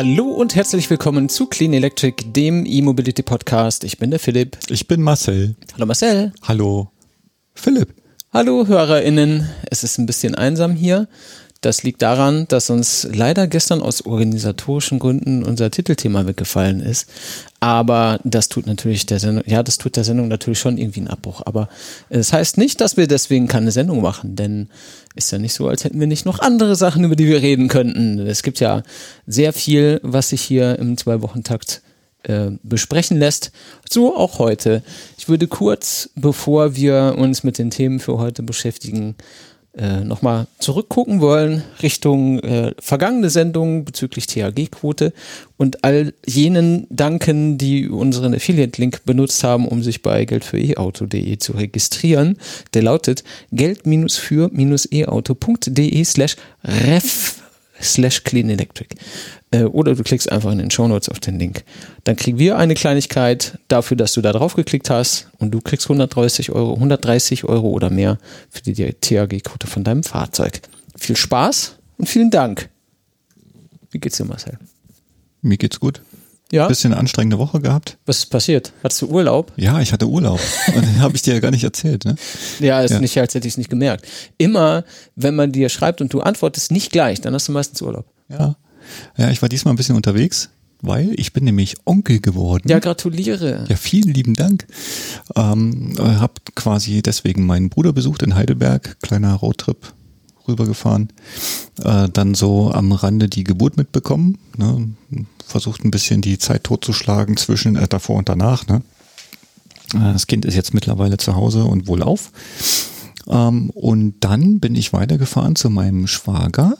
Hallo und herzlich willkommen zu Clean Electric, dem E-Mobility Podcast. Ich bin der Philipp. Ich bin Marcel. Hallo Marcel. Hallo Philipp. Hallo HörerInnen. Es ist ein bisschen einsam hier. Das liegt daran, dass uns leider gestern aus organisatorischen Gründen unser Titelthema weggefallen ist. Aber das tut natürlich der Sendung natürlich schon irgendwie einen Abbruch. Aber es heißt nicht, dass wir deswegen keine Sendung machen, denn ist ja nicht so, als hätten wir nicht noch andere Sachen, über die wir reden könnten. Es gibt ja sehr viel, was sich hier im 2-Wochen-Takt besprechen lässt. So auch heute. Ich würde kurz, bevor wir uns mit den Themen für heute beschäftigen, nochmal zurückgucken wollen Richtung vergangene Sendungen bezüglich THG-Quote und all jenen danken, die unseren Affiliate-Link benutzt haben, um sich bei geldfür-eauto.de zu registrieren. Der lautet geld-für-eauto.de/ref/Clean Electric. Oder du klickst einfach in den Shownotes auf den Link. Dann kriegen wir eine Kleinigkeit dafür, dass du da drauf geklickt hast und du kriegst 130 Euro oder mehr für die THG-Quote von deinem Fahrzeug. Viel Spaß und vielen Dank. Wie geht's dir, Marcel? Mir geht's gut. Ja? Bisschen anstrengende Woche gehabt. Was ist passiert? Hattest du Urlaub? Ja, ich hatte Urlaub. Und den habe ich dir ja gar nicht erzählt, ne? Ja, ist nicht, als hätte ich es nicht gemerkt. Immer, wenn man dir schreibt und du antwortest nicht gleich, dann hast du meistens Urlaub. Ja, ich war diesmal ein bisschen unterwegs, weil ich bin nämlich Onkel geworden. Ja, gratuliere. Ja, vielen lieben Dank. Hab quasi deswegen meinen Bruder besucht in Heidelberg, kleiner Roadtrip rübergefahren. Dann so am Rande die Geburt mitbekommen, ne? Versucht ein bisschen die Zeit totzuschlagen zwischen davor und danach. Ne? Das Kind ist jetzt mittlerweile zu Hause und wohlauf. Und dann bin ich weitergefahren zu meinem Schwager,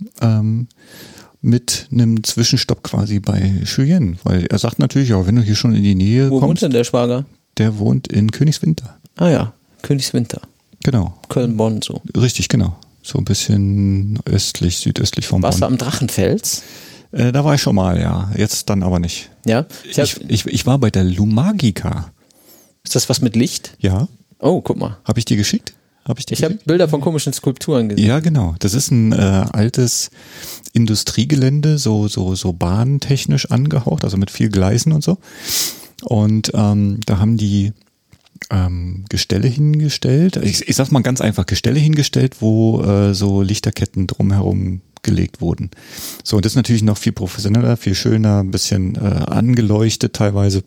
mit einem Zwischenstopp quasi bei Julien, weil er sagt natürlich, ja, wenn du hier schon in die Nähe kommst. Wo wohnt denn der Schwager? Der wohnt in Königswinter. Ah ja, Königswinter. Genau. Köln-Bonn so. Richtig, genau. So ein bisschen südöstlich vom Bonn. Warst du am Drachenfels? Da war ich schon mal, ja. Jetzt dann aber nicht. Ja? Ich war bei der Lumagica. Ist das was mit Licht? Ja. Oh, guck mal. Habe ich dir geschickt? Ich habe Bilder von komischen Skulpturen gesehen. Ja, genau. Das ist ein altes Industriegelände, so bahntechnisch angehaucht, also mit viel Gleisen und so. Und da haben die Gestelle hingestellt. Ich sag's mal ganz einfach, Gestelle hingestellt, wo so Lichterketten drumherum gelegt wurden. So, und das ist natürlich noch viel professioneller, viel schöner, ein bisschen angeleuchtet teilweise.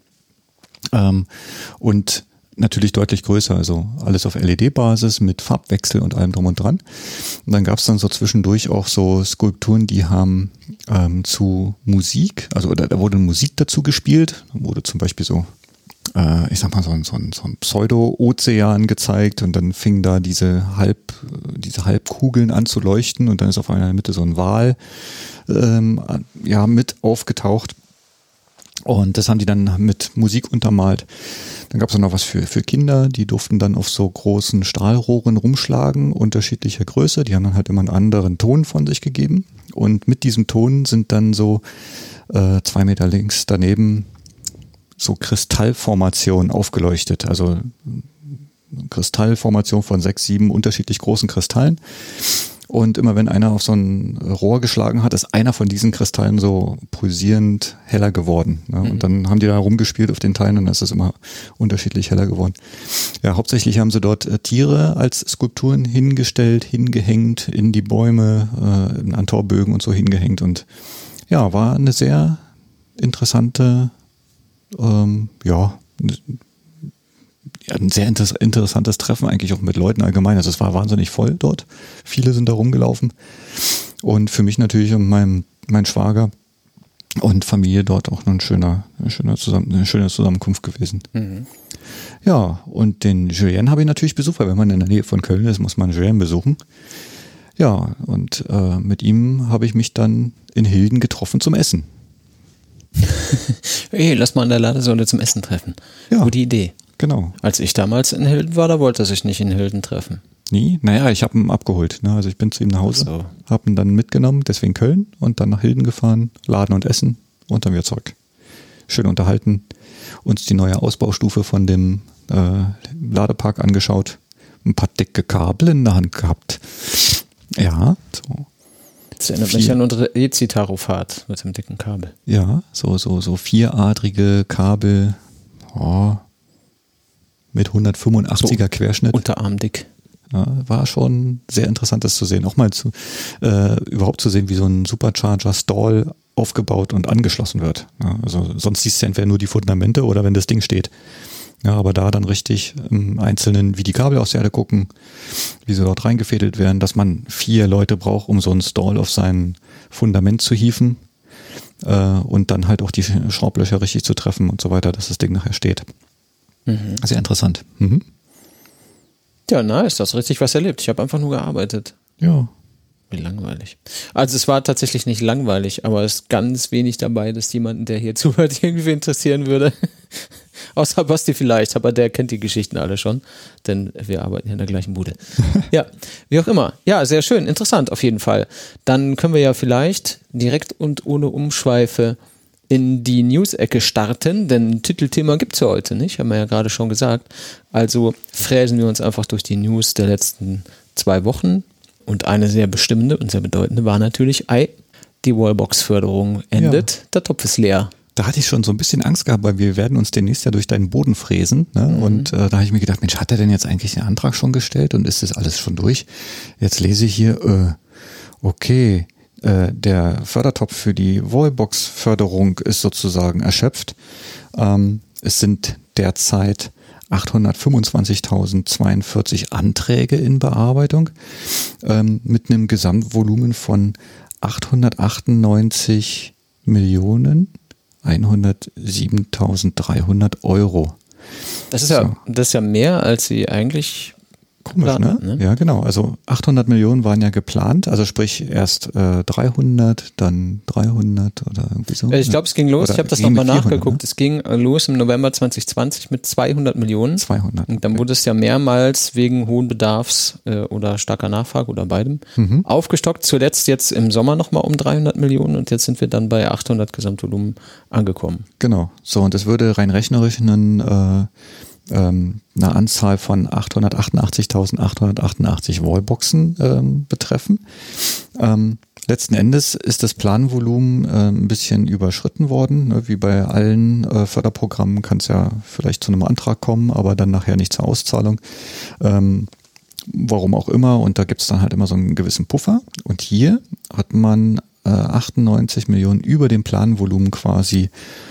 Und natürlich deutlich größer, also alles auf LED-Basis mit Farbwechsel und allem drum und dran. Und dann gab es dann so zwischendurch auch so Skulpturen, die haben zu Musik, also da wurde Musik dazu gespielt, da wurde zum Beispiel so, ich sag mal so ein Pseudo-Ozean gezeigt und dann fingen da diese Halbkugeln an zu leuchten und dann ist auf einer Mitte so ein Wal mit aufgetaucht. Und das haben die dann mit Musik untermalt. Dann gab es noch was für Kinder, die durften dann auf so großen Stahlrohren rumschlagen, unterschiedlicher Größe. Die haben dann halt immer einen anderen Ton von sich gegeben. Und mit diesem Ton sind dann so 2 Meter links daneben so Kristallformationen aufgeleuchtet. Also Kristallformation von 6, 7 unterschiedlich großen Kristallen. Und immer wenn einer auf so ein Rohr geschlagen hat, ist einer von diesen Kristallen so pulsierend heller geworden. Ne? Und dann haben die da rumgespielt auf den Teilen und dann ist es immer unterschiedlich heller geworden. Ja, hauptsächlich haben sie dort Tiere als Skulpturen hingestellt, hingehängt, in die Bäume, an Torbögen und so hingehängt. Und ja, war eine sehr interessante, ein sehr interessantes Treffen eigentlich auch mit Leuten allgemein. Also es war wahnsinnig voll dort. Viele sind da rumgelaufen. Und für mich natürlich und mein Schwager und Familie dort auch eine schöne Zusammenkunft gewesen. Mhm. Ja, und den Julien habe ich natürlich besucht, weil wenn man in der Nähe von Köln ist, muss man Julien besuchen. Ja, und mit ihm habe ich mich dann in Hilden getroffen zum Essen. Hey, lass mal an der Ladesäule zum Essen treffen. Ja. Gute Idee. Genau. Als ich damals in Hilden war, da wollte er sich nicht in Hilden treffen. Nie? Naja, ich habe ihn abgeholt. Ne? Also ich bin zu ihm nach Hause, habe ihn dann mitgenommen, deswegen Köln und dann nach Hilden gefahren, laden und essen und dann wieder zurück. Schön unterhalten, uns die neue Ausbaustufe von dem Ladepark angeschaut, ein paar dicke Kabel in der Hand gehabt. Ja, so. Das erinnert mich an unsere E-Citaro-Fahrt mit dem dicken Kabel. Ja, so vieradrige Kabel, mit 185er so Querschnitt. Unterarmdick. Ja, war schon sehr interessant, das zu sehen. Auch mal überhaupt zu sehen, wie so ein Supercharger-Stall aufgebaut und angeschlossen wird. Ja, also sonst siehst du entweder nur die Fundamente oder wenn das Ding steht. Ja, aber da dann richtig im Einzelnen, wie die Kabel aus der Erde gucken, wie sie dort reingefädelt werden, dass man 4 Leute braucht, um so einen Stall auf sein Fundament zu hieven und dann halt auch die Schraublöcher richtig zu treffen und so weiter, dass das Ding nachher steht. Sehr interessant. Ja, nice, das ist richtig was erlebt. Ich habe einfach nur gearbeitet. Ja. Wie langweilig. Also es war tatsächlich nicht langweilig, aber es ist ganz wenig dabei, dass jemanden, der hier zuhört, irgendwie interessieren würde. Außer Basti vielleicht, aber der kennt die Geschichten alle schon, denn wir arbeiten hier in der gleichen Bude. Ja, wie auch immer. Ja, sehr schön, interessant auf jeden Fall. Dann können wir ja vielleicht direkt und ohne Umschweife in die News-Ecke starten, denn Titelthema gibt's ja heute nicht, haben wir ja gerade schon gesagt. Also fräsen wir uns einfach durch die News der letzten 2 Wochen. Und eine sehr bestimmende und sehr bedeutende war natürlich, die Wallbox-Förderung endet, der Topf ist leer. Da hatte ich schon so ein bisschen Angst gehabt, weil wir werden uns demnächst ja durch deinen Boden fräsen. Ne? Und da habe ich mir gedacht, Mensch, hat er denn jetzt eigentlich den Antrag schon gestellt und ist das alles schon durch? Jetzt lese ich hier, okay, der Fördertopf für die Wallbox-Förderung ist sozusagen erschöpft. Es sind derzeit 825.042 Anträge in Bearbeitung mit einem Gesamtvolumen von 898.107.300 Euro. Das ist ja mehr, als sie eigentlich komisch, ne? Ja, genau. Also 800 Millionen waren ja geplant, also sprich erst 300, dann 300 oder irgendwie so. Ich glaube, es ging los, ich habe das nochmal nachgeguckt, ne? Es ging los im November 2020 mit 200 Millionen. 200. Und dann wurde es ja mehrmals wegen hohen Bedarfs oder starker Nachfrage oder beidem aufgestockt. Zuletzt jetzt im Sommer nochmal um 300 Millionen und jetzt sind wir dann bei 800 Gesamtvolumen angekommen. Genau. So, und es würde rein rechnerisch eine Anzahl von 888.888 Wallboxen betreffen. Letzten Endes ist das Planvolumen ein bisschen überschritten worden. Ne? Wie bei allen Förderprogrammen kann es ja vielleicht zu einem Antrag kommen, aber dann nachher nicht zur Auszahlung. Warum auch immer. Und da gibt es dann halt immer so einen gewissen Puffer. Und hier hat man 98 Millionen über dem Planvolumen quasi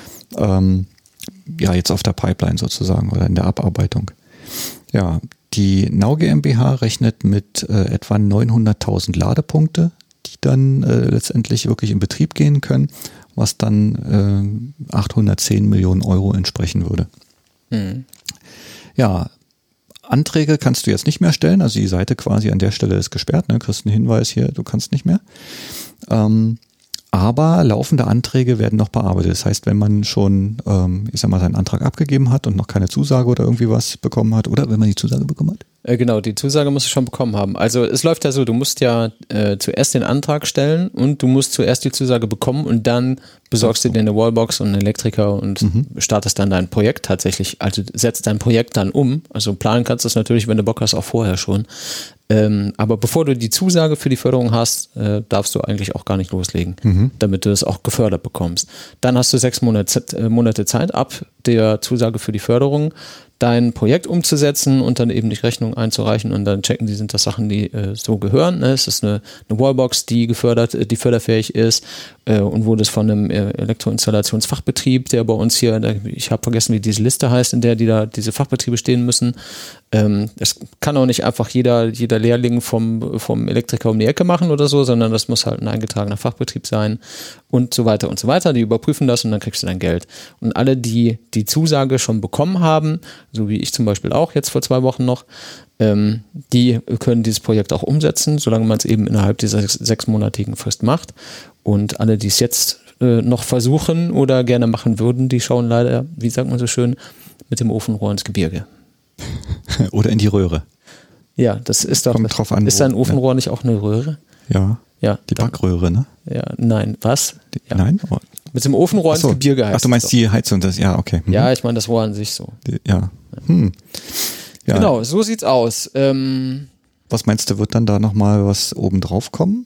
jetzt auf der Pipeline sozusagen oder in der Abarbeitung. Ja, die Nau GmbH rechnet mit etwa 900.000 Ladepunkte, die dann letztendlich wirklich in Betrieb gehen können, was dann 810 Millionen Euro entsprechen würde. Ja, Anträge kannst du jetzt nicht mehr stellen, also die Seite quasi an der Stelle ist gesperrt, ne? Kriegst einen Hinweis hier, du kannst nicht mehr. Aber laufende Anträge werden noch bearbeitet. Das heißt, wenn man schon, seinen Antrag abgegeben hat und noch keine Zusage oder irgendwie was bekommen hat, oder wenn man die Zusage bekommen hat? Genau, die Zusage musst du schon bekommen haben. Also es läuft ja so, du musst ja zuerst den Antrag stellen und du musst zuerst die Zusage bekommen und dann besorgst du dir eine Wallbox und einen Elektriker und startest dann dein Projekt tatsächlich. Also setzt dein Projekt dann um. Also planen kannst du es natürlich, wenn du Bock hast, auch vorher schon. Aber bevor du die Zusage für die Förderung hast, darfst du eigentlich auch gar nicht loslegen, damit du das auch gefördert bekommst. Dann hast du 6 Monate Zeit ab der Zusage für die Förderung, dein Projekt umzusetzen und dann eben die Rechnung einzureichen und dann checken, sind das Sachen, die so gehören. Ne? Es ist eine Wallbox, die förderfähig ist und wurde es von einem Elektroinstallationsfachbetrieb, der bei uns hier, ich habe vergessen, wie diese Liste heißt, in der diese Fachbetriebe stehen müssen. Es kann auch nicht einfach jeder Lehrling vom Elektriker um die Ecke machen oder so, sondern das muss halt ein eingetragener Fachbetrieb sein und so weiter und so weiter. Die überprüfen das und dann kriegst du dein Geld. Und alle, die die Zusage schon bekommen haben, so wie ich zum Beispiel auch jetzt vor 2 Wochen noch, die können dieses Projekt auch umsetzen, solange man es eben innerhalb dieser 6-monatigen Frist macht. Und alle, die es jetzt noch versuchen oder gerne machen würden, die schauen leider, wie sagt man so schön, mit dem Ofenrohr ins Gebirge. Oder in die Röhre. Ja, das ist doch. Kommt drauf an, ist ein Ofenrohr nicht auch eine Röhre? Ja. Die Backröhre, ne? Ja, nein, was? Nein? Oh. Mit dem Ofenrohr ins Gebirge heißt. Ach, du meinst die Heizung, das, ja, okay. Ja, ich meine das Rohr an sich so. Ja. Ja. Genau, so sieht's aus. Was meinst du, wird dann da nochmal was oben drauf kommen?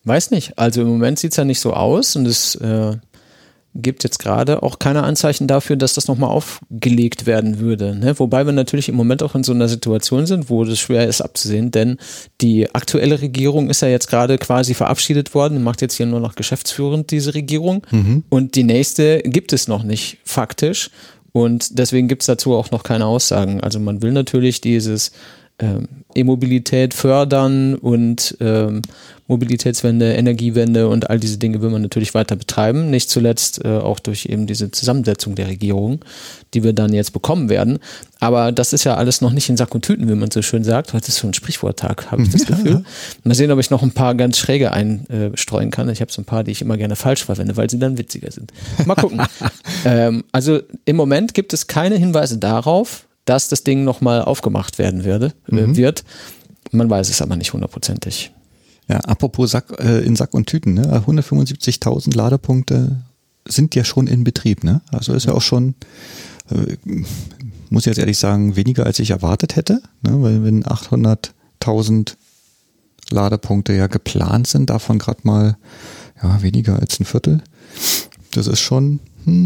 Weiß nicht. Also im Moment sieht es ja nicht so aus und es gibt jetzt gerade auch keine Anzeichen dafür, dass das nochmal aufgelegt werden würde. Ne? Wobei wir natürlich im Moment auch in so einer Situation sind, wo das schwer ist abzusehen, denn die aktuelle Regierung ist ja jetzt gerade quasi verabschiedet worden, macht jetzt hier nur noch geschäftsführend diese Regierung und die nächste gibt es noch nicht faktisch und deswegen gibt es dazu auch noch keine Aussagen. Also man will natürlich dieses E-Mobilität fördern und Mobilitätswende, Energiewende und all diese Dinge will man natürlich weiter betreiben, nicht zuletzt auch durch eben diese Zusammensetzung der Regierung, die wir dann jetzt bekommen werden. Aber das ist ja alles noch nicht in Sack und Tüten, wie man so schön sagt. Heute ist so ein Sprichworttag, habe ich das Gefühl. Mal sehen, ob ich noch ein paar ganz schräge einstreuen kann. Ich habe so ein paar, die ich immer gerne falsch verwende, weil sie dann witziger sind. Mal gucken. Also im Moment gibt es keine Hinweise darauf, dass das Ding nochmal aufgemacht werden wird. Man weiß es aber nicht hundertprozentig. Ja, apropos in Sack und Tüten, ne? 175.000 Ladepunkte sind ja schon in Betrieb, ne? Also ist ja auch schon, muss ich jetzt ehrlich sagen, weniger als ich erwartet hätte, ne? Weil wenn 800.000 Ladepunkte ja geplant sind, davon gerade mal weniger als ein Viertel, das ist schon,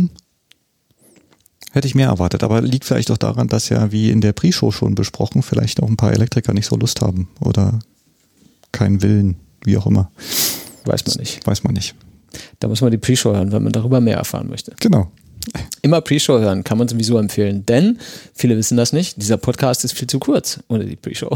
hätte ich mehr erwartet, aber liegt vielleicht auch daran, dass ja, wie in der Pre-Show schon besprochen, vielleicht auch ein paar Elektriker nicht so Lust haben oder keinen Willen, wie auch immer. Weiß man nicht. Weiß man nicht. Da muss man die Pre-Show hören, wenn man darüber mehr erfahren möchte. Genau. Immer Pre-Show hören, kann man sowieso empfehlen, denn viele wissen das nicht, dieser Podcast ist viel zu kurz ohne die Pre-Show.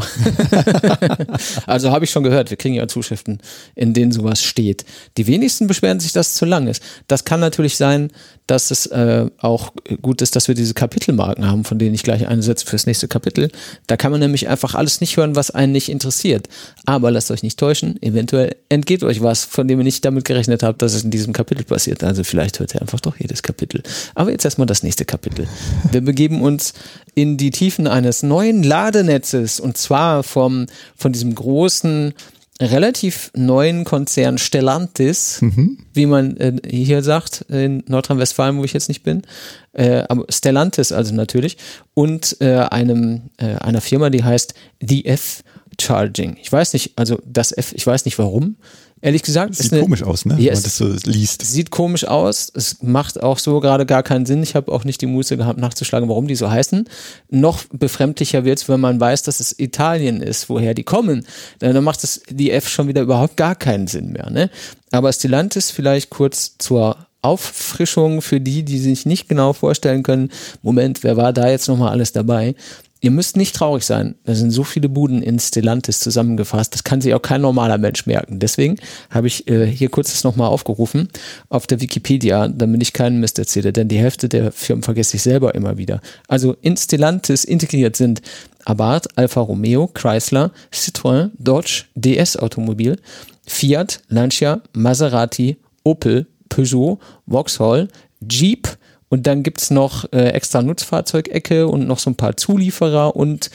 Also habe ich schon gehört, wir kriegen ja Zuschriften, in denen sowas steht. Die wenigsten beschweren sich, dass es zu lang ist. Das kann natürlich sein, dass es auch gut ist, dass wir diese Kapitelmarken haben, von denen ich gleich eine setze fürs nächste Kapitel. Da kann man nämlich einfach alles nicht hören, was einen nicht interessiert. Aber lasst euch nicht täuschen, eventuell entgeht euch was, von dem ihr nicht damit gerechnet habt, dass es in diesem Kapitel passiert. Also vielleicht hört ihr einfach doch jedes Kapitel. Aber jetzt erstmal das nächste Kapitel. Wir begeben uns in die Tiefen eines neuen Ladenetzes und zwar von diesem großen, relativ neuen Konzern Stellantis, wie man hier sagt, in Nordrhein-Westfalen, wo ich jetzt nicht bin, aber Stellantis also natürlich und einer Firma, die heißt The F Charging. Ich weiß nicht, also das F, ich weiß nicht warum. Ehrlich gesagt. Sieht komisch aus, ne? Wenn man das so liest. Sieht komisch aus. Es macht auch so gerade gar keinen Sinn. Ich habe auch nicht die Muße gehabt, nachzuschlagen, warum die so heißen. Noch befremdlicher wird es, wenn man weiß, dass es Italien ist, woher die kommen. Dann macht die F schon wieder überhaupt gar keinen Sinn mehr, ne? Aber Stellantis vielleicht kurz zur Auffrischung für die sich nicht genau vorstellen können, Moment, wer war da jetzt nochmal alles dabei? Ihr müsst nicht traurig sein, da sind so viele Buden in Stellantis zusammengefasst, das kann sich auch kein normaler Mensch merken. Deswegen habe ich hier kurz das nochmal aufgerufen auf der Wikipedia, damit ich keinen Mist erzähle, denn die Hälfte der Firmen vergesse ich selber immer wieder. Also in Stellantis integriert sind Abarth, Alfa Romeo, Chrysler, Citroën, Dodge, DS Automobil, Fiat, Lancia, Maserati, Opel, Peugeot, Vauxhall, Jeep. Und dann gibt's noch extra Nutzfahrzeugecke und noch so ein paar Zulieferer und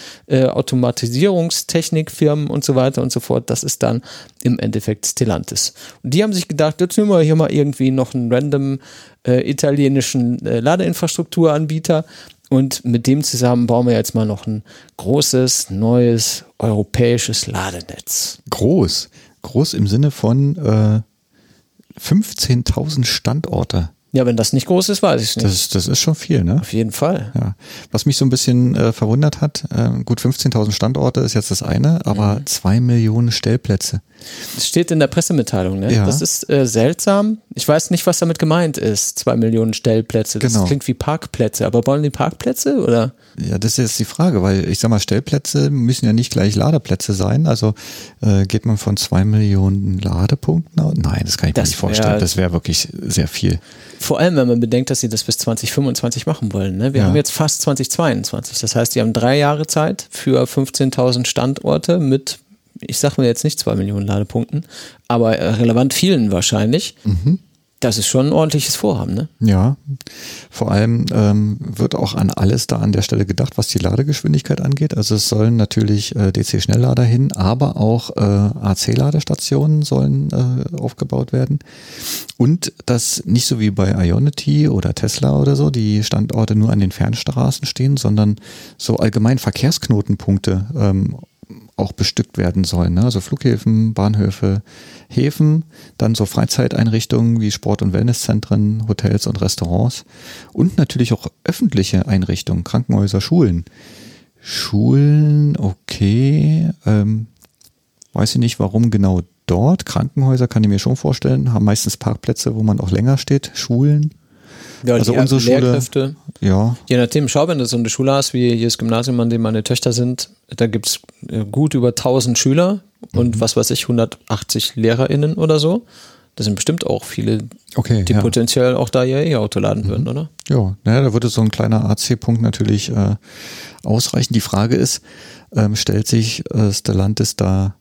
Automatisierungstechnikfirmen und so weiter und so fort. Das ist dann im Endeffekt Stellantis. Und die haben sich gedacht, jetzt nehmen wir hier mal irgendwie noch einen random italienischen Ladeinfrastrukturanbieter und mit dem zusammen bauen wir jetzt mal noch ein großes, neues europäisches Ladenetz. Groß im Sinne von 15.000 Standorte. Ja, wenn das nicht groß ist, weiß ich nicht. Das ist schon viel, ne? Auf jeden Fall. Ja. Was mich so ein bisschen verwundert hat, gut 15.000 Standorte ist jetzt das eine, aber 2 Millionen Stellplätze. Das steht in der Pressemitteilung, ne? Ja. Das ist seltsam. Ich weiß nicht, was damit gemeint ist, 2 Millionen Stellplätze. Das klingt wie Parkplätze, aber wollen die Parkplätze, oder? Ja, das ist jetzt die Frage, weil ich sag mal, Stellplätze müssen ja nicht gleich Ladeplätze sein. Also geht man von 2 Millionen Ladepunkten aus? Nein, das kann ich mir nicht vorstellen. Das wäre wirklich sehr viel. Vor allem, wenn man bedenkt, dass sie das bis 2025 machen wollen. Ne? Wir haben jetzt fast 2022. Das heißt, die haben 3 Jahre Zeit für 15.000 Standorte mit, ich sag mir jetzt nicht 2 Millionen Ladepunkten, aber relevant vielen wahrscheinlich. Das ist schon ein ordentliches Vorhaben, ne? Ja, vor allem wird auch an alles da an der Stelle gedacht, was die Ladegeschwindigkeit angeht. Also es sollen natürlich DC-Schnelllader hin, aber auch AC-Ladestationen sollen aufgebaut werden. Und das nicht so wie bei Ionity oder Tesla oder so, die Standorte nur an den Fernstraßen stehen, sondern so allgemein Verkehrsknotenpunkte auch bestückt werden sollen. Ne? Also Flughäfen, Bahnhöfe, Häfen, dann so Freizeiteinrichtungen wie Sport- und Wellnesszentren, Hotels und Restaurants und natürlich auch öffentliche Einrichtungen, Krankenhäuser, Schulen. Schulen, okay, weiß ich nicht, warum genau dort. Krankenhäuser kann ich mir schon vorstellen, haben meistens Parkplätze, wo man auch länger steht. Schulen. Ja, also die unsere Lehrkräfte. Ja. Je nachdem, schau, wenn du so eine Schule hast, wie hier das Gymnasium, an dem meine Töchter sind, da gibt es gut über 1000 Schüler und was weiß ich, 180 LehrerInnen oder so. Das sind bestimmt auch viele, die potenziell auch da ihr E-Auto laden würden, oder? Ja, naja, da würde so ein kleiner AC-Punkt natürlich ausreichen. Die Frage ist, stellt sich Stellantis da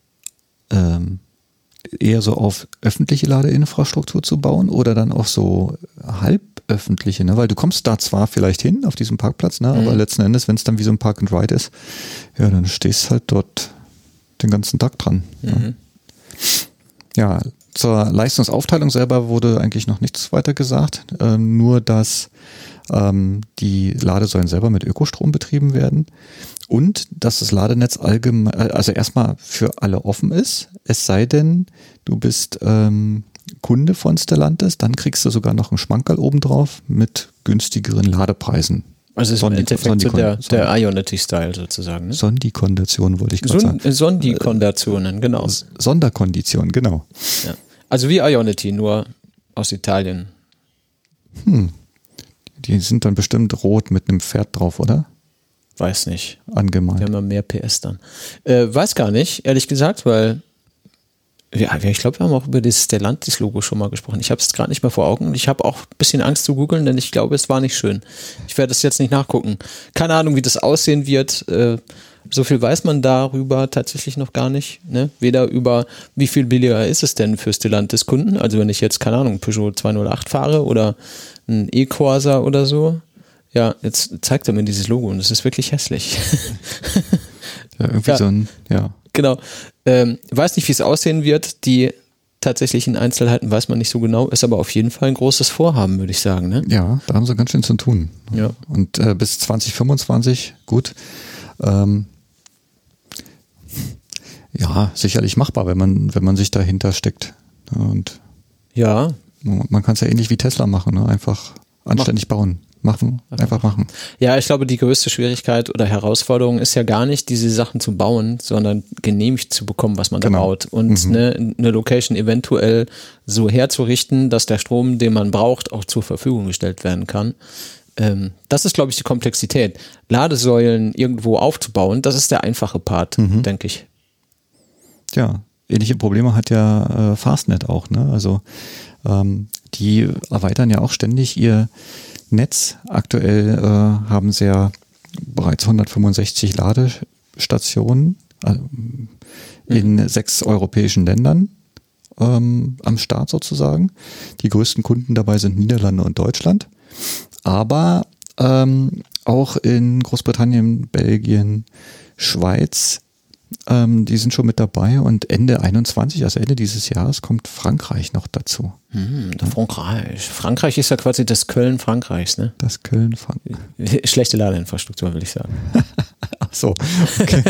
eher so auf öffentliche Ladeinfrastruktur zu bauen oder dann auf so halböffentliche, ne? Weil du kommst da zwar vielleicht hin auf diesem Parkplatz, ne? Aber letzten Endes, wenn es dann wie so ein Park and Ride ist, ja, dann stehst halt dort den ganzen Tag dran. Ne? Ja, zur Leistungsaufteilung selber wurde eigentlich noch nichts weiter gesagt, nur dass die Ladesäulen selber mit Ökostrom betrieben werden und dass das Ladenetz allgemein, also erstmal für alle offen ist, es sei denn, du bist Kunde von Stellantis, dann kriegst du sogar noch einen Schmankerl obendrauf mit günstigeren Ladepreisen. Also es ist im Endeffekt so der Ionity-Style sozusagen. Ne? Sondikondition wollte ich gerade sagen. Sondikonditionen, genau. Sonderkondition, genau. Ja. Also wie Ionity, nur aus Italien. Die sind dann bestimmt rot mit einem Pferd drauf, oder? Weiß nicht. Angemalt. Wir haben ja mehr PS dann. Weiß gar nicht, ehrlich gesagt, weil ich glaube, wir haben auch über das Stellantis-Logo schon mal gesprochen. Ich habe es gerade nicht mehr vor Augen und ich habe auch ein bisschen Angst zu googeln, denn ich glaube, es war nicht schön. Ich werde es jetzt nicht nachgucken. Keine Ahnung, wie das aussehen wird. So viel weiß man darüber tatsächlich noch gar nicht. Ne? Weder über, wie viel billiger ist es denn für Stellantis-Kunden. Also wenn ich jetzt, keine Ahnung, Peugeot 208 fahre oder ein E-Corsa oder so. Ja, jetzt zeigt er mir dieses Logo und es ist wirklich hässlich. Ja, irgendwie so ein, ja. Genau. Weiß nicht, wie es aussehen wird. Die tatsächlichen Einzelheiten weiß man nicht so genau. Ist aber auf jeden Fall ein großes Vorhaben, würde ich sagen. Ne? Ja, da haben sie ganz schön zu tun. Ja. Und bis 2025, gut. Ja, sicherlich machbar, wenn man sich dahinter steckt. Und ja. Man kann es ja ähnlich wie Tesla machen, ne? Einfach anständig bauen. Einfach machen. Ja, ich glaube, die größte Schwierigkeit oder Herausforderung ist ja gar nicht, diese Sachen zu bauen, sondern genehmigt zu bekommen, was man da baut. Und eine Location eventuell so herzurichten, dass der Strom, den man braucht, auch zur Verfügung gestellt werden kann. Das ist, glaube ich, die Komplexität. Ladesäulen irgendwo aufzubauen, das ist der einfache Part, denke ich. Ja, ähnliche Probleme hat ja Fastnet auch, ne? Also die erweitern ja auch ständig ihr Netz. Aktuell haben sie ja bereits 165 Ladestationen in 6 europäischen Ländern am Start sozusagen. Die größten Kunden dabei sind Niederlande und Deutschland. Aber auch in Großbritannien, Belgien, Schweiz, die sind schon mit dabei und Ende 21, also Ende dieses Jahres, kommt Frankreich noch dazu. Frankreich ist ja quasi das Köln Frankreichs, ne? Das Köln Frankreich. Schlechte Ladeinfrastruktur, will ich sagen. Ach so, okay.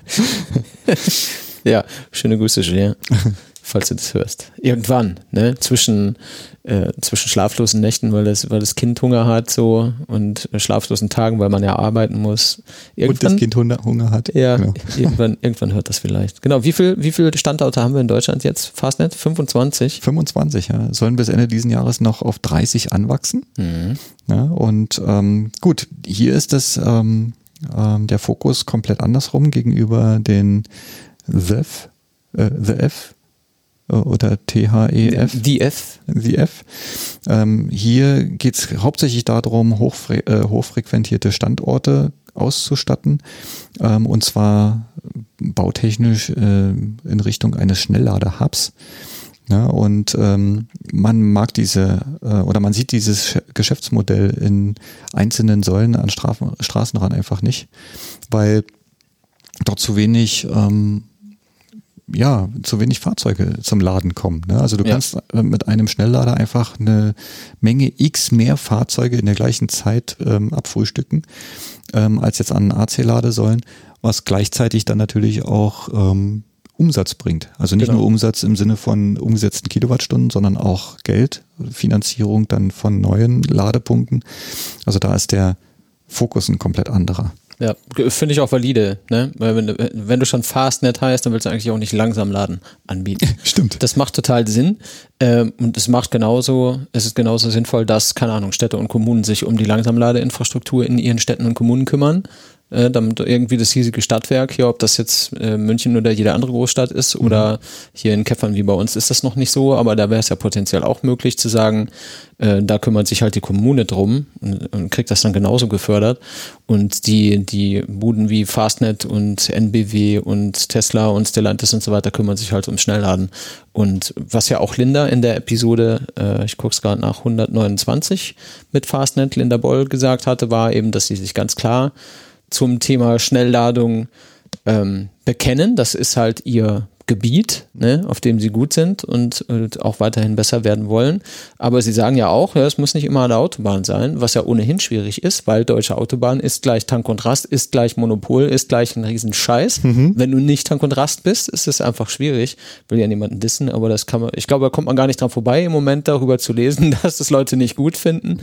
Ja, schöne Grüße, Julien, falls du das hörst. Irgendwann, ne? Zwischen schlaflosen Nächten, weil das Kind Hunger hat so und schlaflosen Tagen, weil man ja arbeiten muss. Und das Kind Hunger hat. Ja, genau. irgendwann hört das vielleicht. Genau, wie viele Standorte haben wir in Deutschland jetzt? Fastnet? 25? 25, ja. Sollen bis Ende diesen Jahres noch auf 30 anwachsen. Ja, und gut, hier ist das der Fokus komplett andersrum gegenüber den ZEF oder THEF. The F. Hier geht es hauptsächlich darum, hochfrequentierte Standorte auszustatten, und zwar bautechnisch in Richtung eines Schnelllader-Hubs. Ja, und man sieht dieses Geschäftsmodell in einzelnen Säulen an Straßenrand einfach nicht, weil dort zu wenig Fahrzeuge zum Laden kommen. Ne? Also du kannst mit einem Schnelllader einfach eine Menge X mehr Fahrzeuge in der gleichen Zeit abfrühstücken als jetzt an AC-Ladesäulen. was gleichzeitig dann natürlich auch Umsatz bringt. Also nicht nur Umsatz im Sinne von umgesetzten Kilowattstunden, sondern auch Geld, Finanzierung dann von neuen Ladepunkten. Also da ist der Fokus ein komplett anderer. Ja, finde ich auch valide, ne? Weil wenn du schon Fastnet heißt, dann willst du eigentlich auch nicht Langsamladen anbieten. Stimmt. Das macht total Sinn. Und es ist genauso sinnvoll, dass, keine Ahnung, Städte und Kommunen sich um die Langsamladeinfrastruktur in ihren Städten und Kommunen kümmern. Damit irgendwie das hiesige Stadtwerk hier, ob das jetzt München oder jede andere Großstadt ist oder hier in Keffern wie bei uns ist das noch nicht so, aber da wäre es ja potenziell auch möglich zu sagen, da kümmert sich halt die Kommune drum und kriegt das dann genauso gefördert und die Buden wie Fastnet und NBW und Tesla und Stellantis und so weiter kümmern sich halt ums Schnellladen. Und was ja auch Linda in der Episode, ich gucke es gerade nach, 129 mit Fastnet, Linda Boll gesagt hatte, war eben, dass sie sich ganz klar zum Thema Schnellladung bekennen. Das ist halt ihr Gebiet, ne, auf dem sie gut sind und auch weiterhin besser werden wollen. Aber sie sagen ja auch, ja, es muss nicht immer an der Autobahn sein, was ja ohnehin schwierig ist, weil deutsche Autobahn ist gleich Tank und Rast, ist gleich Monopol, ist gleich ein Riesenscheiß. Wenn du nicht Tank und Rast bist, ist es einfach schwierig. Will ja niemanden dissen, aber das kann man, ich glaube, da kommt man gar nicht dran vorbei, im Moment darüber zu lesen, dass das Leute nicht gut finden,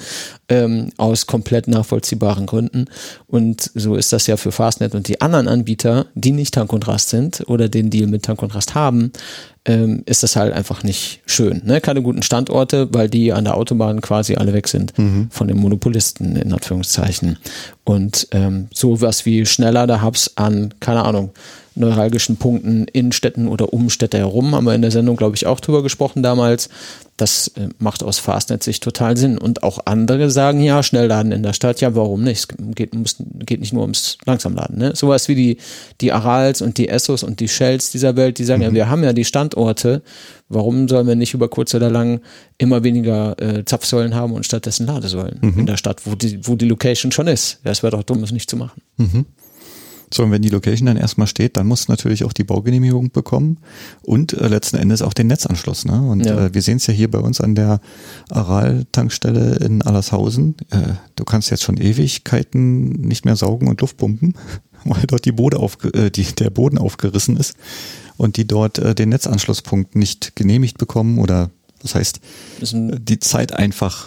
aus komplett nachvollziehbaren Gründen. Und so ist das ja für Fastnet und die anderen Anbieter, die nicht Tank und Rast sind oder den Deal mit Tank und Rast haben, ist das halt einfach nicht schön. Ne? Keine guten Standorte, weil die an der Autobahn quasi alle weg sind von den Monopolisten in Anführungszeichen. Und sowas wie Schnelllader-Hubs an, keine Ahnung, neuralgischen Punkten in Städten oder um Städte herum, haben wir in der Sendung, glaube ich, auch drüber gesprochen damals. Das macht aus Fastnet-Sicht total Sinn. Und auch andere sagen, ja, Schnellladen in der Stadt, ja, warum nicht? Es geht nicht nur ums Langsamladen. Ne? Sowas wie die Arals und die Essos und die Shells dieser Welt, die sagen, ja, wir haben ja die Standorte, warum sollen wir nicht über kurz oder lang immer weniger Zapfsäulen haben und stattdessen Ladesäulen in der Stadt, wo die Location schon ist? Ja, es wäre doch dumm, es nicht zu machen. So, und wenn die Location dann erstmal steht, dann muss natürlich auch die Baugenehmigung bekommen und letzten Endes auch den Netzanschluss. Ne? Und wir sehen es ja hier bei uns an der Aral-Tankstelle in Allershausen. Du kannst jetzt schon Ewigkeiten nicht mehr saugen und Luft pumpen, weil dort der Boden aufgerissen ist und die dort den Netzanschlusspunkt nicht genehmigt bekommen oder das heißt, die Zeit einfach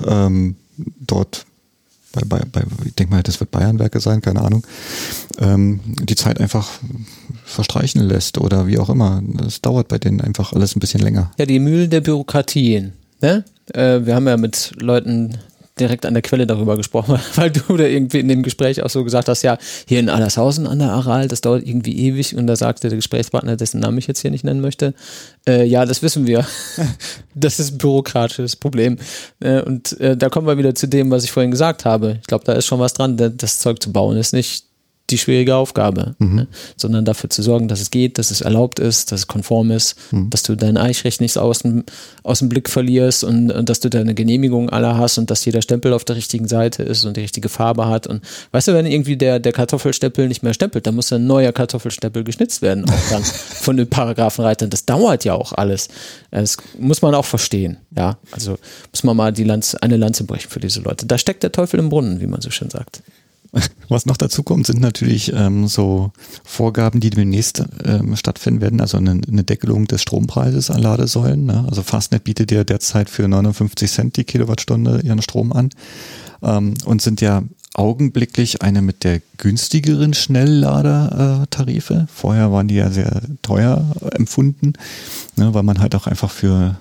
dort ich denke mal, das wird Bayernwerke sein, keine Ahnung, die Zeit einfach verstreichen lässt oder wie auch immer. Das dauert bei denen einfach alles ein bisschen länger. Ja, die Mühlen der Bürokratien. Ne? Wir haben ja mit Leuten direkt an der Quelle darüber gesprochen, weil du da irgendwie in dem Gespräch auch so gesagt hast, ja, hier in Allershausen an der Aral, das dauert irgendwie ewig und da sagte der Gesprächspartner, dessen Namen ich jetzt hier nicht nennen möchte, ja, das wissen wir. Das ist ein bürokratisches Problem. Und da kommen wir wieder zu dem, was ich vorhin gesagt habe. Ich glaube, da ist schon was dran. Das Zeug zu bauen ist nicht die schwierige Aufgabe, ne? Sondern dafür zu sorgen, dass es geht, dass es erlaubt ist, dass es konform ist, dass du dein Eichrecht nicht aus dem Blick verlierst und dass du deine Genehmigung alle hast und dass jeder Stempel auf der richtigen Seite ist und die richtige Farbe hat. Und weißt du, wenn irgendwie der Kartoffelstempel nicht mehr stempelt, dann muss ein neuer Kartoffelstempel geschnitzt werden, auch dann von den Paragraphenreitern. Das dauert ja auch alles. Das muss man auch verstehen. Ja, also muss man mal eine Lanze brechen für diese Leute. Da steckt der Teufel im Brunnen, wie man so schön sagt. Was noch dazu kommt, sind natürlich so Vorgaben, die demnächst stattfinden werden, also eine Deckelung des Strompreises an Ladesäulen. Ne? Also Fastnet bietet ja derzeit für 59 Cent die Kilowattstunde ihren Strom an und sind ja augenblicklich eine mit der günstigeren Schnelllader-Tarife. Vorher waren die ja sehr teuer empfunden, ne? Weil man halt auch einfach für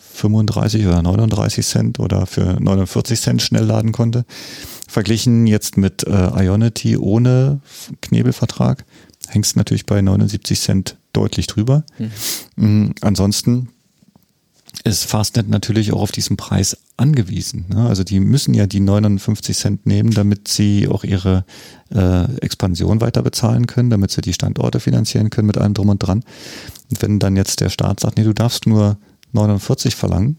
35 oder 39 Cent oder für 49 Cent schnell laden konnte. Verglichen jetzt mit Ionity ohne Knebelvertrag hängst natürlich bei 79 Cent deutlich drüber. Ansonsten ist Fastnet natürlich auch auf diesen Preis angewiesen. Ne? Also die müssen ja die 59 Cent nehmen, damit sie auch ihre Expansion weiter bezahlen können, damit sie die Standorte finanzieren können mit allem drum und dran. Und wenn dann jetzt der Staat sagt, nee, du darfst nur 49 verlangen,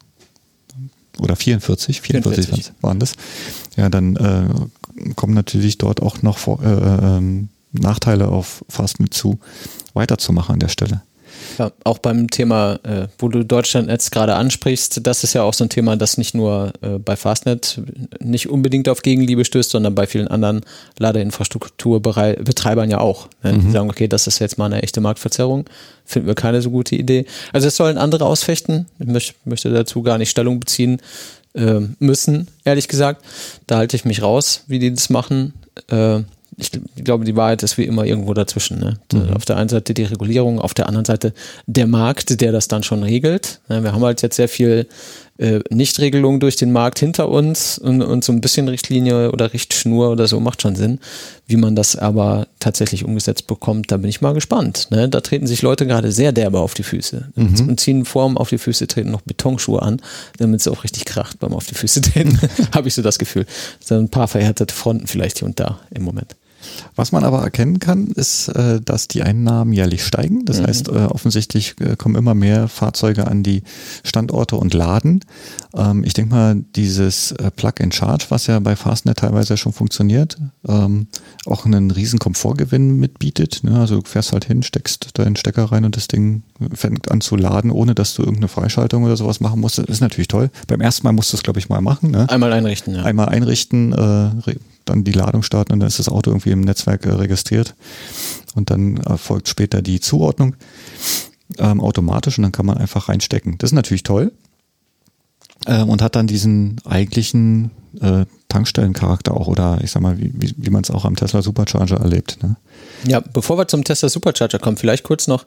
oder 44 waren das. Ja, dann kommen natürlich dort auch noch Nachteile auf Fastnet zu, weiterzumachen an der Stelle. Ja, auch beim Thema, wo du Deutschlandnetz gerade ansprichst, das ist ja auch so ein Thema, das nicht nur bei Fastnet nicht unbedingt auf Gegenliebe stößt, sondern bei vielen anderen Ladeinfrastrukturbetreibern ja auch. Ne? Die sagen, okay, das ist jetzt mal eine echte Marktverzerrung, finden wir keine so gute Idee. Also es sollen andere ausfechten, ich möchte dazu gar nicht Stellung beziehen müssen, ehrlich gesagt. Da halte ich mich raus, wie die das machen. Ich glaube, die Wahrheit ist wie immer irgendwo dazwischen. Ne? Auf der einen Seite die Regulierung, auf der anderen Seite der Markt, der das dann schon regelt. Wir haben halt jetzt sehr viel Nichtregelung durch den Markt hinter uns und so ein bisschen Richtlinie oder Richtschnur oder so macht schon Sinn. Wie man das aber tatsächlich umgesetzt bekommt, da bin ich mal gespannt. Ne? Da treten sich Leute gerade sehr derbe auf die Füße und ziehen vorm auf die Füße treten noch Betonschuhe an, damit es auch richtig kracht beim auf die Füße treten. Habe ich so das Gefühl. Da sind ein paar verhärtete Fronten vielleicht hier und da im Moment. Was man aber erkennen kann, ist, dass die Einnahmen jährlich steigen. Das heißt, offensichtlich kommen immer mehr Fahrzeuge an die Standorte und laden. Ich denke mal, dieses Plug-and-Charge, was ja bei Fastnet teilweise schon funktioniert, auch einen riesen Komfortgewinn mitbietet. Ne? Also du fährst halt hin, steckst deinen Stecker rein und das Ding fängt an zu laden, ohne dass du irgendeine Freischaltung oder sowas machen musst. Das ist natürlich toll. Beim ersten Mal musst du es, glaube ich, mal machen. Ne? Einmal einrichten, ja. Einmal einrichten, dann die Ladung starten und dann ist das Auto irgendwie im Netzwerk registriert und dann erfolgt später die Zuordnung automatisch und dann kann man einfach reinstecken. Das ist natürlich toll und hat dann diesen eigentlichen Tankstellencharakter auch oder ich sag mal, wie man es auch am Tesla Supercharger erlebt. Ne? Ja, bevor wir zum Tesla Supercharger kommen, vielleicht kurz noch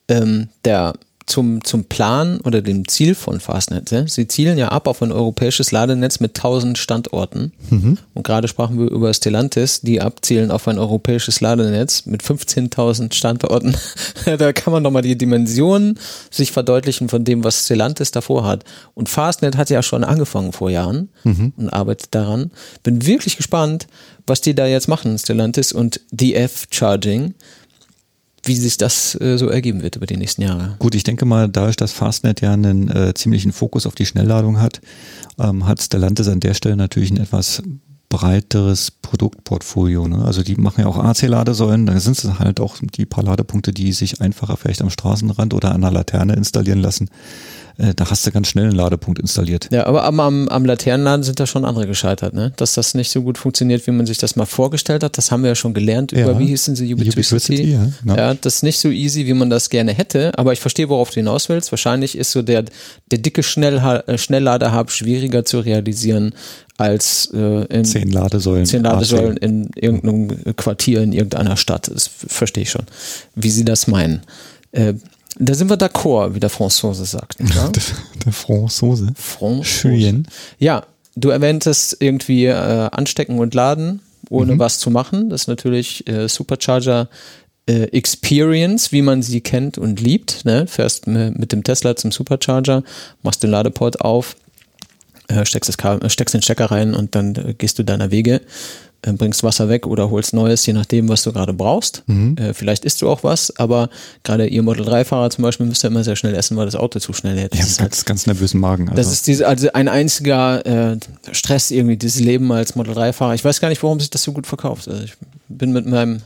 zum Plan oder dem Ziel von Fastnet. Ja? Sie zielen ja ab auf ein europäisches Ladenetz mit 1000 Standorten. Und gerade sprachen wir über Stellantis, die abzielen auf ein europäisches Ladenetz mit 15.000 Standorten. Da kann man nochmal die Dimensionen sich verdeutlichen von dem, was Stellantis davor hat. Und Fastnet hat ja schon angefangen vor Jahren und arbeitet daran. Bin wirklich gespannt, was die da jetzt machen, Stellantis und DF Charging. Wie sich das so ergeben wird über die nächsten Jahre. Gut, ich denke mal, dadurch, dass Fastnet ja einen ziemlichen Fokus auf die Schnellladung hat, hat Stellantis an der Stelle natürlich ein etwas breiteres Produktportfolio. Ne? Also die machen ja auch AC-Ladesäulen, da sind es halt auch die paar Ladepunkte, die sich einfacher vielleicht am Straßenrand oder an einer Laterne installieren lassen. Da hast du ganz schnell einen Ladepunkt installiert. Ja, aber am Laternenladen sind da schon andere gescheitert, ne? Dass das nicht so gut funktioniert, wie man sich das mal vorgestellt hat. Das haben wir ja schon gelernt über, wie hießen sie, Ubiquiti. Ja, genau. Ja, das ist nicht so easy, wie man das gerne hätte, aber ich verstehe, worauf du hinaus willst. Wahrscheinlich ist so der dicke Schnelllader-Hub schwieriger zu realisieren als in 10 Ladesäulen in irgendeinem Quartier in irgendeiner Stadt. Das verstehe ich schon, wie sie das meinen. Da sind wir d'accord, wie der Franzose sagt. Ja? Der Franzose. Schön. Ja, du erwähntest irgendwie anstecken und laden, ohne was zu machen. Das ist natürlich Supercharger Experience, wie man sie kennt und liebt. Ne? Fährst mit dem Tesla zum Supercharger, machst den Ladeport auf, steckst den Stecker rein und dann gehst du deiner Wege. Bringst Wasser weg oder holst Neues, je nachdem, was du gerade brauchst. Vielleicht isst du auch was, aber gerade ihr Model 3-Fahrer zum Beispiel müsst ihr immer sehr schnell essen, weil das Auto zu schnell hält. Ich habe ganz nervösen Magen. Also. Das ist also ein einziger Stress irgendwie, dieses Leben als Model 3-Fahrer. Ich weiß gar nicht, warum sich das so gut verkauft. Also ich bin mit meinen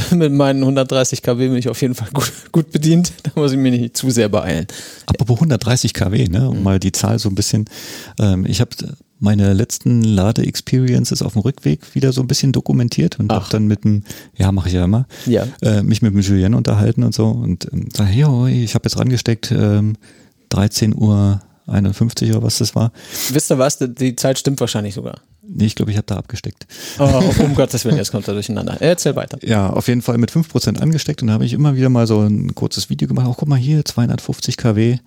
130 kW bin ich auf jeden Fall gut bedient. Da muss ich mich nicht zu sehr beeilen. Apropos 130 kW, ne, um mal die Zahl so ein bisschen, ich habe meine letzten Lade-Experiences auf dem Rückweg wieder so ein bisschen dokumentiert und habe dann mache ich ja immer, mich mit dem Julien unterhalten und so und sage, hey, ich habe jetzt rangesteckt, 13:51 Uhr oder was das war. Wisst ihr was, die Zeit stimmt wahrscheinlich sogar. Nee, ich glaube, ich habe da abgesteckt. Oh, um Gottes Willen, jetzt kommt er durcheinander. Erzähl weiter. Ja, auf jeden Fall mit 5% angesteckt und da habe ich immer wieder mal so ein kurzes Video gemacht. Guck mal hier, 250 kW.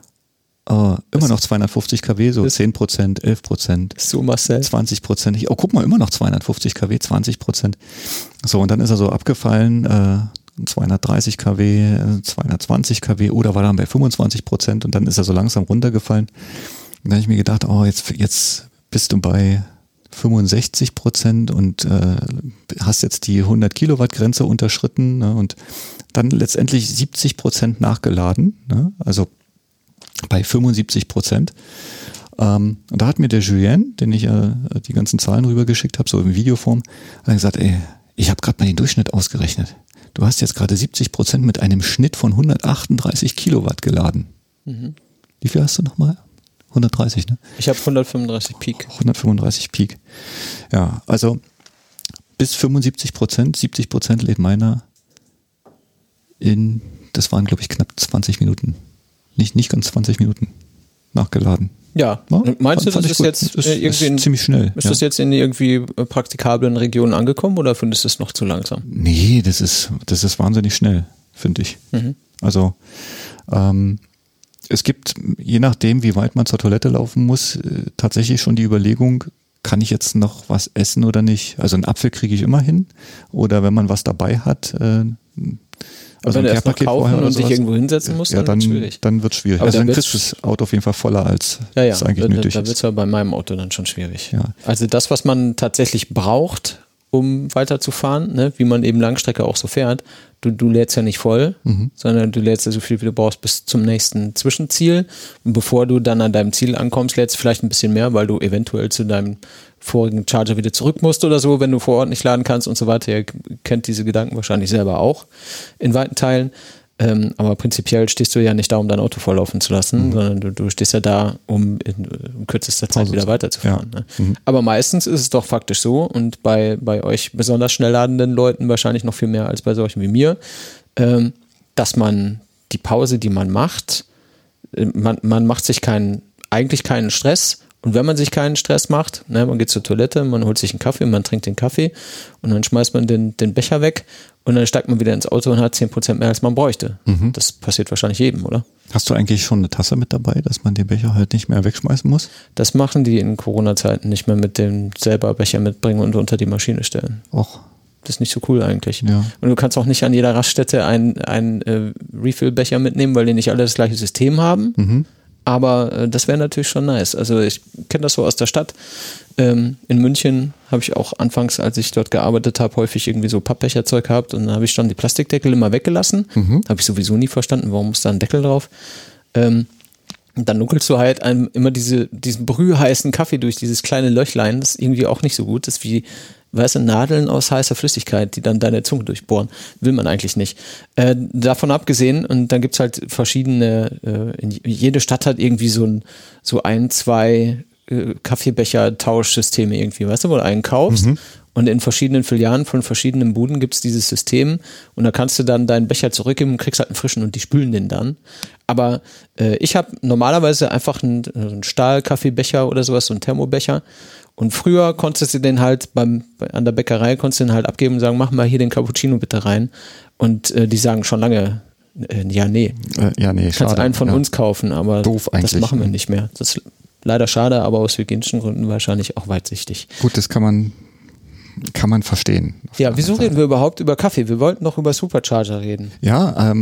Immer noch 250 kW, so 10%, 11%, so Marcel. 20%. Guck mal, immer noch 250 kW, 20%. So, und dann ist er so abgefallen, 230 kW, 220 kW oder war dann bei 25% und dann ist er so langsam runtergefallen. Und dann habe ich mir gedacht, jetzt bist du bei 65% und hast jetzt die 100 Kilowatt Grenze unterschritten, ne, und dann letztendlich 70% nachgeladen, ne, also bei 75%. Und da hat mir der Julien, den ich die ganzen Zahlen rübergeschickt habe, so in Videoform, hat gesagt, ich habe gerade mal den Durchschnitt ausgerechnet. Du hast jetzt gerade 70% mit einem Schnitt von 138 Kilowatt geladen. Wie viel hast du nochmal? 130, ne? Ich habe 135 Peak. 135 Peak. Ja, also bis 75%, 70% lädt meiner das waren glaube ich knapp 20 Minuten. Nicht ganz 20 Minuten nachgeladen. Ja, meinst du, das ist jetzt irgendwie ziemlich schnell. Ist das jetzt in irgendwie praktikablen Regionen angekommen oder findest du es noch zu langsam? Nee, das ist wahnsinnig schnell, finde ich. Also es gibt, je nachdem, wie weit man zur Toilette laufen muss, tatsächlich schon die Überlegung, kann ich jetzt noch was essen oder nicht? Also einen Apfel kriege ich immer hin. Oder wenn man was dabei hat, also wenn du erst noch kaufen und dich irgendwo hinsetzen musst, dann wird es schwierig. Dann wird es schwierig. Aber also dann kriegst du das Auto auf jeden Fall voller, als es eigentlich nötig ist. Da wird es ja bei meinem Auto dann schon schwierig. Ja. Also das, was man tatsächlich braucht, um weiterzufahren, ne, wie man eben Langstrecke auch so fährt, du lädst ja nicht voll, sondern du lädst ja so viel, wie du brauchst bis zum nächsten Zwischenziel. Und bevor du dann an deinem Ziel ankommst, lädst du vielleicht ein bisschen mehr, weil du eventuell zu deinem vorigen Charger wieder zurück musst oder so, wenn du vor Ort nicht laden kannst und so weiter. Ihr kennt diese Gedanken wahrscheinlich selber auch in weiten Teilen. Aber prinzipiell stehst du ja nicht da, um dein Auto volllaufen zu lassen, sondern du stehst ja da, um in kürzester Zeit wieder weiterzufahren. Ja. Ne? Aber meistens ist es doch faktisch so und bei euch besonders schnell ladenden Leuten wahrscheinlich noch viel mehr als bei solchen wie mir, dass man die Pause, die man macht, man macht sich eigentlich keinen Stress. Und wenn man sich keinen Stress macht, ne, man geht zur Toilette, man holt sich einen Kaffee, man trinkt den Kaffee und dann schmeißt man den Becher weg und dann steigt man wieder ins Auto und hat 10% mehr, als man bräuchte. Das passiert wahrscheinlich jedem, oder? Hast du eigentlich schon eine Tasse mit dabei, dass man den Becher halt nicht mehr wegschmeißen muss? Das machen die in Corona-Zeiten nicht mehr mit dem selber Becher mitbringen und unter die Maschine stellen. Och. Das ist nicht so cool eigentlich. Ja. Und du kannst auch nicht an jeder Raststätte einen Refill-Becher mitnehmen, weil die nicht alle das gleiche System haben. Aber das wäre natürlich schon nice. Also ich kenne das so aus der Stadt. In München habe ich auch anfangs, als ich dort gearbeitet habe, häufig irgendwie so Pappbecherzeug gehabt und dann habe ich dann die Plastikdeckel immer weggelassen. Habe ich sowieso nie verstanden, warum muss da ein Deckel drauf? Und dann nuckelst du halt immer diesen brühheißen Kaffee durch dieses kleine Löchlein. Das ist irgendwie auch nicht so gut. Das ist wie, weißt du, Nadeln aus heißer Flüssigkeit, die dann deine Zunge durchbohren. Will man eigentlich nicht. Davon abgesehen, und dann gibt's halt verschiedene, jede Stadt hat irgendwie so ein, zwei Kaffeebecher-Tauschsysteme irgendwie, weißt du, wo du einen kaufst und in verschiedenen Filialen von verschiedenen Buden gibt's dieses System und da kannst du dann deinen Becher zurückgeben und kriegst halt einen frischen und die spülen den dann. Aber ich habe normalerweise einfach einen Stahl-Kaffeebecher oder sowas, so einen Thermobecher. Und früher konntest du den halt an der Bäckerei konntest du den halt abgeben und sagen, mach mal hier den Cappuccino bitte rein. Und die sagen schon lange, ja, nee. Schade. Kannst einen von uns kaufen, aber doof das machen wir nicht mehr. Das ist leider schade, aber aus hygienischen Gründen wahrscheinlich auch weitsichtig. Gut, das kann man verstehen. Ja, wieso reden wir überhaupt über Kaffee? Wir wollten noch über Supercharger reden. Ja,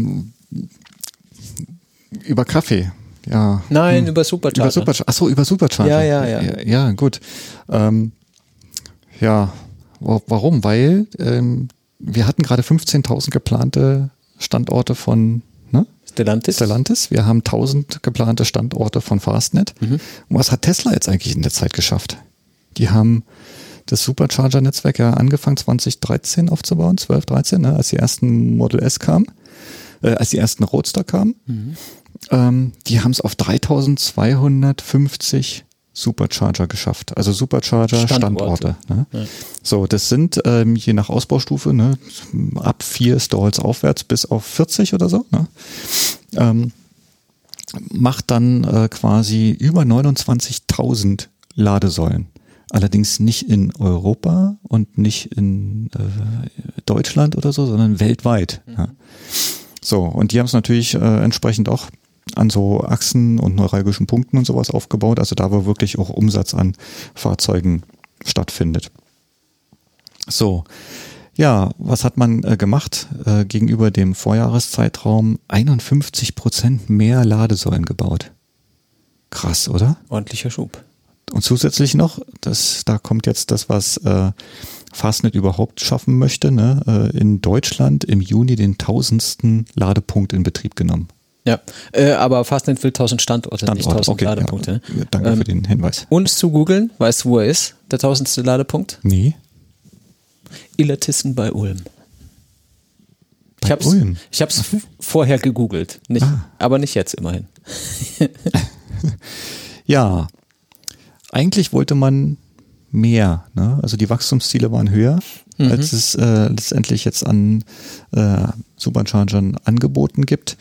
über Kaffee. Ja. Nein, über Supercharger. Achso, über Supercharger. Ja. Ja, gut. Warum? Weil wir hatten gerade 15.000 geplante Standorte von Stellantis. Wir haben 1.000 geplante Standorte von Fastnet. Und was hat Tesla jetzt eigentlich in der Zeit geschafft? Die haben das Supercharger-Netzwerk ja angefangen 2013 aufzubauen, 12, 13, ne, als die ersten Model S kamen, als die ersten Roadster kamen. Die haben es auf 3.250 Supercharger geschafft, also Supercharger-Standorte. Ne? Ja. So, das sind je nach Ausbaustufe, ne, ab 4 Stalls aufwärts bis auf 40 oder so. Ne? Macht dann quasi über 29.000 Ladesäulen. Allerdings nicht in Europa und nicht in Deutschland oder so, sondern weltweit. Ja. So, und die haben es natürlich entsprechend auch an so Achsen und neuralgischen Punkten und sowas aufgebaut, also da wo wirklich auch Umsatz an Fahrzeugen stattfindet. So, ja, was hat man gemacht? Gegenüber dem Vorjahreszeitraum 51% mehr Ladesäulen gebaut. Krass, oder? Ordentlicher Schub. Und zusätzlich noch, da kommt jetzt das, was Fastnet überhaupt schaffen möchte, ne? In Deutschland im Juni den 1000. Ladepunkt in Betrieb genommen. Ja, aber Fastnet will 1000 Standorte, nicht 1000 okay, Ladepunkte. Ja, danke für den Hinweis. Uns zu googeln, weißt du, wo er ist, der 1000. Ladepunkt? Nee. Illertissen bei Ulm. Ich habe es vorher gegoogelt, aber nicht jetzt immerhin. Ja, eigentlich wollte man mehr. Ne? Also die Wachstumsziele waren höher, als es letztendlich jetzt an Superchargern angeboten gibt.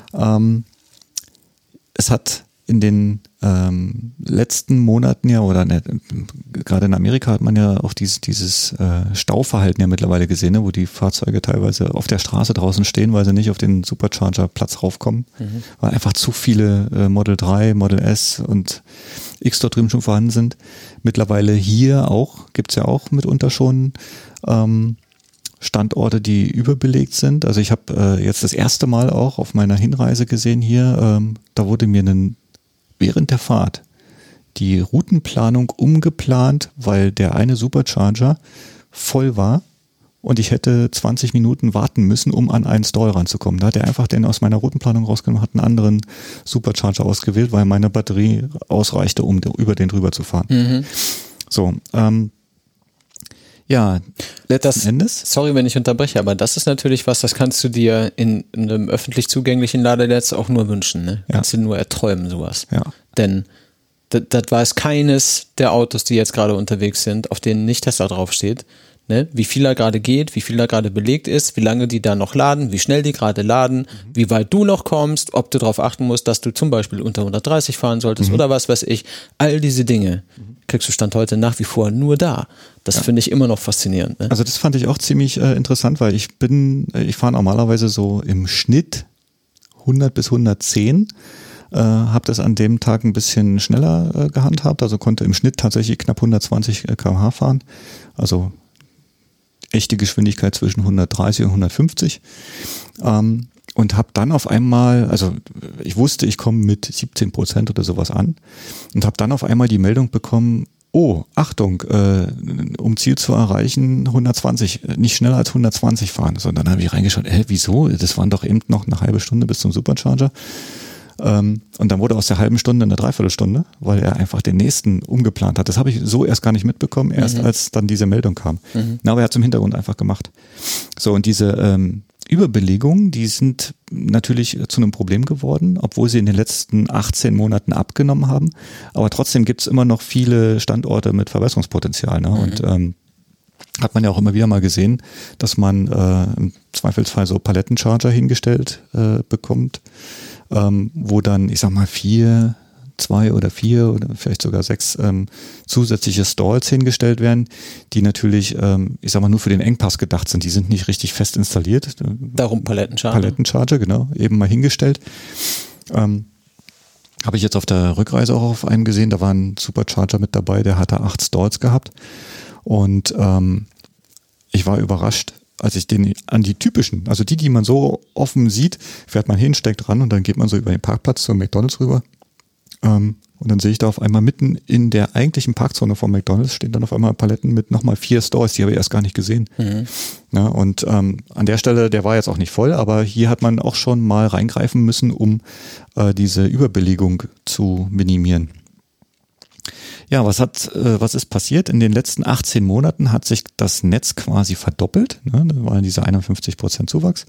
Es hat in den letzten Monaten gerade in Amerika hat man ja auch dieses Stauverhalten ja mittlerweile gesehen, ne, wo die Fahrzeuge teilweise auf der Straße draußen stehen, weil sie nicht auf den Supercharger-Platz raufkommen, weil einfach zu viele Model 3, Model S und X dort drüben schon vorhanden sind. Mittlerweile hier auch, gibt's ja auch mitunter schon Standorte, die überbelegt sind. Also ich habe jetzt das erste Mal auch auf meiner Hinreise gesehen hier, da wurde mir während der Fahrt die Routenplanung umgeplant, weil der eine Supercharger voll war und ich hätte 20 Minuten warten müssen, um an einen Stall ranzukommen. Da hat er einfach den aus meiner Routenplanung rausgenommen, hat einen anderen Supercharger ausgewählt, weil meine Batterie ausreichte, um über den drüber zu fahren. So, ja, letzten Endes. Sorry, wenn ich unterbreche, aber das ist natürlich was, das kannst du dir in einem öffentlich zugänglichen Ladenetz auch nur wünschen. Ne? Ja. Kannst du nur erträumen, sowas. Ja. Denn das weiß keines der Autos, die jetzt gerade unterwegs sind, auf denen nicht Tesla draufsteht. Ne? Wie viel da gerade geht, wie viel da gerade belegt ist, wie lange die da noch laden, wie schnell die gerade laden, wie weit du noch kommst, ob du darauf achten musst, dass du zum Beispiel unter 130 fahren solltest oder was weiß ich. All diese Dinge kriegst du Stand heute nach wie vor nur da. Das finde ich immer noch faszinierend. Ne? Also das fand ich auch ziemlich interessant, weil ich fahre normalerweise so im Schnitt 100 bis 110. Habe das an dem Tag ein bisschen schneller gehandhabt, also konnte im Schnitt tatsächlich knapp 120 km/h fahren. Also echte Geschwindigkeit zwischen 130 und 150. Und habe dann auf einmal, also ich wusste, ich komme mit 17% oder sowas an und habe dann auf einmal die Meldung bekommen, oh, Achtung, um Ziel zu erreichen, 120, nicht schneller als 120 fahren. So, und dann habe ich reingeschaut, wieso? Das waren doch eben noch eine halbe Stunde bis zum Supercharger. Und dann wurde aus der halben Stunde eine Dreiviertelstunde, weil er einfach den nächsten umgeplant hat. Das habe ich so erst gar nicht mitbekommen, erst als dann diese Meldung kam. Na, aber er hat es im Hintergrund einfach gemacht. So, und diese Überbelegungen, die sind natürlich zu einem Problem geworden, obwohl sie in den letzten 18 Monaten abgenommen haben. Aber trotzdem gibt es immer noch viele Standorte mit Verbesserungspotenzial. Ne? Und hat man ja auch immer wieder mal gesehen, dass man im Zweifelsfall so Palettencharger hingestellt bekommt, wo dann, ich sag mal, 2 oder 4 oder vielleicht sogar 6 zusätzliche Stalls hingestellt werden, die natürlich, ich sag mal, nur für den Engpass gedacht sind. Die sind nicht richtig fest installiert. Darum Palettencharger. Palettencharger, genau, eben mal hingestellt. Habe ich jetzt auf der Rückreise auch auf einem gesehen, da war ein Supercharger mit dabei, der hatte 8 Stalls gehabt. Und ich war überrascht, als ich den an die typischen, also die man so offen sieht, fährt man hin, steckt ran und dann geht man so über den Parkplatz zum McDonald's rüber. Und dann sehe ich da auf einmal mitten in der eigentlichen Parkzone vom McDonald's stehen dann auf einmal Paletten mit nochmal 4 Stores, die habe ich erst gar nicht gesehen. Ja, und an der Stelle, der war jetzt auch nicht voll, aber hier hat man auch schon mal reingreifen müssen, um diese Überbelegung zu minimieren. Ja, was ist passiert? In den letzten 18 Monaten hat sich das Netz quasi verdoppelt. Ne? Da waren diese 51% Zuwachs.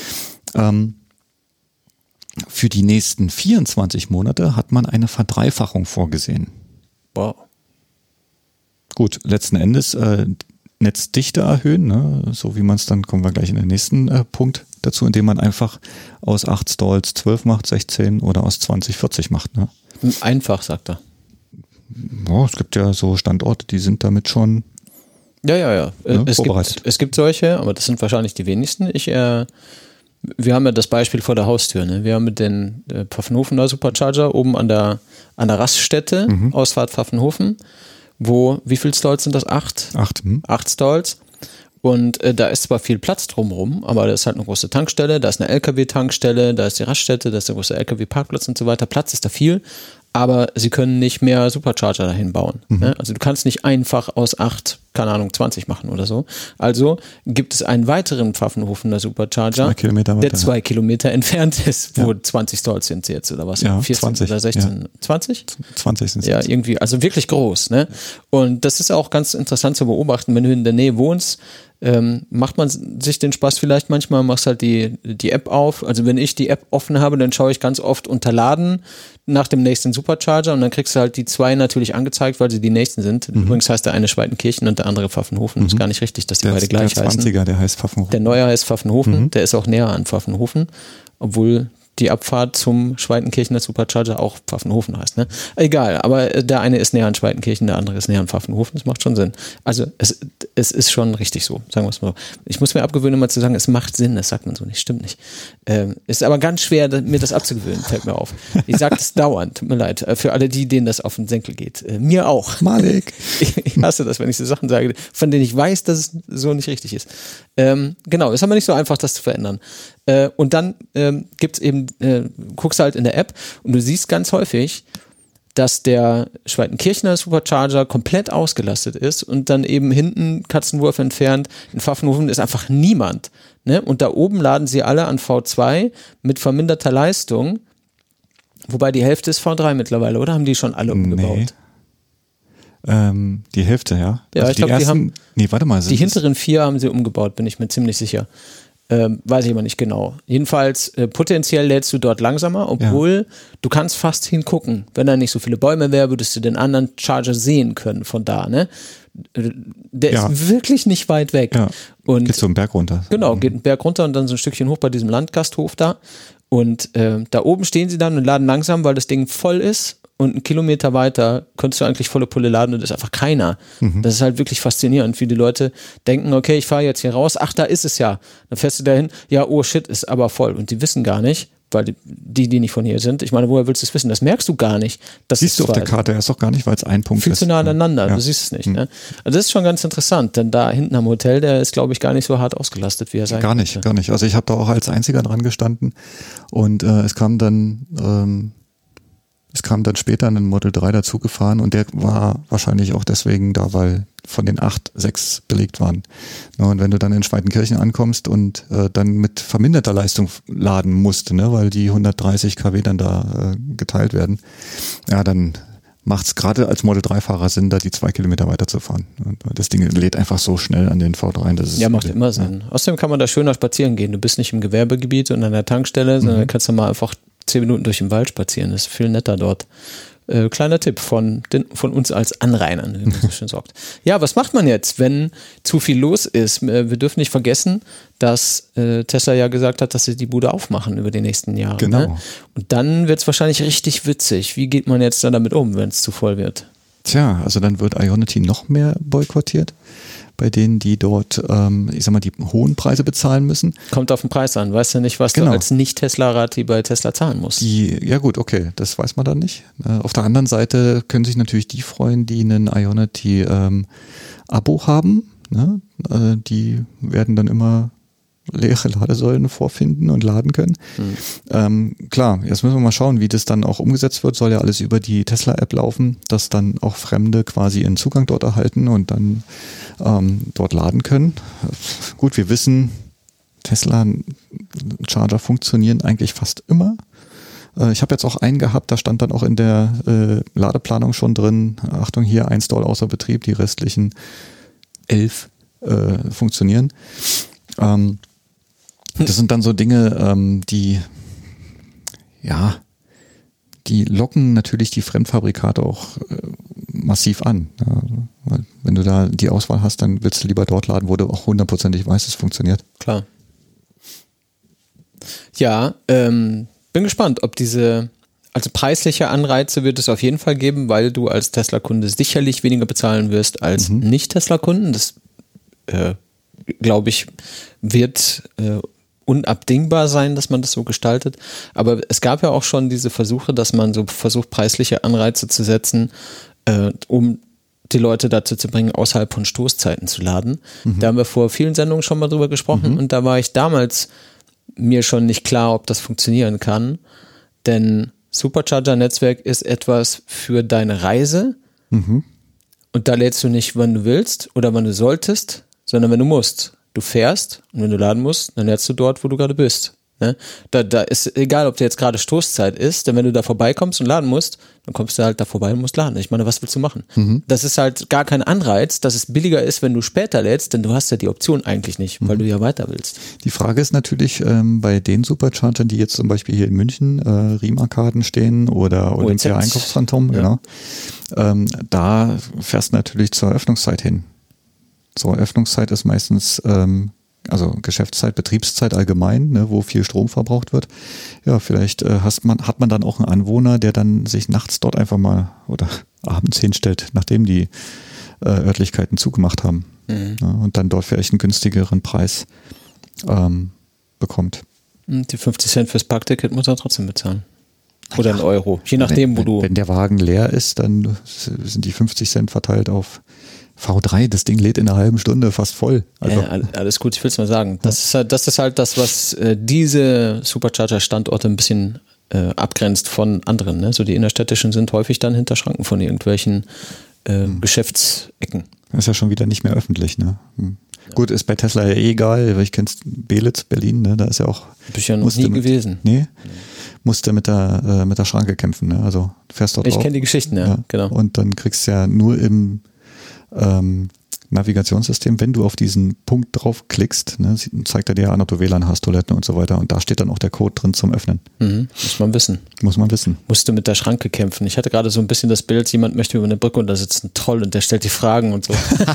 Für die nächsten 24 Monate hat man eine Verdreifachung vorgesehen. Wow. Gut, letzten Endes Netzdichte erhöhen, ne? So wie man es dann, kommen wir gleich in den nächsten Punkt dazu, indem man einfach aus 8 Stalls 12 macht, 16 oder aus 20 40 macht. Ne? Einfach, sagt er. Ja, es gibt ja so Standorte, die sind damit schon Ja. Ne, vorbereitet. Es gibt solche, aber das sind wahrscheinlich die wenigsten. Wir haben ja das Beispiel vor der Haustür. Ne? Wir haben mit den Pfaffenhofener Supercharger oben an der Raststätte, Ausfahrt Pfaffenhofen, wie viele Stalls sind das? 8? 8 Stalls. Und da ist zwar viel Platz drumherum, aber da ist halt eine große Tankstelle, da ist eine LKW-Tankstelle, da ist die Raststätte, da ist der große LKW-Parkplatz und so weiter. Platz ist da viel, aber sie können nicht mehr Supercharger dahin bauen. Ne? Also du kannst nicht einfach aus 8, keine Ahnung, 20 machen oder so. Also gibt es einen weiteren Pfaffenhofener Supercharger, 2 Kilometer der 2 Kilometer entfernt ist, wo 20 Stalls sind jetzt oder was? Ja, 14 20, oder 16? ja. 20? 20 sind es. Ja, irgendwie, also wirklich groß. Ne? Und das ist auch ganz interessant zu beobachten, wenn du in der Nähe wohnst, macht man sich den Spaß vielleicht manchmal, machst halt die App auf. Also wenn ich die App offen habe, dann schaue ich ganz oft unter Laden nach dem nächsten Supercharger und dann kriegst du halt die 2 natürlich angezeigt, weil sie die nächsten sind. Übrigens heißt der eine Schweitenkirchen und der andere Pfaffenhofen. Ist gar nicht richtig, dass die beide gleich heißen. Der 20er, der heißt Pfaffenhofen. Der neue heißt Pfaffenhofen, der ist auch näher an Pfaffenhofen, obwohl die Abfahrt zum Schweitenkirchener Supercharger auch Pfaffenhofen heißt, ne? Egal, aber der eine ist näher an Schweitenkirchen, der andere ist näher an Pfaffenhofen, das macht schon Sinn. Also es ist schon richtig so, sagen wir es mal so. Ich muss mir abgewöhnen, immer zu sagen, es macht Sinn, das sagt man so nicht, stimmt nicht. Ist aber ganz schwer, mir das abzugewöhnen, fällt mir auf. Ich sage das dauernd, tut mir leid, für alle denen das auf den Senkel geht. Mir auch. Malik. Ich hasse das, wenn ich so Sachen sage, von denen ich weiß, dass es so nicht richtig ist. Genau, ist aber nicht so einfach, das zu verändern. Und dann gibt's eben, guckst halt in der App und du siehst ganz häufig, dass der Schweitenkirchener Supercharger komplett ausgelastet ist und dann eben hinten Katzenwurf entfernt, in Pfaffenhofen ist einfach niemand. Ne? Und da oben laden sie alle an V2 mit verminderter Leistung, wobei die Hälfte ist V3 mittlerweile, oder? Haben die schon alle umgebaut? Die Hälfte, ja. Ja, also ich glaube, die haben. Nee, warte mal. Die hinteren 4 haben sie umgebaut, bin ich mir ziemlich sicher. Weiß ich aber nicht genau. Jedenfalls potenziell lädst du dort langsamer, obwohl du kannst fast hingucken. Wenn da nicht so viele Bäume wäre, würdest du den anderen Charger sehen können von da, ne? Der ist wirklich nicht weit weg. Ja. Und geht so einen Berg runter. Genau, geht einen Berg runter und dann so ein Stückchen hoch bei diesem Landgasthof da. Und da oben stehen sie dann und laden langsam, weil das Ding voll ist. Und 1 Kilometer weiter könntest du eigentlich volle Pulle laden und ist einfach keiner. Das ist halt wirklich faszinierend, wie die Leute denken, okay, ich fahre jetzt hier raus, ach, da ist es ja. Dann fährst du dahin, ja, oh shit, ist aber voll. Und die wissen gar nicht, weil die nicht von hier sind. Ich meine, woher willst du es wissen? Das merkst du gar nicht. Siehst du auf der Karte erst doch gar nicht, weil es ein Punkt ist. Viel zu nah aneinander, du siehst es nicht. Ne? Also das ist schon ganz interessant, denn da hinten am Hotel, der ist, glaube ich, gar nicht so hart ausgelastet, wie er sein könnte. Gar nicht. Also ich habe da auch als einziger dran gestanden und es kam dann später ein Model 3 dazugefahren und der war wahrscheinlich auch deswegen da, weil von den 8 6 belegt waren. Und wenn du dann in Schweitenkirchen ankommst und dann mit verminderter Leistung laden musst, ne, weil die 130 kW dann da geteilt werden, ja, dann macht es gerade als Model 3-Fahrer Sinn, da die 2 Kilometer weiterzufahren. Und das Ding lädt einfach so schnell an den V3. Das ist ja, macht immer Sinn. Ja. Außerdem kann man da schöner spazieren gehen. Du bist nicht im Gewerbegebiet und an der Tankstelle, sondern kannst du mal einfach 10 Minuten durch den Wald spazieren. Das ist viel netter dort. Kleiner Tipp von uns als Anrainern, wie man so schön sagt. Ja, was macht man jetzt, wenn zu viel los ist? Wir dürfen nicht vergessen, dass Tesla ja gesagt hat, dass sie die Bude aufmachen über die nächsten Jahre. Genau. Ne? Und dann wird es wahrscheinlich richtig witzig. Wie geht man jetzt dann damit um, wenn es zu voll wird? Tja, also dann wird Ionity noch mehr boykottiert. Bei denen, die dort, ich sag mal, die hohen Preise bezahlen müssen. Kommt auf den Preis an. Weißt du nicht, was du als Nicht-Tesla-Rati bei Tesla zahlen musst? Ja gut, okay, das weiß man dann nicht. Auf der anderen Seite können sich natürlich die freuen, die einen Ionity-Abo haben. Ne? Die werden dann immer leere Ladesäulen vorfinden und laden können. Klar, jetzt müssen wir mal schauen, wie das dann auch umgesetzt wird. Soll ja alles über die Tesla-App laufen, dass dann auch Fremde quasi ihren Zugang dort erhalten und dann dort laden können. Gut, wir wissen, Tesla-Charger funktionieren eigentlich fast immer. Ich habe jetzt auch einen gehabt, da stand dann auch in der Ladeplanung schon drin, Achtung, hier ein Stall außer Betrieb, die restlichen 11 funktionieren. Das sind dann so Dinge, die locken natürlich die Fremdfabrikate auch massiv an. Ja, weil wenn du da die Auswahl hast, dann willst du lieber dort laden, wo du auch hundertprozentig weißt, es funktioniert. Klar. Ja, bin gespannt, ob also preisliche Anreize wird es auf jeden Fall geben, weil du als Tesla-Kunde sicherlich weniger bezahlen wirst als Nicht-Tesla-Kunden. Das, glaube ich, wird unabdingbar sein, dass man das so gestaltet. Aber es gab ja auch schon diese Versuche, dass man so versucht, preisliche Anreize zu setzen, um die Leute dazu zu bringen, außerhalb von Stoßzeiten zu laden. Da haben wir vor vielen Sendungen schon mal drüber gesprochen und da war ich damals mir schon nicht klar, ob das funktionieren kann. Denn Supercharger-Netzwerk ist etwas für deine Reise und da lädst du nicht, wann du willst oder wann du solltest, sondern wenn du musst. Du fährst und wenn du laden musst, dann lädst du dort, wo du gerade bist. Ne? Da ist egal, ob der jetzt gerade Stoßzeit ist, denn wenn du da vorbeikommst und laden musst, dann kommst du halt da vorbei und musst laden. Ich meine, was willst du machen? Das ist halt gar kein Anreiz, dass es billiger ist, wenn du später lädst, denn du hast ja die Option eigentlich nicht, weil du ja weiter willst. Die Frage ist natürlich bei den Superchargern, die jetzt zum Beispiel hier in München Riemarkaden stehen oder Olympia Einkaufsphantom, genau. Da fährst du natürlich zur Öffnungszeit hin. Zur Öffnungszeit ist meistens also Geschäftszeit, Betriebszeit allgemein, ne, wo viel Strom verbraucht wird. Ja, vielleicht hat man dann auch einen Anwohner, der dann sich nachts dort einfach mal oder abends hinstellt, nachdem die Örtlichkeiten zugemacht haben. Ja, und dann dort vielleicht einen günstigeren Preis bekommt. Und die 50 Cent fürs Parkticket muss er trotzdem bezahlen. Oder einen Euro, je nachdem, wo du... Wenn der Wagen leer ist, dann sind die 50 Cent verteilt auf V3, das Ding lädt in einer halben Stunde fast voll. Also. Ja, alles gut, ich will es mal sagen. Das ist halt das, was diese Supercharger-Standorte ein bisschen abgrenzt von anderen. Ne? So die innerstädtischen sind häufig dann hinter Schranken von irgendwelchen Geschäftsecken. Das ist ja schon wieder nicht mehr öffentlich. Ne? Ja. Gut, ist bei Tesla ja eh egal, weil ich kenn's Belitz, Berlin, ne? Da ist ja auch... Bin ich ja noch nie gewesen. Nee? Musste mit der Schranke kämpfen. Ne? Also du fährst dort Ich kenne die Geschichten, ja, genau. Und dann kriegst du ja nur im Navigationssystem, wenn du auf diesen Punkt draufklickst, ne, zeigt er dir an, ob du WLAN hast, Toiletten und so weiter. Und da steht dann auch der Code drin zum Öffnen. Muss man wissen. Musst du mit der Schranke kämpfen. Ich hatte gerade so ein bisschen das Bild, jemand möchte über eine Brücke und da sitzt ein Troll und der stellt die Fragen und so.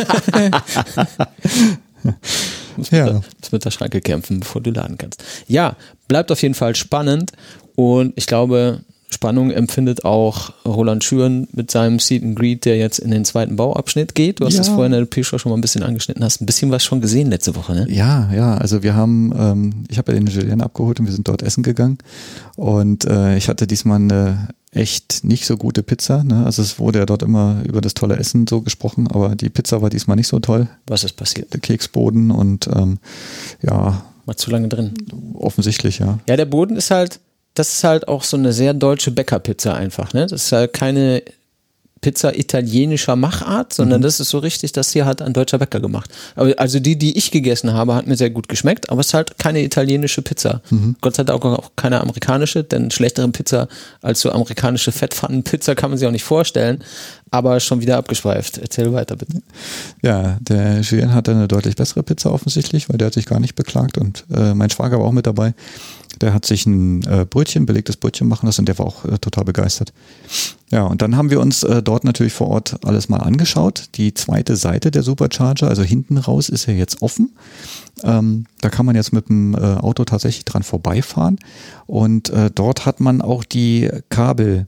Musst mit der Schranke kämpfen, bevor du laden kannst. Ja, bleibt auf jeden Fall spannend und ich glaube, Spannung empfindet auch Roland Schüren mit seinem Seed and Greet, der jetzt in den zweiten Bauabschnitt geht. Du hast das vorhin in der Pre-Show schon mal ein bisschen angeschnitten, hast ein bisschen was schon gesehen letzte Woche, ne? Ja, also wir haben, ich habe ja den Julien abgeholt und wir sind dort essen gegangen und ich hatte diesmal eine echt nicht so gute Pizza, ne? Also es wurde ja dort immer über das tolle Essen so gesprochen, aber die Pizza war diesmal nicht so toll. Was ist passiert? Der Keksboden und war zu lange drin. Offensichtlich, ja. Ja, der Boden ist halt, das ist halt auch so eine sehr deutsche Bäckerpizza einfach, ne? Das ist halt keine Pizza italienischer Machart, sondern das ist so richtig, das hier hat ein deutscher Bäcker gemacht. Aber also die ich gegessen habe, hat mir sehr gut geschmeckt, aber es ist halt keine italienische Pizza. Gott sei Dank auch keine amerikanische, denn schlechtere Pizza als so amerikanische Fettpfannenpizza kann man sich auch nicht vorstellen, aber schon wieder abgeschweift. Erzähl weiter, bitte. Ja, der Julien hatte eine deutlich bessere Pizza offensichtlich, weil der hat sich gar nicht beklagt und mein Schwager war auch mit dabei. Der hat sich ein belegtes Brötchen machen lassen und der war auch total begeistert. Ja, und dann haben wir uns dort natürlich vor Ort alles mal angeschaut. Die zweite Seite der Supercharger, also hinten raus, ist ja jetzt offen. Da kann man jetzt mit dem Auto tatsächlich dran vorbeifahren. Und dort hat man auch die Kabel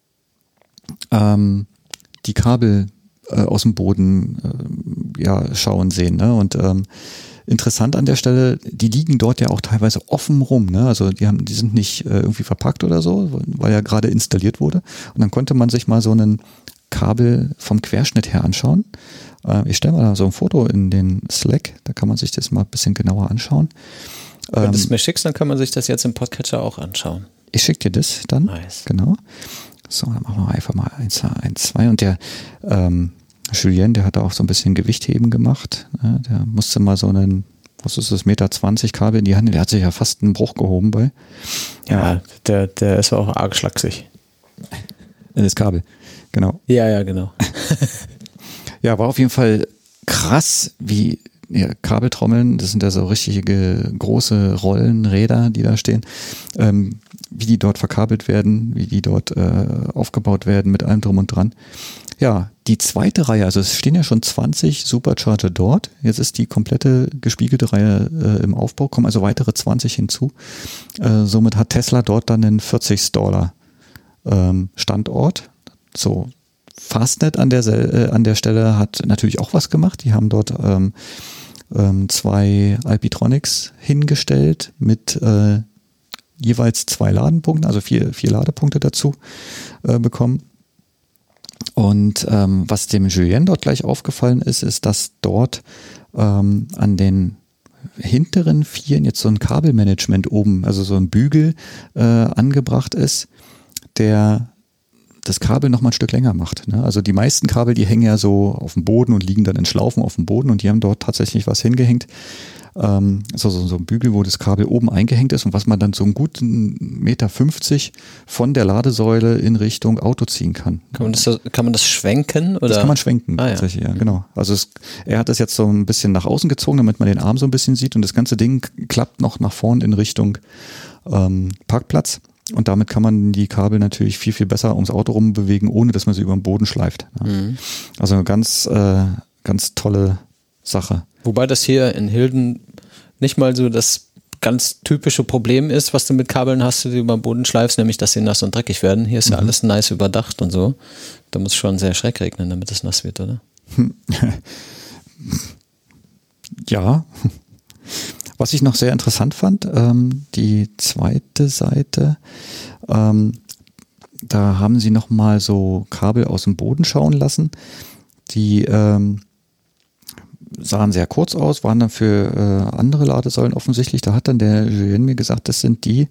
aus dem Boden schauen sehen. Ne? Und interessant an der Stelle, die liegen dort ja auch teilweise offen rum, ne? Also die sind nicht irgendwie verpackt oder so, weil ja gerade installiert wurde. Und dann konnte man sich mal so einen Kabel vom Querschnitt her anschauen. Ich stelle mal so ein Foto in den Slack, da kann man sich das mal ein bisschen genauer anschauen. Wenn du es mir schickst, dann kann man sich das jetzt im Podcatcher auch anschauen. Ich schicke dir das dann. Nice. Genau. So, dann machen wir einfach mal 1, 2 und der Julien, der hat auch so ein bisschen Gewichtheben gemacht. Der musste mal so einen, was ist das, 1,20 Meter Kabel in die Hand, der hat sich ja fast einen Bruch gehoben bei. Ja, der ist auch arg schlaksig. Das Kabel, genau. Ja, genau. Ja, war auf jeden Fall krass, wie Kabeltrommeln, das sind ja so richtige große Rollenräder, die da stehen, wie die dort verkabelt werden, wie die dort aufgebaut werden mit allem drum und dran. Ja, die zweite Reihe, also es stehen ja schon 20 Supercharger dort. Jetzt ist die komplette gespiegelte Reihe im Aufbau, kommen also weitere 20 hinzu. Somit hat Tesla dort dann einen 40 Staller Standort. So, Fastnet an der Stelle hat natürlich auch was gemacht. Die haben dort 2 Alpitronics hingestellt mit jeweils 2 Ladepunkten, also 4 Ladepunkte dazu bekommen. Und was dem Julien dort gleich aufgefallen ist, dass dort an den hinteren 4 jetzt so ein Kabelmanagement oben, also so ein Bügel angebracht ist, der das Kabel noch mal ein Stück länger macht. Ne? Also die meisten Kabel, die hängen ja so auf dem Boden und liegen dann in Schlaufen auf dem Boden und die haben dort tatsächlich was hingehängt. So ein Bügel, wo das Kabel oben eingehängt ist und was man dann so einen guten 1,50 Meter von der Ladesäule in Richtung Auto ziehen kann. Kann man das schwenken? Oder? Das kann man schwenken, tatsächlich, ja, genau. Also er hat das jetzt so ein bisschen nach außen gezogen, damit man den Arm so ein bisschen sieht und das ganze Ding klappt noch nach vorn in Richtung Parkplatz. Und damit kann man die Kabel natürlich viel, viel besser ums Auto rum bewegen, ohne dass man sie über den Boden schleift. Ja. Mhm. Also eine ganz tolle Sache. Wobei das hier in Hilden nicht mal so das ganz typische Problem ist, was du mit Kabeln hast, die du über den Boden schleifst, nämlich dass sie nass und dreckig werden. Hier ist ja alles nice überdacht und so. Da muss schon sehr schreck regnen, damit es nass wird, oder? Ja. Was ich noch sehr interessant fand, die zweite Seite, da haben sie nochmal so Kabel aus dem Boden schauen lassen, die sahen sehr kurz aus, waren dann für andere Ladesäulen offensichtlich. Da hat dann der Julien mir gesagt, das sind die,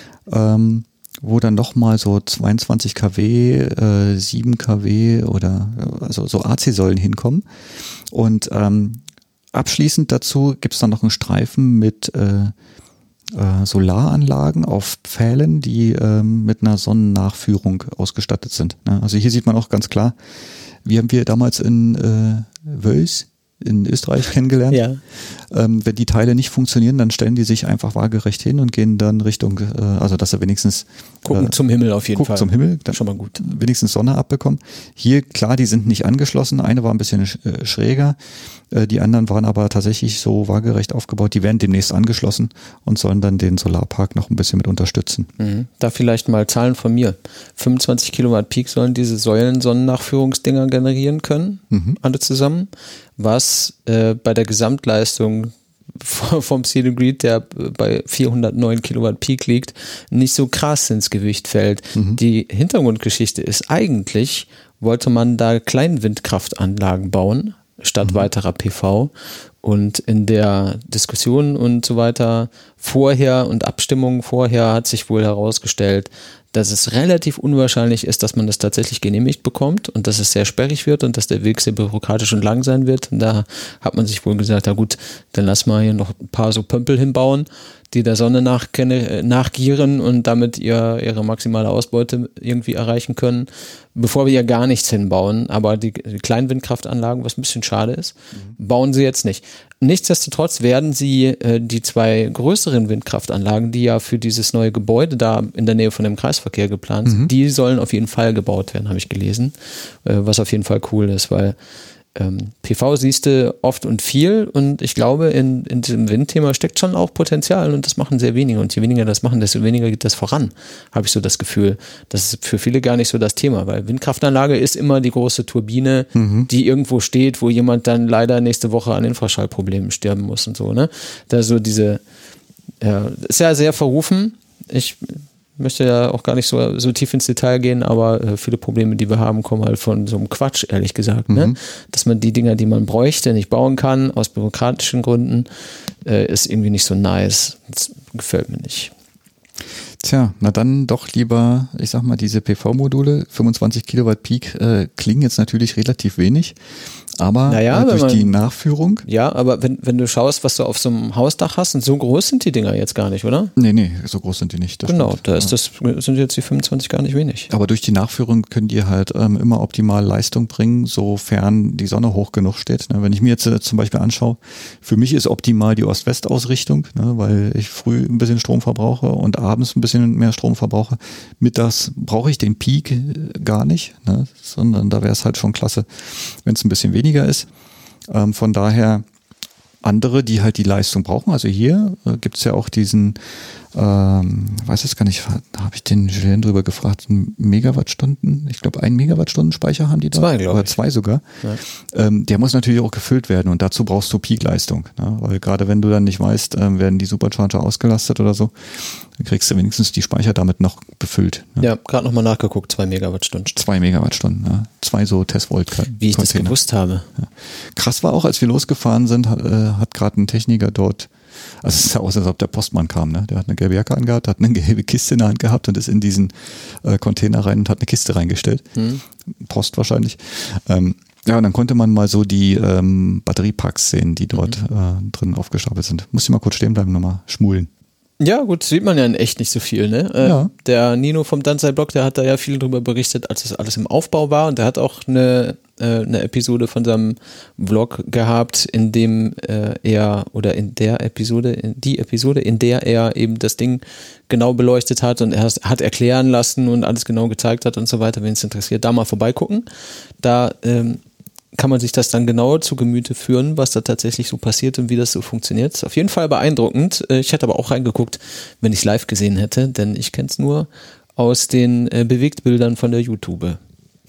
wo dann nochmal so 22 kW, 7 kW oder also so AC-Säulen hinkommen. Und abschließend dazu gibt's dann noch einen Streifen mit Solaranlagen auf Pfählen, die mit einer Sonnennachführung ausgestattet sind. Ne? Also hier sieht man auch ganz klar, wie haben wir damals in Wöls in Österreich kennengelernt. Ja. Wenn die Teile nicht funktionieren, dann stellen die sich einfach waagerecht hin und gehen dann Richtung, also dass sie wenigstens gucken zum Himmel auf jeden Fall. Zum Himmel, dann schon mal gut. Wenigstens Sonne abbekommen. Hier, klar, die sind nicht angeschlossen. Eine war ein bisschen schräger. Die anderen waren aber tatsächlich so waagerecht aufgebaut. Die werden demnächst angeschlossen und sollen dann den Solarpark noch ein bisschen mit unterstützen. Mhm. Da vielleicht mal Zahlen von mir. 25 Kilowatt Peak sollen diese Säulen-Sonnennachführungsdinger generieren können, alle zusammen. Was bei der Gesamtleistung vom Steel & Grid, der bei 409 Kilowatt Peak liegt, nicht so krass ins Gewicht fällt. Die Hintergrundgeschichte ist eigentlich, wollte man da Kleinwindkraftanlagen bauen, statt weiterer PV. Und in der Diskussion und so weiter vorher und Abstimmung vorher hat sich wohl herausgestellt, dass es relativ unwahrscheinlich ist, dass man das tatsächlich genehmigt bekommt und dass es sehr sperrig wird und dass der Weg sehr bürokratisch und lang sein wird. Und da hat man sich wohl gesagt, na gut, dann lass mal hier noch ein paar so Pömpel hinbauen, die der Sonne nachgieren und damit ihre maximale Ausbeute irgendwie erreichen können, bevor wir ja gar nichts hinbauen. Aber die kleinen Windkraftanlagen, was ein bisschen schade ist, bauen sie jetzt nicht. Nichtsdestotrotz werden sie die zwei größeren Windkraftanlagen, die ja für dieses neue Gebäude da in der Nähe von dem Kreisverkehr geplant sind, die sollen auf jeden Fall gebaut werden, habe ich gelesen, was auf jeden Fall cool ist, weil PV siehst du oft und viel und ich glaube, in diesem Windthema steckt schon auch Potenzial und das machen sehr wenige und je weniger das machen, desto weniger geht das voran, habe ich so das Gefühl. Das ist für viele gar nicht so das Thema, weil Windkraftanlage ist immer die große Turbine, die irgendwo steht, wo jemand dann leider nächste Woche an Infraschallproblemen sterben muss und so, ne? Da so diese, ist ja sehr verrufen. Ich möchte ja auch gar nicht so tief ins Detail gehen, aber viele Probleme, die wir haben, kommen halt von so einem Quatsch, ehrlich gesagt. Ne? Dass man die Dinger, die man bräuchte, nicht bauen kann, aus bürokratischen Gründen, ist irgendwie nicht so nice. Das gefällt mir nicht. Tja, na dann doch lieber, ich sag mal, diese PV-Module, 25 Kilowatt Peak klingen jetzt natürlich relativ wenig, aber durch die Nachführung. Ja, aber wenn du schaust, was du auf so einem Hausdach hast, und so groß sind die Dinger jetzt gar nicht, oder? Nee, so groß sind die nicht. Genau, sind jetzt die 25 gar nicht wenig. Aber durch die Nachführung können die halt immer optimal Leistung bringen, sofern die Sonne hoch genug steht. Ne? Wenn ich mir jetzt zum Beispiel anschaue, für mich ist optimal die Ost-West-Ausrichtung, ne? Weil ich früh ein bisschen Strom verbrauche und abends ein bisschen mehr Strom verbrauche. Mittags brauche ich den Peak gar nicht, ne? Sondern da wäre es halt schon klasse, wenn es ein bisschen weniger ist. Von daher andere, die halt die Leistung brauchen. Also hier gibt es ja auch diesen, weiß jetzt gar nicht, da habe ich den Julien drüber gefragt, Megawattstunden, ich glaube 1 Megawattstunden Speicher haben die da. 2, glaube ich. Oder 2 sogar. Ja. Der muss natürlich auch gefüllt werden und dazu brauchst du Peakleistung. Ne? Weil gerade wenn du dann nicht weißt, werden die Supercharger ausgelastet oder so, dann kriegst du wenigstens die Speicher damit noch befüllt. Ne? Ja, gerade nochmal nachgeguckt, 2 Megawattstunden. 2 Megawattstunden, ja. 2 so Testvolt. Wie ich das gewusst habe. Ja. Krass war auch, als wir losgefahren sind, hat gerade ein Techniker dort Also es sah aus, als ob der Postmann kam, ne? Der hat eine gelbe Jacke angehabt, hat eine gelbe Kiste in der Hand gehabt und ist in diesen Container rein und hat eine Kiste reingestellt. Post wahrscheinlich. Ja, und dann konnte man mal so die Batteriepacks sehen, die dort drin aufgestapelt sind. Muss ich mal kurz stehen bleiben, nochmal schmulen. Ja, gut, sieht man ja in echt nicht so viel, ne? Ja. Der Nino vom Danzai-Blog, der hat da ja viel drüber berichtet, als das alles im Aufbau war, und der hat auch eine Episode von seinem Vlog gehabt, in dem die Episode, in der er eben das Ding genau beleuchtet hat und er hat erklären lassen und alles genau gezeigt hat und so weiter. Wen es interessiert, da mal vorbeigucken. Da kann man sich das dann genauer zu Gemüte führen, was da tatsächlich so passiert und wie das so funktioniert. Ist auf jeden Fall beeindruckend. Ich hätte aber auch reingeguckt, wenn ich es live gesehen hätte, denn ich kenne es nur aus den Bewegtbildern von der YouTube.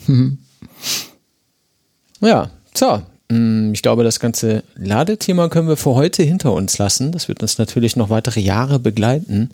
Ja, so. Ich glaube, das ganze Ladethema können wir für heute hinter uns lassen. Das wird uns natürlich noch weitere Jahre begleiten,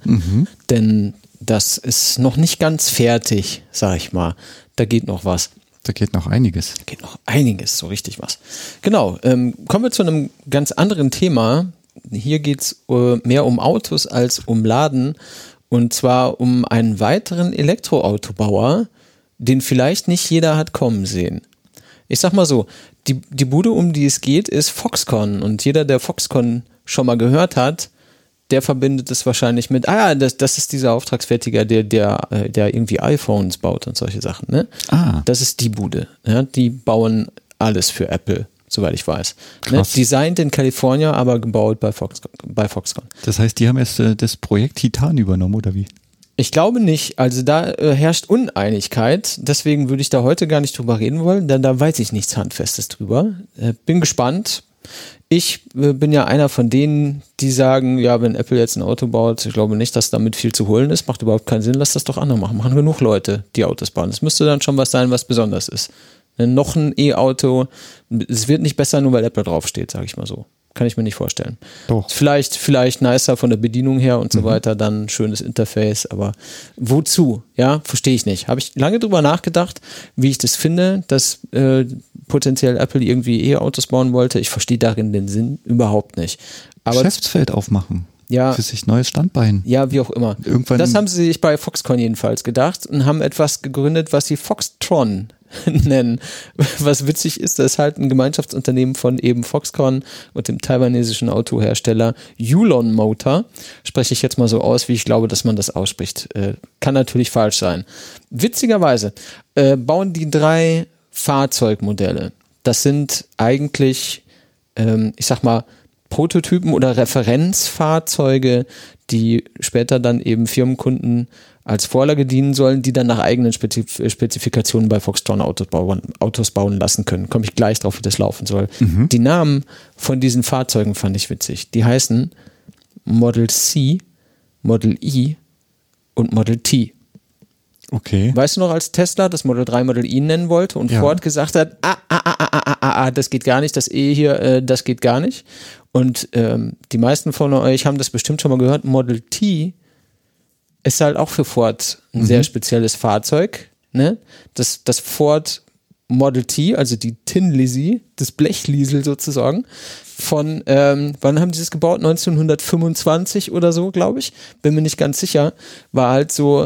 denn das ist noch nicht ganz fertig, sag ich mal. Da geht noch was. Da geht noch einiges. Da geht noch einiges, so richtig was. Genau, kommen wir zu einem ganz anderen Thema. Hier geht es mehr um Autos als um Laden. Und zwar um einen weiteren Elektroautobauer, den vielleicht nicht jeder hat kommen sehen. Ich sag mal so, die Bude, um die es geht, ist Foxconn. Und jeder, der Foxconn schon mal gehört hat, der verbindet es wahrscheinlich mit, das ist dieser Auftragsfertiger, der irgendwie iPhones baut und solche Sachen, ne? Das ist die Bude. Ja? Die bauen alles für Apple, soweit ich weiß. Ne? Designed in Kalifornien, aber gebaut bei Foxconn. Das heißt, die haben jetzt das Projekt Titan übernommen, oder wie? Ich glaube nicht. Also da herrscht Uneinigkeit. Deswegen würde ich da heute gar nicht drüber reden wollen, denn da weiß ich nichts Handfestes drüber. Bin gespannt. Ich bin ja einer von denen, die sagen, ja, wenn Apple jetzt ein Auto baut, ich glaube nicht, dass damit viel zu holen ist, macht überhaupt keinen Sinn, lass das doch andere machen. Machen genug Leute, die Autos bauen. Es müsste dann schon was sein, was besonders ist. Noch ein E-Auto, es wird nicht besser, nur weil Apple draufsteht, sage ich mal so. Kann ich mir nicht vorstellen. Doch. Vielleicht nicer von der Bedienung her und so weiter, dann schönes Interface, aber wozu? Ja, verstehe ich nicht. Habe ich lange drüber nachgedacht, wie ich das finde, dass potenziell Apple irgendwie E-Autos bauen wollte. Ich verstehe darin den Sinn überhaupt nicht. Aber Geschäftsfeld aufmachen. Ja, für sich neues Standbein. Ja, wie auch immer. Irgendwann das haben sie sich bei Foxconn jedenfalls gedacht und haben etwas gegründet, was sie Foxtron nennen. Was witzig ist, das ist halt ein Gemeinschaftsunternehmen von eben Foxconn und dem taiwanesischen Autohersteller Yulon Motor. Spreche ich jetzt mal so aus, wie ich glaube, dass man das ausspricht. Kann natürlich falsch sein. Witzigerweise bauen die 3 Fahrzeugmodelle. Das sind eigentlich, ich sag mal, Prototypen oder Referenzfahrzeuge, die später dann eben Firmenkunden als Vorlage dienen sollen, die dann nach eigenen Spezifikationen bei Foxtron Autos bauen lassen können. Komme ich gleich drauf, wie das laufen soll. Die Namen von diesen Fahrzeugen fand ich witzig. Die heißen Model C, Model E und Model T. Okay. Weißt du noch, als Tesla das Model 3 Model I nennen wollte und Ford gesagt hat, das geht gar nicht, das E hier, das geht gar nicht. Und die meisten von euch haben das bestimmt schon mal gehört, Model T ist halt auch für Ford ein sehr spezielles Fahrzeug. Ne? Das Ford Model T, also die Tin Lizzie, das Blechliesel sozusagen, von, wann haben die das gebaut? 1925 oder so, glaube ich. Bin mir nicht ganz sicher. War halt so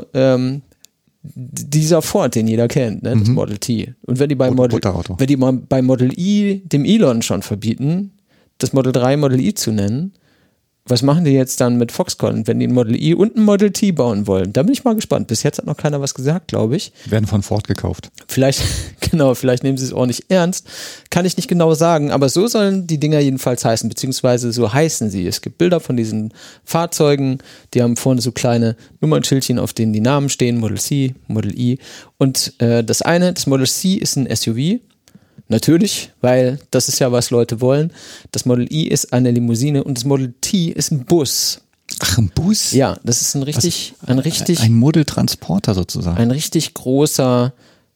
dieser Ford, den jeder kennt, ne? Das Model T. Und wenn die bei Model I dem Elon schon verbieten, das Model 3 Model I zu nennen, was machen die jetzt dann mit Foxconn, wenn die ein Model I und ein Model T bauen wollen? Da bin ich mal gespannt. Bis jetzt hat noch keiner was gesagt, glaube ich. Werden von Ford gekauft. Vielleicht nehmen sie es auch nicht ernst. Kann ich nicht genau sagen, aber so sollen die Dinger jedenfalls heißen, beziehungsweise so heißen sie. Es gibt Bilder von diesen Fahrzeugen, die haben vorne so kleine Nummernschildchen, auf denen die Namen stehen, Model C, Model I. Und das Model C ist ein SUV. Natürlich, weil das ist ja, was Leute wollen. Das Model I ist eine Limousine und das Model T ist ein Bus. Ach, ein Bus? Ja, das ist ein Modeltransporter sozusagen. Ein richtig großer,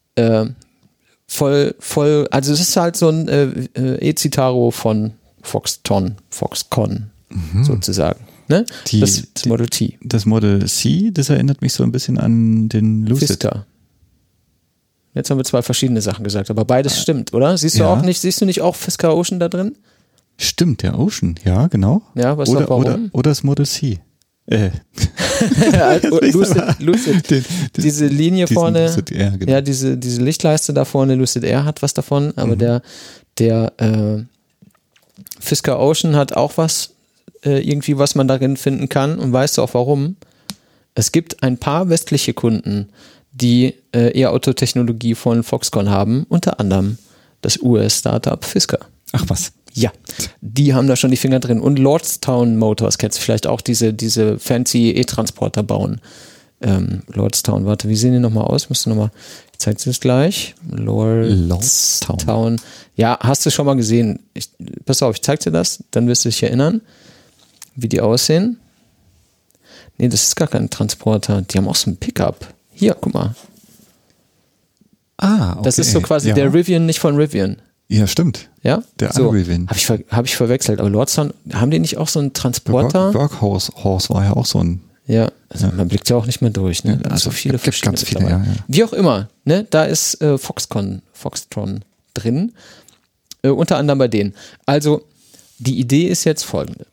also es ist halt so ein E-Citaro von Foxconn sozusagen. Ne? Das Model T. Das Model C, das erinnert mich so ein bisschen an den Lucid. Fisker. Jetzt haben wir 2 verschiedene Sachen gesagt, aber beides stimmt, oder? Siehst du nicht auch Fisker Ocean da drin? Stimmt, der Ocean, ja, genau. Ja, weißt du warum? Oder das Model C. Lucid. Diese Linie vorne, Lucid Air, genau. ja, diese Lichtleiste da vorne, Lucid Air hat was davon, aber der Fisker Ocean hat auch was, irgendwie, was man darin finden kann, und weißt du auch warum? Es gibt ein paar westliche Kunden, die E-Auto-Technologie von Foxconn haben, unter anderem das US-Startup Fisker. Ach was. Ja, die haben da schon die Finger drin. Und Lordstown Motors, kennst du vielleicht auch, diese fancy E-Transporter bauen. Lordstown, warte, wie sehen die nochmal aus? Ich zeig dir das gleich. Lordstown. Ja, hast du schon mal gesehen. Pass auf, ich zeig dir das, dann wirst du dich erinnern, wie die aussehen. Nee, das ist gar kein Transporter. Die haben auch so einen Pickup. Hier, guck mal. Ah, okay. Das ist so quasi der Rivian, nicht von Rivian. Ja, stimmt. Ja? Der so, Rivian. Hab ich verwechselt. Aber Lordstown, haben die nicht auch so einen Transporter? Workhorse war ja auch so ein. Ja, also man blickt ja auch nicht mehr durch. Ne? Ja, also so viele verschiedene. Ganz viele, ja. Wie auch immer, ne? Da ist Foxtron drin. Unter anderem bei denen. Also, die Idee ist jetzt folgende.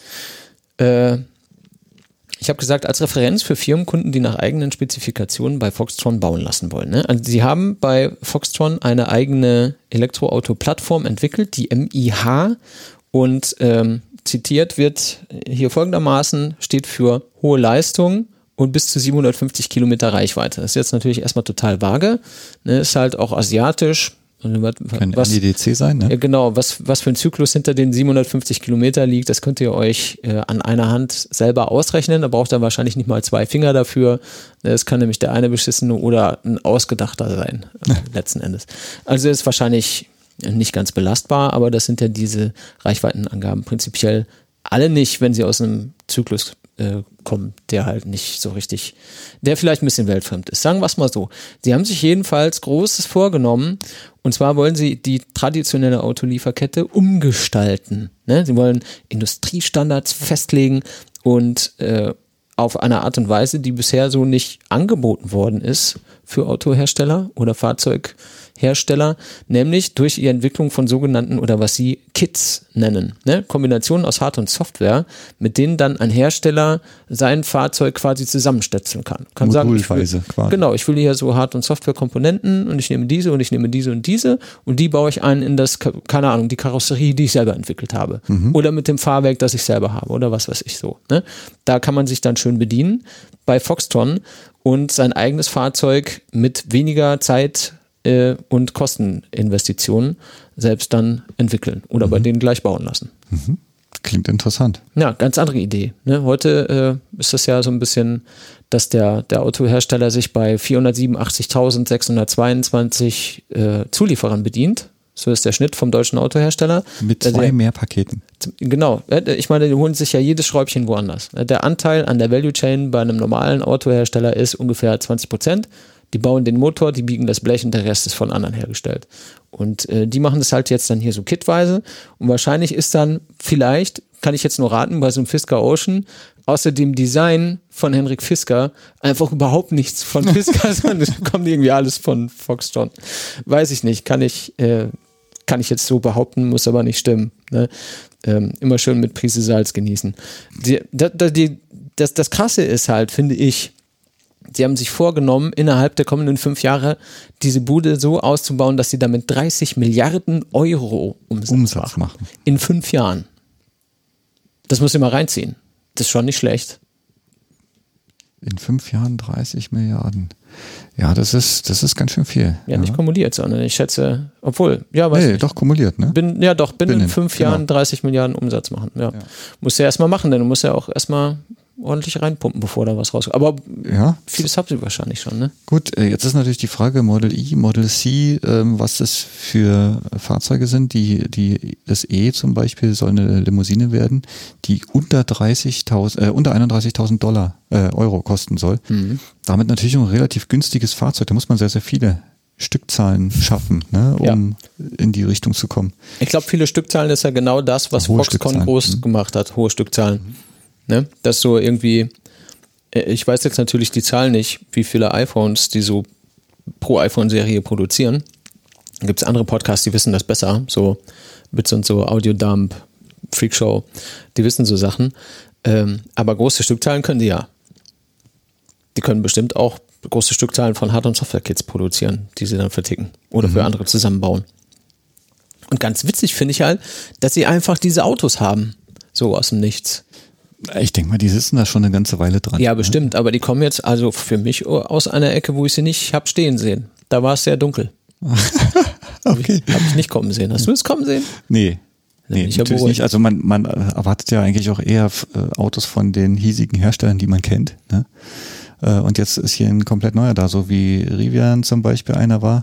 Ich habe gesagt, als Referenz für Firmenkunden, die nach eigenen Spezifikationen bei Foxtron bauen lassen wollen. Ne? Also sie haben bei Foxtron eine eigene Elektroauto-Plattform entwickelt, die MIH, und zitiert wird hier folgendermaßen, steht für hohe Leistung und bis zu 750 Kilometer Reichweite. Das ist jetzt natürlich erstmal total vage, ne? Ist halt auch asiatisch. Kann NEDC sein, ne? Genau, was für ein Zyklus hinter den 750 Kilometer liegt, das könnt ihr euch an einer Hand selber ausrechnen. Da braucht ihr wahrscheinlich nicht mal 2 Finger dafür. Es kann nämlich der eine beschissene oder ein ausgedachter sein, letzten Endes. Also ist wahrscheinlich nicht ganz belastbar, aber das sind ja diese Reichweitenangaben prinzipiell alle nicht, wenn sie aus einem Zyklus kommen, der halt nicht so richtig, der vielleicht ein bisschen weltfremd ist. Sagen wir es mal so. Sie haben sich jedenfalls Großes vorgenommen, und zwar wollen sie die traditionelle Autolieferkette umgestalten. Ne? Sie wollen Industriestandards festlegen und auf eine Art und Weise, die bisher so nicht angeboten worden ist für Autohersteller oder Fahrzeughersteller, nämlich durch die Entwicklung von sogenannten, oder was sie Kits nennen, ne? Kombinationen aus Hard- und Software, mit denen dann ein Hersteller sein Fahrzeug quasi zusammenstöpseln kann. Modulweise quasi. Genau, ich will hier so Hard- und Software-Komponenten und ich nehme diese und ich nehme diese und diese und die baue ich ein in das, keine Ahnung, die Karosserie, die ich selber entwickelt habe. Oder mit dem Fahrwerk, das ich selber habe oder was weiß ich so. Ne? Da kann man sich dann schön bedienen bei Foxtron und sein eigenes Fahrzeug mit weniger Zeit und Kosteninvestitionen selbst dann entwickeln oder bei denen gleich bauen lassen. Klingt interessant. Ja, ganz andere Idee. Ne? Heute ist das ja so ein bisschen, dass der Autohersteller sich bei 487.622 Zulieferern bedient. So ist der Schnitt vom deutschen Autohersteller. Mit 2 mehr Paketen. Genau. Ich meine, die holen sich ja jedes Schräubchen woanders. Der Anteil an der Value Chain bei einem normalen Autohersteller ist ungefähr 20%. Die bauen den Motor, die biegen das Blech und der Rest ist von anderen hergestellt. Und die machen das halt jetzt dann hier so kitweise. Und wahrscheinlich ist dann vielleicht, kann ich jetzt nur raten, bei so einem Fisker Ocean, außer dem Design von Henrik Fisker, einfach überhaupt nichts von Fisker, sondern es kommt irgendwie alles von Foxtron. Weiß ich nicht, kann ich jetzt so behaupten, muss aber nicht stimmen. Ne? Immer schön mit Prise Salz genießen. Das Krasse ist halt, finde ich, sie haben sich vorgenommen, innerhalb der kommenden 5 Jahre diese Bude so auszubauen, dass sie damit 30 Milliarden Euro Umsatz machen. In 5 Jahren. Das muss ich mal reinziehen. Das ist schon nicht schlecht. In 5 Jahren 30 Milliarden. Ja, das ist ganz schön viel. Ja, nicht kumuliert, sondern ich schätze, obwohl, ja, weiß nicht. Doch kumuliert, ne? Binnen 5 Jahren 30 Milliarden Umsatz machen. Ja. Muss ja erstmal machen, denn du musst ja auch erstmal ordentlich reinpumpen, bevor da was rauskommt. Aber vieles habt ihr wahrscheinlich schon, ne? Gut, jetzt ist natürlich die Frage Model E, Model C, was das für Fahrzeuge sind. Das E zum Beispiel soll eine Limousine werden, die unter 31.000 Euro kosten soll. Damit natürlich ein relativ günstiges Fahrzeug. Da muss man sehr, sehr viele Stückzahlen schaffen, ne, um in die Richtung zu kommen. Ich glaube, viele Stückzahlen ist ja genau das, was Foxconn groß gemacht hat. Hohe Stückzahlen. Ne? Das so irgendwie, ich weiß jetzt natürlich die Zahl nicht, wie viele iPhones die so pro iPhone-Serie produzieren. Da gibt es andere Podcasts, die wissen das besser, so Bits und so, Audiodump, Freakshow, die wissen so Sachen. Aber große Stückzahlen können die ja. Die können bestimmt auch große Stückzahlen von Hard- und Software-Kits produzieren, die sie dann verticken oder für andere zusammenbauen. Und ganz witzig finde ich halt, dass sie einfach diese Autos haben, so aus dem Nichts. Ich denke mal, die sitzen da schon eine ganze Weile dran. Ja, bestimmt, aber die kommen jetzt also für mich aus einer Ecke, wo ich sie nicht habe stehen sehen. Da war es sehr dunkel. Okay. Habe ich nicht kommen sehen. Hast du es kommen sehen? Nee, natürlich nicht. Also man erwartet ja eigentlich auch eher Autos von den hiesigen Herstellern, die man kennt. Ne? Und jetzt ist hier ein komplett neuer da, so wie Rivian zum Beispiel einer war.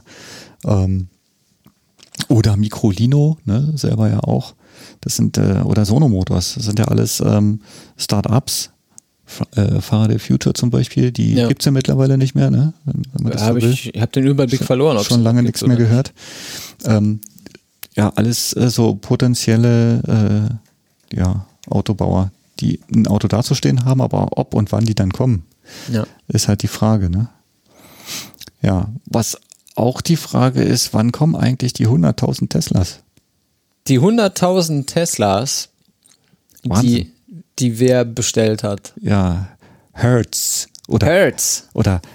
Oder Microlino, ne, selber ja auch. Das sind, oder Sono Motors, das sind ja alles Start-ups. Faraday Future zum Beispiel, die gibt's ja mittlerweile nicht mehr, ne? Ich habe den Überblick verloren. Schon lange nichts mehr gehört. Ja, alles so potenzielle Autobauer, die ein Auto dazustehen haben, aber ob und wann die dann kommen, ist halt die Frage, ne? Ja, was auch die Frage ist, wann kommen eigentlich die 100.000 Teslas? Die 100.000 Teslas, die wer bestellt hat. Ja, Hertz. Oder Hertz.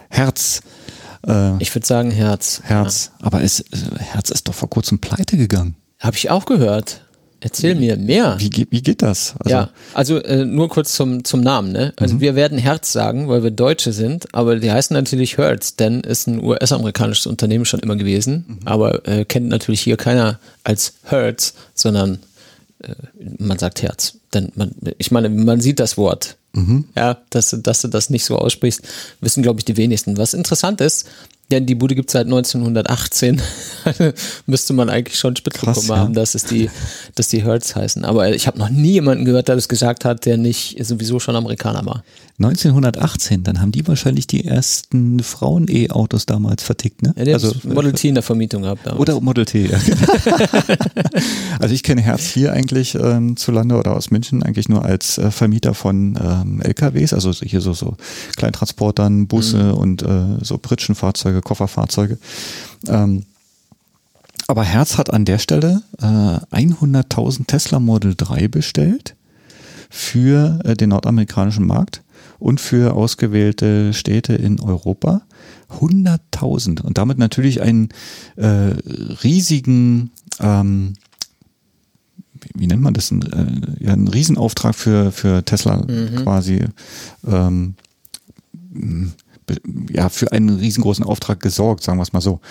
Ich würde sagen Hertz. Hertz. Ja. Aber Hertz ist doch vor kurzem pleite gegangen. Habe ich auch gehört. Erzähl mir mehr. Wie geht das? Also nur kurz zum Namen. Ne? Also wir werden Hertz sagen, weil wir Deutsche sind, aber die heißen natürlich Hertz, denn ist ein US-amerikanisches Unternehmen schon immer gewesen, aber kennt natürlich hier keiner als Hertz, sondern man sagt Herz. Denn man sieht das Wort. Ja, dass du das nicht so aussprichst, wissen, glaube ich, die wenigsten. Was interessant ist, denn die Bude gibt es seit 1918. Müsste man eigentlich schon spitz bekommen haben, dass die Hertz heißen. Aber ich habe noch nie jemanden gehört, der das gesagt hat, der nicht sowieso schon Amerikaner war. 1918, dann haben die wahrscheinlich die ersten Frauen-E-Autos damals vertickt, ne? Ja, die haben Model T in der Vermietung gehabt damals. Oder Model T, ja. Also ich kenne Hertz hier eigentlich zu Lande oder aus München eigentlich nur als Vermieter von LKWs, also hier so Kleintransportern, Busse und so Pritschenfahrzeuge, Kofferfahrzeuge. Aber Hertz hat an der Stelle 100.000 Tesla Model 3 bestellt für den nordamerikanischen Markt und für ausgewählte Städte in Europa. 100.000 und damit natürlich einen riesigen, wie nennt man das, einen Riesenauftrag für Tesla quasi, für einen riesengroßen Auftrag gesorgt, sagen wir es mal so.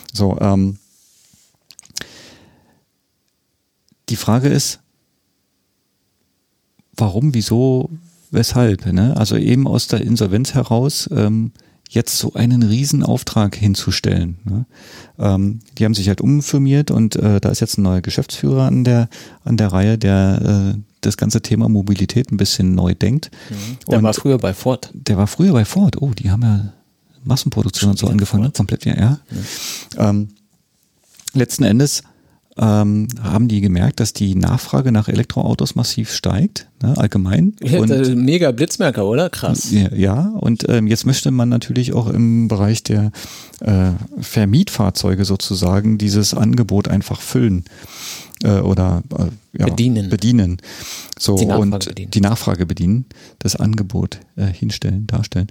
Die Frage ist, warum, wieso, weshalb? Ne? Also eben aus der Insolvenz heraus jetzt so einen Riesenauftrag hinzustellen. Ne? Die haben sich halt umfirmiert und da ist jetzt ein neuer Geschäftsführer an der Reihe, der das ganze Thema Mobilität ein bisschen neu denkt. Der war früher bei Ford. Oh, die haben ja Massenproduktion und so angefangen. Ford. Komplett, ja. Letzten Endes haben die gemerkt, dass die Nachfrage nach Elektroautos massiv steigt, ne, allgemein. Ja, und mega Blitzmerker, oder? Krass. Ja, und jetzt möchte man natürlich auch im Bereich der Vermietfahrzeuge sozusagen dieses Angebot einfach füllen oder bedienen. So, die Nachfrage bedienen, das Angebot darstellen.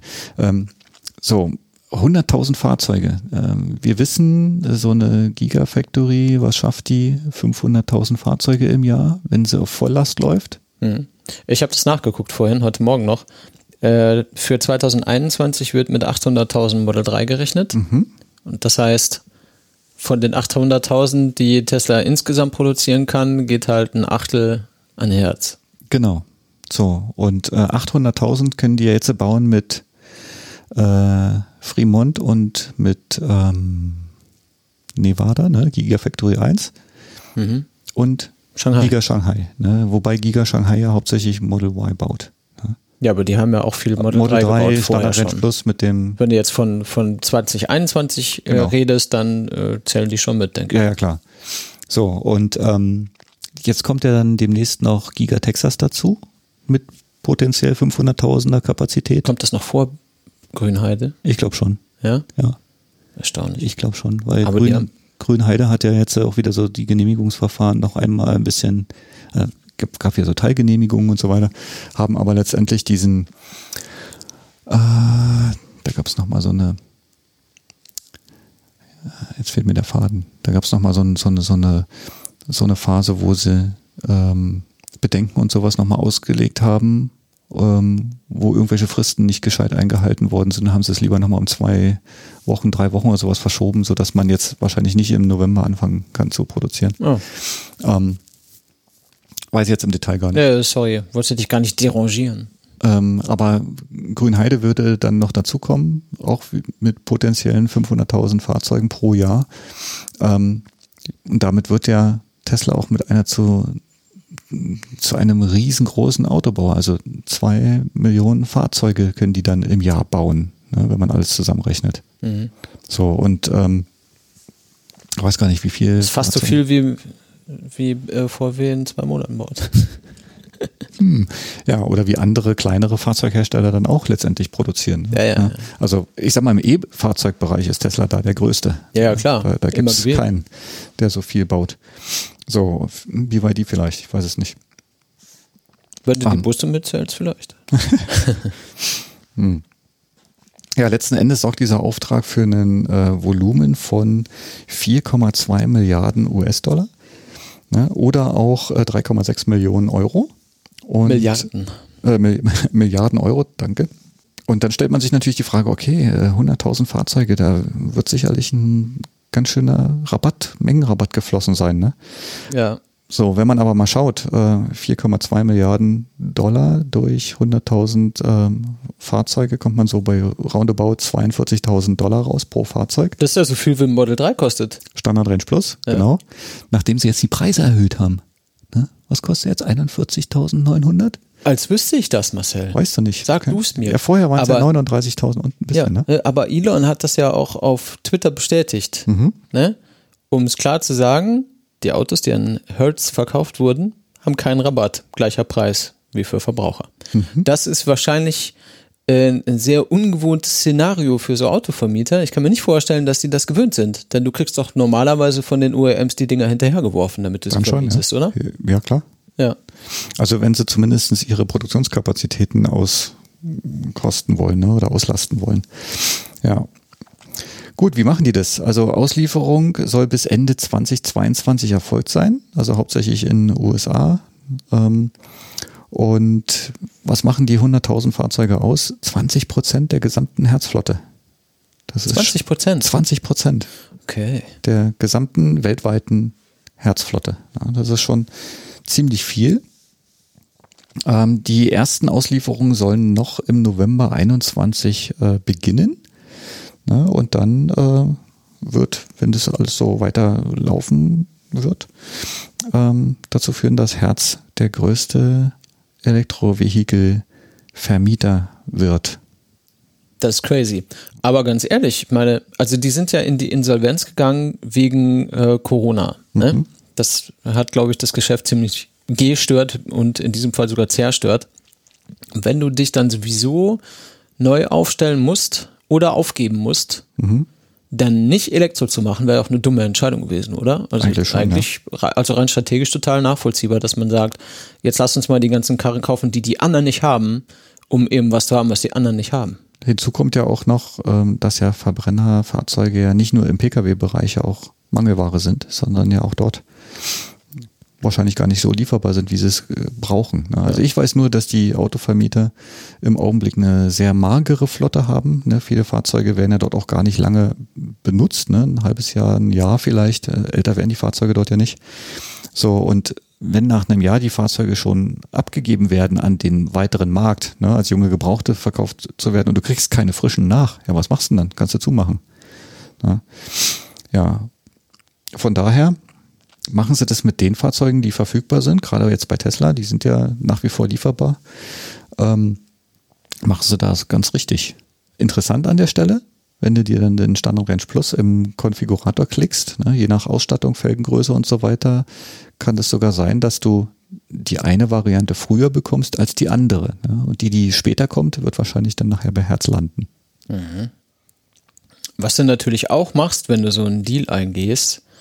100.000 Fahrzeuge. Wir wissen, so eine Gigafactory, was schafft die? 500.000 Fahrzeuge im Jahr, wenn sie auf Volllast läuft? Ich habe das nachgeguckt vorhin, heute Morgen noch. Für 2021 wird mit 800.000 Model 3 gerechnet. Und das heißt, von den 800.000, die Tesla insgesamt produzieren kann, geht halt ein Achtel an Hertz. Genau. So, und 800.000 können die ja jetzt bauen mit Fremont und mit Nevada, ne, Gigafactory 1 und Shanghai. Giga Shanghai, ne, wobei Giga Shanghai ja hauptsächlich Model Y baut. Ne. Ja, aber die haben ja auch viel Model 3 gebaut vorher schon. Plus mit dem Wenn du jetzt von 2021 redest, dann zählen die schon mit, denke ich. Ja, klar. So, und jetzt kommt ja dann demnächst noch Giga Texas dazu mit potenziell 500.000er Kapazität. Kommt das noch vor Grünheide? Ich glaube schon. Ja? Ja. Erstaunlich. Ich glaube schon, weil Aber Grünheide hat ja jetzt auch wieder so die Genehmigungsverfahren noch einmal ein bisschen gab ja so Teilgenehmigungen und so weiter, haben aber letztendlich diesen, da gab es nochmal so eine, jetzt fehlt mir der Faden, da gab es nochmal so eine Phase, wo sie Bedenken und sowas nochmal ausgelegt haben, wo irgendwelche Fristen nicht gescheit eingehalten worden sind, haben sie es lieber nochmal um 2 Wochen, 3 Wochen oder sowas verschoben, sodass man jetzt wahrscheinlich nicht im November anfangen kann zu produzieren. Oh. Weiß ich jetzt im Detail gar nicht. Sorry, wollte dich gar nicht derangieren. Aber Grünheide würde dann noch dazukommen, auch mit potenziellen 500.000 Fahrzeugen pro Jahr. Und damit wird ja Tesla auch mit einer zu einem riesengroßen Autobauer, also 2 Millionen Fahrzeuge können die dann im Jahr bauen, ne, wenn man alles zusammenrechnet. Mhm. So, und ich weiß gar nicht, wie viel. Das ist fast so viel wie VW in 2 Monaten baut. Ja, oder wie andere kleinere Fahrzeughersteller dann auch letztendlich produzieren. Ja. Also ich sag mal, im E-Fahrzeugbereich ist Tesla da der Größte. Ja, klar. Da gibt es keinen, der so viel baut. So, BYD vielleicht, ich weiß es nicht. Wenn du die Busse mitzählst, vielleicht. Ja, letzten Endes sorgt dieser Auftrag für ein Volumen von 4,2 Milliarden US-Dollar, ne, oder auch 3,6 Millionen Euro. Und Milliarden. Milliarden Euro, danke. Und dann stellt man sich natürlich die Frage, okay, 100.000 Fahrzeuge, da wird sicherlich ein ganz schöner Mengenrabatt geflossen sein, ne? Ja. So, wenn man aber mal schaut, 4,2 Milliarden Dollar durch 100.000 Fahrzeuge, kommt man so bei roundabout 42.000 Dollar raus pro Fahrzeug. Das ist ja so viel, wie ein Model 3 kostet. Standard Range Plus, ja. Genau. Nachdem sie jetzt die Preise erhöht haben. Ne? Was kostet jetzt? 41.900? Als wüsste ich das, Marcel. Weißt du nicht. Sag du es mir. Ja, vorher waren es ja 39.000 und ein bisschen, ja, ne? Aber Elon hat das ja auch auf Twitter bestätigt. Ne? Um es klar zu sagen, die Autos, die an Hertz verkauft wurden, haben keinen Rabatt. Gleicher Preis wie für Verbraucher. Das ist wahrscheinlich ein sehr ungewohntes Szenario für so Autovermieter. Ich kann mir nicht vorstellen, dass die das gewöhnt sind. Denn du kriegst doch normalerweise von den OEMs die Dinger hinterhergeworfen, damit du sie vermietest, oder? Ja, klar. Ja. Also wenn sie zumindest ihre Produktionskapazitäten auskosten wollen, ne, oder auslasten wollen. Ja. Gut, wie machen die das? Also Auslieferung soll bis Ende 2022 erfolgt sein, also hauptsächlich in den USA. Und was machen die 100.000 Fahrzeuge aus? 20% der gesamten Herzflotte. Das 20%? 20%. Okay. Der gesamten weltweiten Herzflotte. Ja, das ist schon ziemlich viel. Die ersten Auslieferungen sollen noch im November 21 beginnen. Ne, und dann wird, wenn das alles so weiterlaufen wird, dazu führen, dass Hertz der größte Elektrovehikel-Vermieter wird. Das ist crazy. Aber ganz ehrlich, ich meine, also die sind ja in die Insolvenz gegangen wegen Corona. Ne? Das hat, glaube ich, das Geschäft ziemlich gestört und in diesem Fall sogar zerstört. Und wenn du dich dann sowieso neu aufstellen musst oder aufgeben musst, dann nicht Elektro zu machen, wäre auch eine dumme Entscheidung gewesen, oder? Also eigentlich also rein strategisch total nachvollziehbar, dass man sagt, jetzt lass uns mal die ganzen Karren kaufen, die anderen nicht haben, um eben was zu haben, was die anderen nicht haben. Hinzu kommt ja auch noch, dass ja Verbrennerfahrzeuge ja nicht nur im Pkw-Bereich auch Mangelware sind, sondern ja auch dort wahrscheinlich gar nicht so lieferbar sind, wie sie es brauchen. Also ich weiß nur, dass die Autovermieter im Augenblick eine sehr magere Flotte haben. Viele Fahrzeuge werden ja dort auch gar nicht lange benutzt. Ein halbes Jahr, ein Jahr vielleicht. Älter werden die Fahrzeuge dort ja nicht. So, und wenn nach einem Jahr die Fahrzeuge schon abgegeben werden an den weiteren Markt, als junge Gebrauchte verkauft zu werden und du kriegst keine frischen nach, ja, was machst du denn dann? Kannst du zumachen. Ja, von daher machen sie das mit den Fahrzeugen, die verfügbar sind, gerade jetzt bei Tesla, die sind ja nach wie vor lieferbar, machen sie das ganz richtig. Interessant an der Stelle, wenn du dir dann den Standard Range Plus im Konfigurator klickst, je nach Ausstattung, Felgengröße und so weiter, kann es sogar sein, dass du die eine Variante früher bekommst als die andere. Und die später kommt, wird wahrscheinlich dann nachher bei Hertz landen. Was du natürlich auch machst, wenn du so einen Deal eingehst,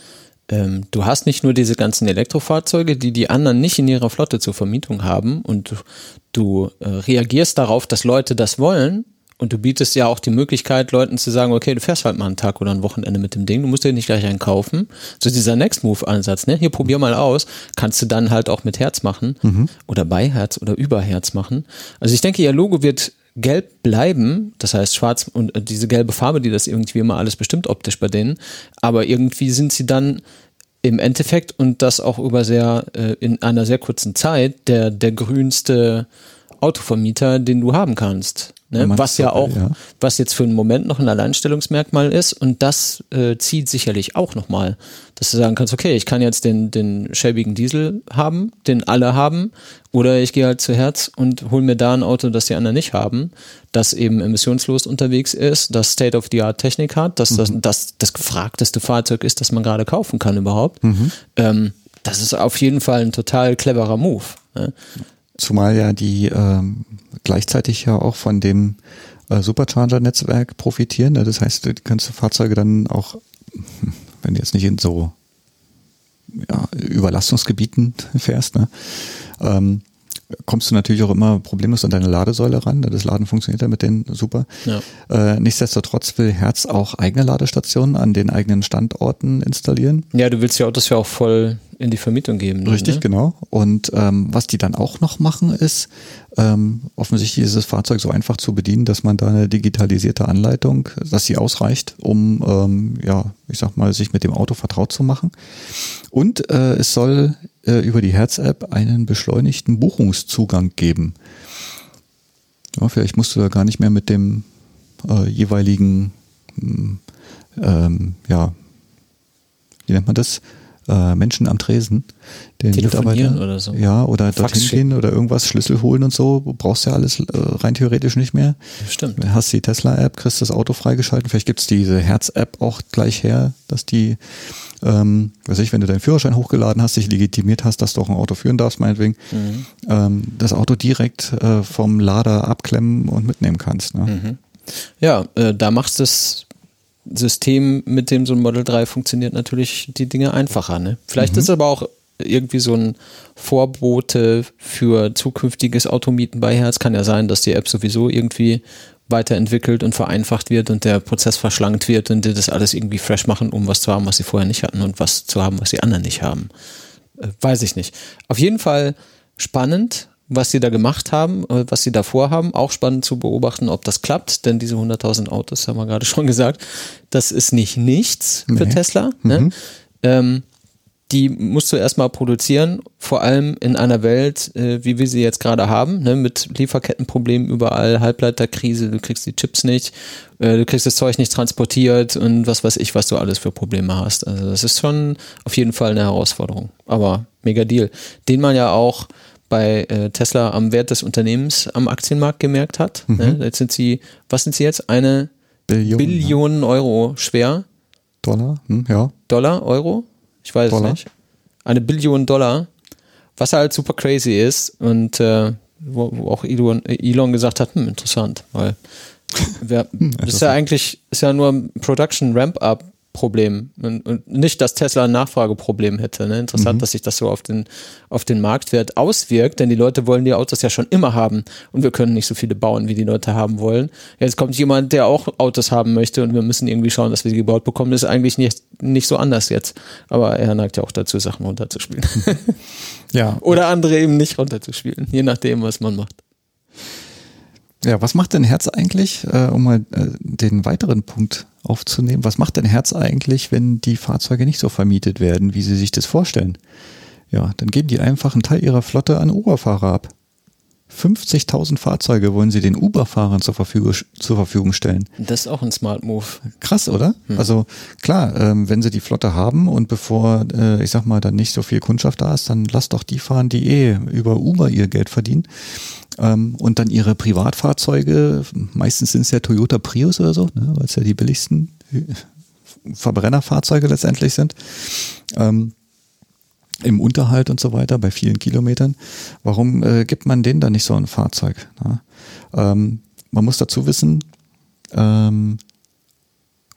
du hast nicht nur diese ganzen Elektrofahrzeuge, die anderen nicht in ihrer Flotte zur Vermietung haben und du reagierst darauf, dass Leute das wollen und du bietest ja auch die Möglichkeit, Leuten zu sagen, okay, du fährst halt mal einen Tag oder ein Wochenende mit dem Ding, du musst dir nicht gleich einen kaufen. So dieser Next-Move-Ansatz, ne? Hier, probier mal aus, kannst du dann halt auch mit Herz machen oder bei Herz oder über Herz machen. Also ich denke, ihr Logo wird gelb bleiben, das heißt schwarz und diese gelbe Farbe, die das irgendwie immer alles bestimmt optisch bei denen, aber irgendwie sind sie dann im Endeffekt und das auch über in einer sehr kurzen Zeit der grünste Autovermieter, den du haben kannst. Ne? Was ja auch, was jetzt für einen Moment noch ein Alleinstellungsmerkmal ist und das zieht sicherlich auch nochmal, dass du sagen kannst, okay, ich kann jetzt den schäbigen Diesel haben, den alle haben, oder ich gehe halt zu Herz und hole mir da ein Auto, das die anderen nicht haben, das eben emissionslos unterwegs ist, das State-of-the-Art-Technik hat, dass das gefragteste Fahrzeug ist, das man gerade kaufen kann überhaupt. Das ist auf jeden Fall ein total cleverer Move. Ne? Zumal ja die gleichzeitig ja auch von dem Supercharger-Netzwerk profitieren. Ne? Das heißt, du kannst Fahrzeuge dann auch, wenn du jetzt nicht in so Überlastungsgebieten fährst, ne? Kommst du natürlich auch immer problemlos an deine Ladesäule ran. Das Laden funktioniert ja mit denen super. Ja. Nichtsdestotrotz will Herz auch eigene Ladestationen an den eigenen Standorten installieren. Ja, du willst die Autos ja auch voll in die Vermietung geben. Richtig, ne? Genau. Und was die dann auch noch machen ist, offensichtlich ist das Fahrzeug so einfach zu bedienen, dass man da eine digitalisierte Anleitung, dass sie ausreicht, um ich sag mal, sich mit dem Auto vertraut zu machen. Und es soll über die Herz-App einen beschleunigten Buchungszugang geben. Ja, vielleicht musst du da gar nicht mehr mit dem jeweiligen, wie nennt man das? Menschen am Tresen, den telefonieren Mitarbeiter, oder so. Ja, oder dorthin gehen oder irgendwas, Schlüssel holen und so, brauchst ja alles rein theoretisch nicht mehr. Stimmt. Du hast die Tesla-App, kriegst das Auto freigeschalten, vielleicht gibt's diese Herz-App auch gleich her, dass die, wenn du deinen Führerschein hochgeladen hast, dich legitimiert hast, dass du auch ein Auto führen darfst, meinetwegen, das Auto direkt vom Lader abklemmen und mitnehmen kannst. Ne? Ja, da machst du das System, mit dem so ein Model 3 funktioniert, natürlich die Dinge einfacher. Ne? Vielleicht ist aber auch irgendwie so ein Vorbote für zukünftiges Automieten bei Herz. Kann ja sein, dass die App sowieso irgendwie weiterentwickelt und vereinfacht wird und der Prozess verschlankt wird und die das alles irgendwie fresh machen, um was zu haben, was sie vorher nicht hatten und was zu haben, was die anderen nicht haben. Weiß ich nicht. Auf jeden Fall spannend, was sie da gemacht haben, was sie da vorhaben. Auch spannend zu beobachten, ob das klappt, denn diese 100.000 Autos, haben wir gerade schon gesagt, das ist nicht nichts für Tesla. Ne? Die musst du erstmal produzieren, vor allem in einer Welt, wie wir sie jetzt gerade haben, ne? Mit Lieferkettenproblemen überall, Halbleiterkrise, du kriegst die Chips nicht, du kriegst das Zeug nicht transportiert und was weiß ich, was du alles für Probleme hast. Also das ist schon auf jeden Fall eine Herausforderung, aber mega Deal, den man ja auch bei Tesla am Wert des Unternehmens am Aktienmarkt gemerkt hat. Ne? Jetzt sind sie, was sind sie jetzt? Eine Billion Euro schwer. Dollar? Ja. Dollar, Euro? Ich weiß es nicht. Eine Billion Dollar, was halt super crazy ist und wo auch Elon gesagt hat, interessant, weil ist ja nur ein Production Ramp-Up Problem und nicht, dass Tesla ein Nachfrageproblem hätte. Ne? Interessant, dass sich das so auf den Marktwert auswirkt, denn die Leute wollen die Autos ja schon immer haben und wir können nicht so viele bauen, wie die Leute haben wollen. Jetzt kommt jemand, der auch Autos haben möchte und wir müssen irgendwie schauen, dass wir sie gebaut bekommen. Das ist eigentlich nicht so anders jetzt. Aber er neigt ja auch dazu, Sachen runterzuspielen. Ja. Oder andere eben nicht runterzuspielen, je nachdem, was man macht. Ja, was macht denn Herz eigentlich, um mal den weiteren Punkt aufzunehmen, was macht denn Herz eigentlich, wenn die Fahrzeuge nicht so vermietet werden, wie sie sich das vorstellen? Ja, dann geben die einfach einen Teil ihrer Flotte an Uber-Fahrer ab. 50.000 Fahrzeuge wollen sie den Uber-Fahrern zur Verfügung stellen. Das ist auch ein Smart Move. Krass, oder? Also klar, wenn sie die Flotte haben und bevor, ich sag mal, dann nicht so viel Kundschaft da ist, dann lass doch die fahren, die über Uber ihr Geld verdienen. Und dann ihre Privatfahrzeuge, meistens sind es ja Toyota Prius oder so, ne, weil es ja die billigsten Verbrennerfahrzeuge letztendlich sind. Im Unterhalt und so weiter, bei vielen Kilometern. Warum gibt man denen dann nicht so ein Fahrzeug? Ne? Man muss dazu wissen,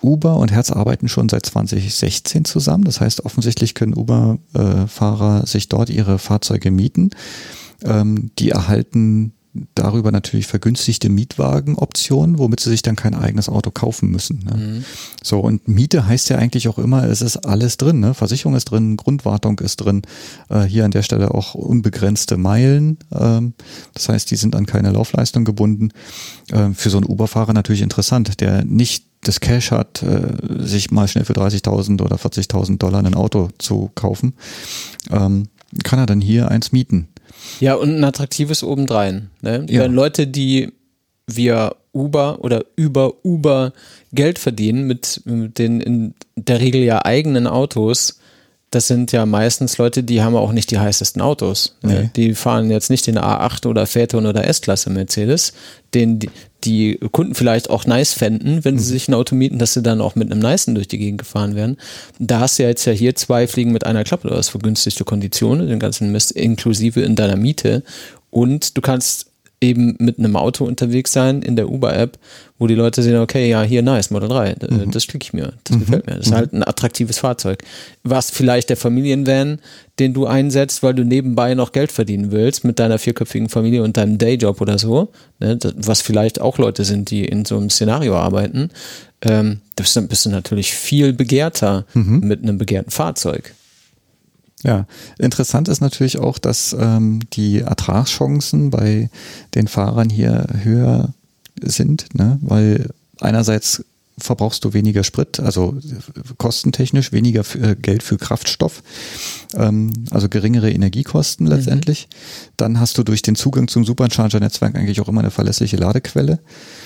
Uber und Hertz arbeiten schon seit 2016 zusammen. Das heißt, offensichtlich können Uber-Fahrer sich dort ihre Fahrzeuge mieten. Die erhalten darüber natürlich vergünstigte Mietwagenoptionen, womit sie sich dann kein eigenes Auto kaufen müssen. Ne? Mhm. So, und Miete heißt ja eigentlich auch immer, es ist alles drin. Ne? Versicherung ist drin, Grundwartung ist drin, hier an der Stelle auch unbegrenzte Meilen. Das heißt, die sind an keine Laufleistung gebunden. Für so einen Uber-Fahrer natürlich interessant, der nicht das Cash hat, sich mal schnell für 30.000 oder 40.000 Dollar ein Auto zu kaufen, kann er dann hier eins mieten. Ja, und ein attraktives obendrein. Ne? Ja. Wenn Leute, die via Uber oder über Uber Geld verdienen mit den in der Regel ja eigenen Autos, das sind ja meistens Leute, die haben auch nicht die heißesten Autos. Nee. Ne? Die fahren jetzt nicht den A8 oder Phaeton oder S-Klasse Mercedes, den die Kunden vielleicht auch nice fänden, wenn sie sich ein Auto mieten, dass sie dann auch mit einem Nicen durch die Gegend gefahren werden. Da hast du ja jetzt ja hier 2 Fliegen mit einer Klappe. Du hast vergünstigte Konditionen, den ganzen Mist inklusive in deiner Miete. Und du kannst eben mit einem Auto unterwegs sein in der Uber-App, wo die Leute sehen, okay, ja, hier nice, Model 3, das klicke ich mir, das gefällt mir. Das ist halt ein attraktives Fahrzeug. Was vielleicht der Familienvan, den du einsetzt, weil du nebenbei noch Geld verdienen willst mit deiner 4-köpfigen Familie und deinem Dayjob oder so, ne, was vielleicht auch Leute sind, die in so einem Szenario arbeiten, bist du natürlich viel begehrter mit einem begehrten Fahrzeug. Ja, interessant ist natürlich auch, dass die Ertragschancen bei den Fahrern hier höher sind, ne? Weil einerseits verbrauchst du weniger Sprit, also kostentechnisch weniger Geld für Kraftstoff, also geringere Energiekosten letztendlich. Dann hast du durch den Zugang zum Supercharger-Netzwerk eigentlich auch immer eine verlässliche Ladequelle.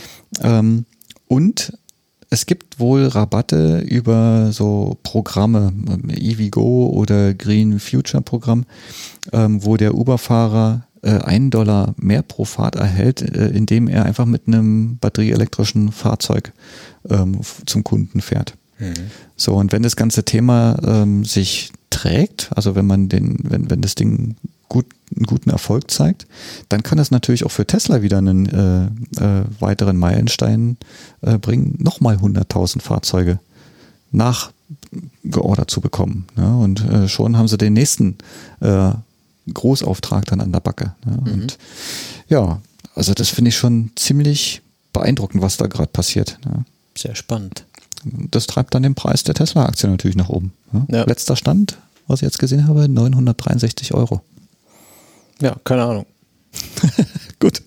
Und es gibt wohl Rabatte über so Programme, EVgo oder Green Future Programm, wo der Uber-Fahrer $1 mehr pro Fahrt erhält, indem er einfach mit einem batterieelektrischen Fahrzeug zum Kunden fährt. So, und wenn das ganze Thema sich trägt, also wenn das Ding einen guten Erfolg zeigt, dann kann es natürlich auch für Tesla wieder einen weiteren Meilenstein bringen, nochmal 100.000 Fahrzeuge nachgeordert zu bekommen. Ja, und schon haben sie den nächsten Großauftrag dann an der Backe. Ja, und ja, also das finde ich schon ziemlich beeindruckend, was da gerade passiert. Ja. Sehr spannend. Das treibt dann den Preis der Tesla-Aktie natürlich nach oben. Ja. Ja. Letzter Stand, was ich jetzt gesehen habe, 963 €. Ja, keine Ahnung. Gut.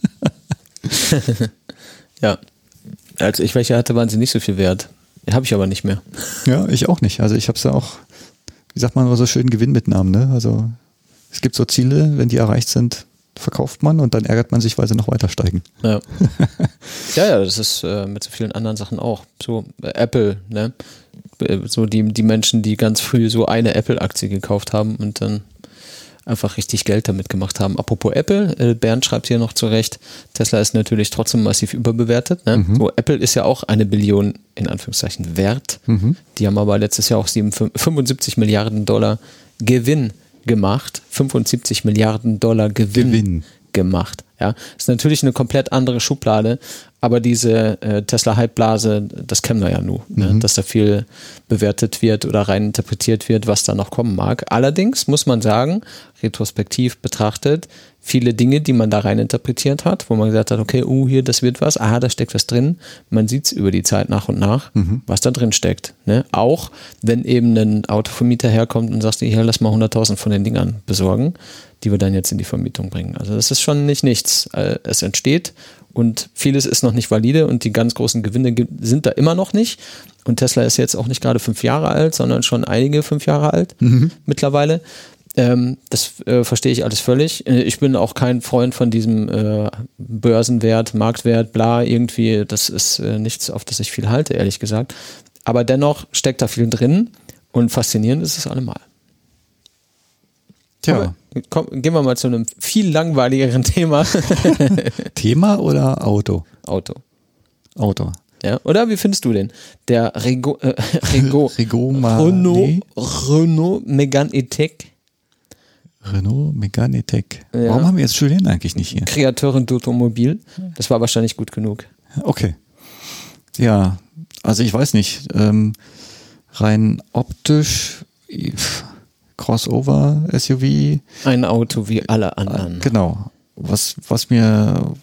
Ja. Als ich welche hatte, waren sie nicht so viel wert. Habe ich aber nicht mehr. Ja, ich auch nicht. Also ich habe es ja auch, wie sagt man, so schön Gewinnmitnahmen. Ne? Also es gibt so Ziele, wenn die erreicht sind, verkauft man und dann ärgert man sich, weil sie noch weiter steigen. Ja, ja, das ist mit so vielen anderen Sachen auch. So Apple, ne? So die Menschen, die ganz früh so eine Apple-Aktie gekauft haben und dann einfach richtig Geld damit gemacht haben. Apropos Apple, Bernd schreibt hier noch zurecht, Tesla ist natürlich trotzdem massiv überbewertet. Ne? So, Apple ist ja auch 1 Billion in Anführungszeichen wert. Die haben aber letztes Jahr auch 75 Milliarden $, Gewinn gemacht. 75 Milliarden $ Gewinn gemacht. Ja, ist natürlich eine komplett andere Schublade, aber diese Tesla-Hype-Blase, das kennen wir ja nur, ne? Dass da viel bewertet wird oder rein interpretiert wird, was da noch kommen mag. Allerdings muss man sagen, retrospektiv betrachtet, viele Dinge, die man da rein interpretiert hat, wo man gesagt hat, okay, hier, das wird was, da steckt was drin. Man sieht es über die Zeit nach und nach, was da drin steckt. Ne? Auch wenn eben ein Autovermieter herkommt und sagt, hier, lass mal 100.000 von den Dingern besorgen, die wir dann jetzt in die Vermietung bringen. Also das ist schon nicht nichts. Es entsteht und vieles ist noch nicht valide und die ganz großen Gewinne sind da immer noch nicht. Und Tesla ist jetzt auch nicht gerade 5 Jahre alt, sondern schon einige 5 Jahre alt mittlerweile. Das verstehe ich alles völlig. Ich bin auch kein Freund von diesem Börsenwert, Marktwert, bla, irgendwie. Das ist nichts, auf das ich viel halte, ehrlich gesagt. Aber dennoch steckt da viel drin und faszinierend ist es allemal. Tja. Gehen wir mal zu einem viel langweiligeren Thema. Thema oder Auto? Auto. Ja, oder wie findest du den? Der Renault Megane E-Tech. Renault Megane E-Tech. Ja. Warum haben wir jetzt Julien eigentlich nicht hier? Kreateurin d'Automobil. Das war wahrscheinlich gut genug. Okay. Ja, Also ich weiß nicht, rein optisch, Crossover, SUV. Ein Auto wie alle anderen. Genau. Was mir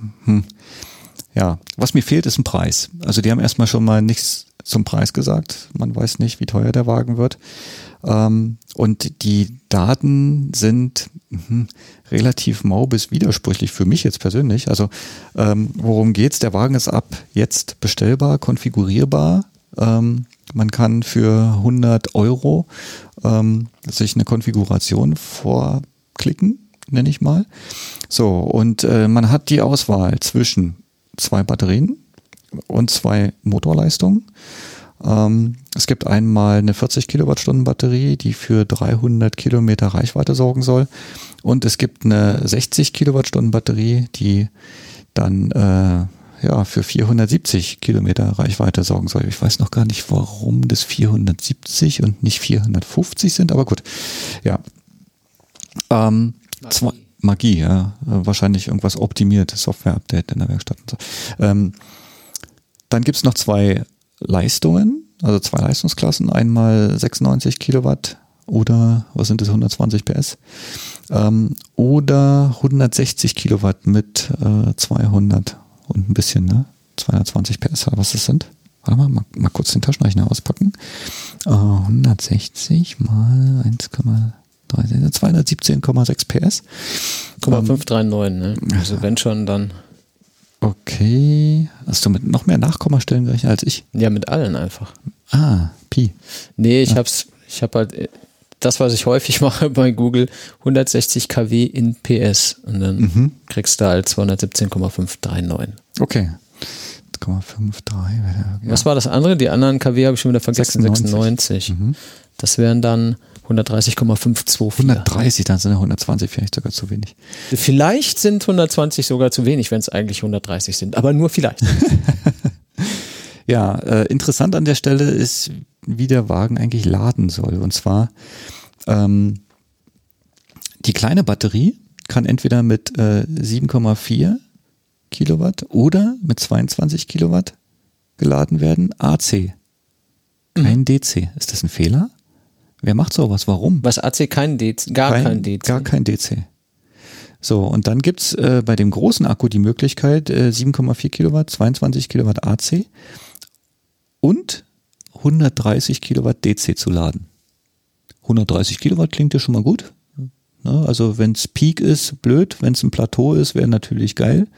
fehlt, ist ein Preis. Also die haben erstmal schon mal nichts zum Preis gesagt. Man weiß nicht, wie teuer der Wagen wird. Und die Daten sind relativ mau bis widersprüchlich für mich jetzt persönlich. Also worum geht's? Der Wagen ist ab jetzt bestellbar, konfigurierbar. Man kann für 100 € sich eine Konfiguration vorklicken, nenne ich mal. So, und man hat die Auswahl zwischen 2 Batterien und 2 Motorleistungen. Es gibt einmal eine 40 Kilowattstunden Batterie, die für 300 Kilometer Reichweite sorgen soll. Und es gibt eine 60 Kilowattstunden Batterie, die dann für 470 Kilometer Reichweite sorgen soll. Ich weiß noch gar nicht, warum das 470 und nicht 450 sind, aber gut. Ja. Magie, ja. Wahrscheinlich irgendwas optimiert, Software-Update in der Werkstatt und so. Dann gibt es noch 2 Leistungen, also 2 Leistungsklassen, einmal 96 Kilowatt oder, was sind das, 120 PS, oder 160 Kilowatt mit 200 und ein bisschen, ne? 220 PS, was das sind. Warte mal kurz den Taschenrechner auspacken. 160 mal 1,3, 217,6 PS. 539, ne? Also wenn schon, dann. Okay. Hast du mit noch mehr Nachkommastellen gerechnet als ich? Ja, mit allen einfach. Pi. Nee, ich hab halt das, was ich häufig mache bei Google, 160 kW in PS und dann kriegst du halt 217,539. Okay. 1,53. Ja. Was war das andere? Die anderen kW habe ich schon wieder vergessen. 96. Das wären dann 130,524. 130, dann sind ja 120 vielleicht sogar zu wenig. Vielleicht sind 120 sogar zu wenig, wenn es eigentlich 130 sind, aber nur vielleicht. Ja, interessant an der Stelle ist, wie der Wagen eigentlich laden soll. Und zwar die kleine Batterie kann entweder mit 7,4 Kilowatt oder mit 22 Kilowatt geladen werden. AC. Kein DC. Ist das ein Fehler? Wer macht sowas? Warum? Was AC? Kein DC? Kein DC. Gar kein DC. So, und dann gibt's bei dem großen Akku die Möglichkeit 7,4 Kilowatt, 22 Kilowatt AC und 130 Kilowatt DC zu laden. 130 Kilowatt klingt ja schon mal gut. Also wenn es Peak ist, blöd. Wenn es ein Plateau ist, wäre natürlich geil.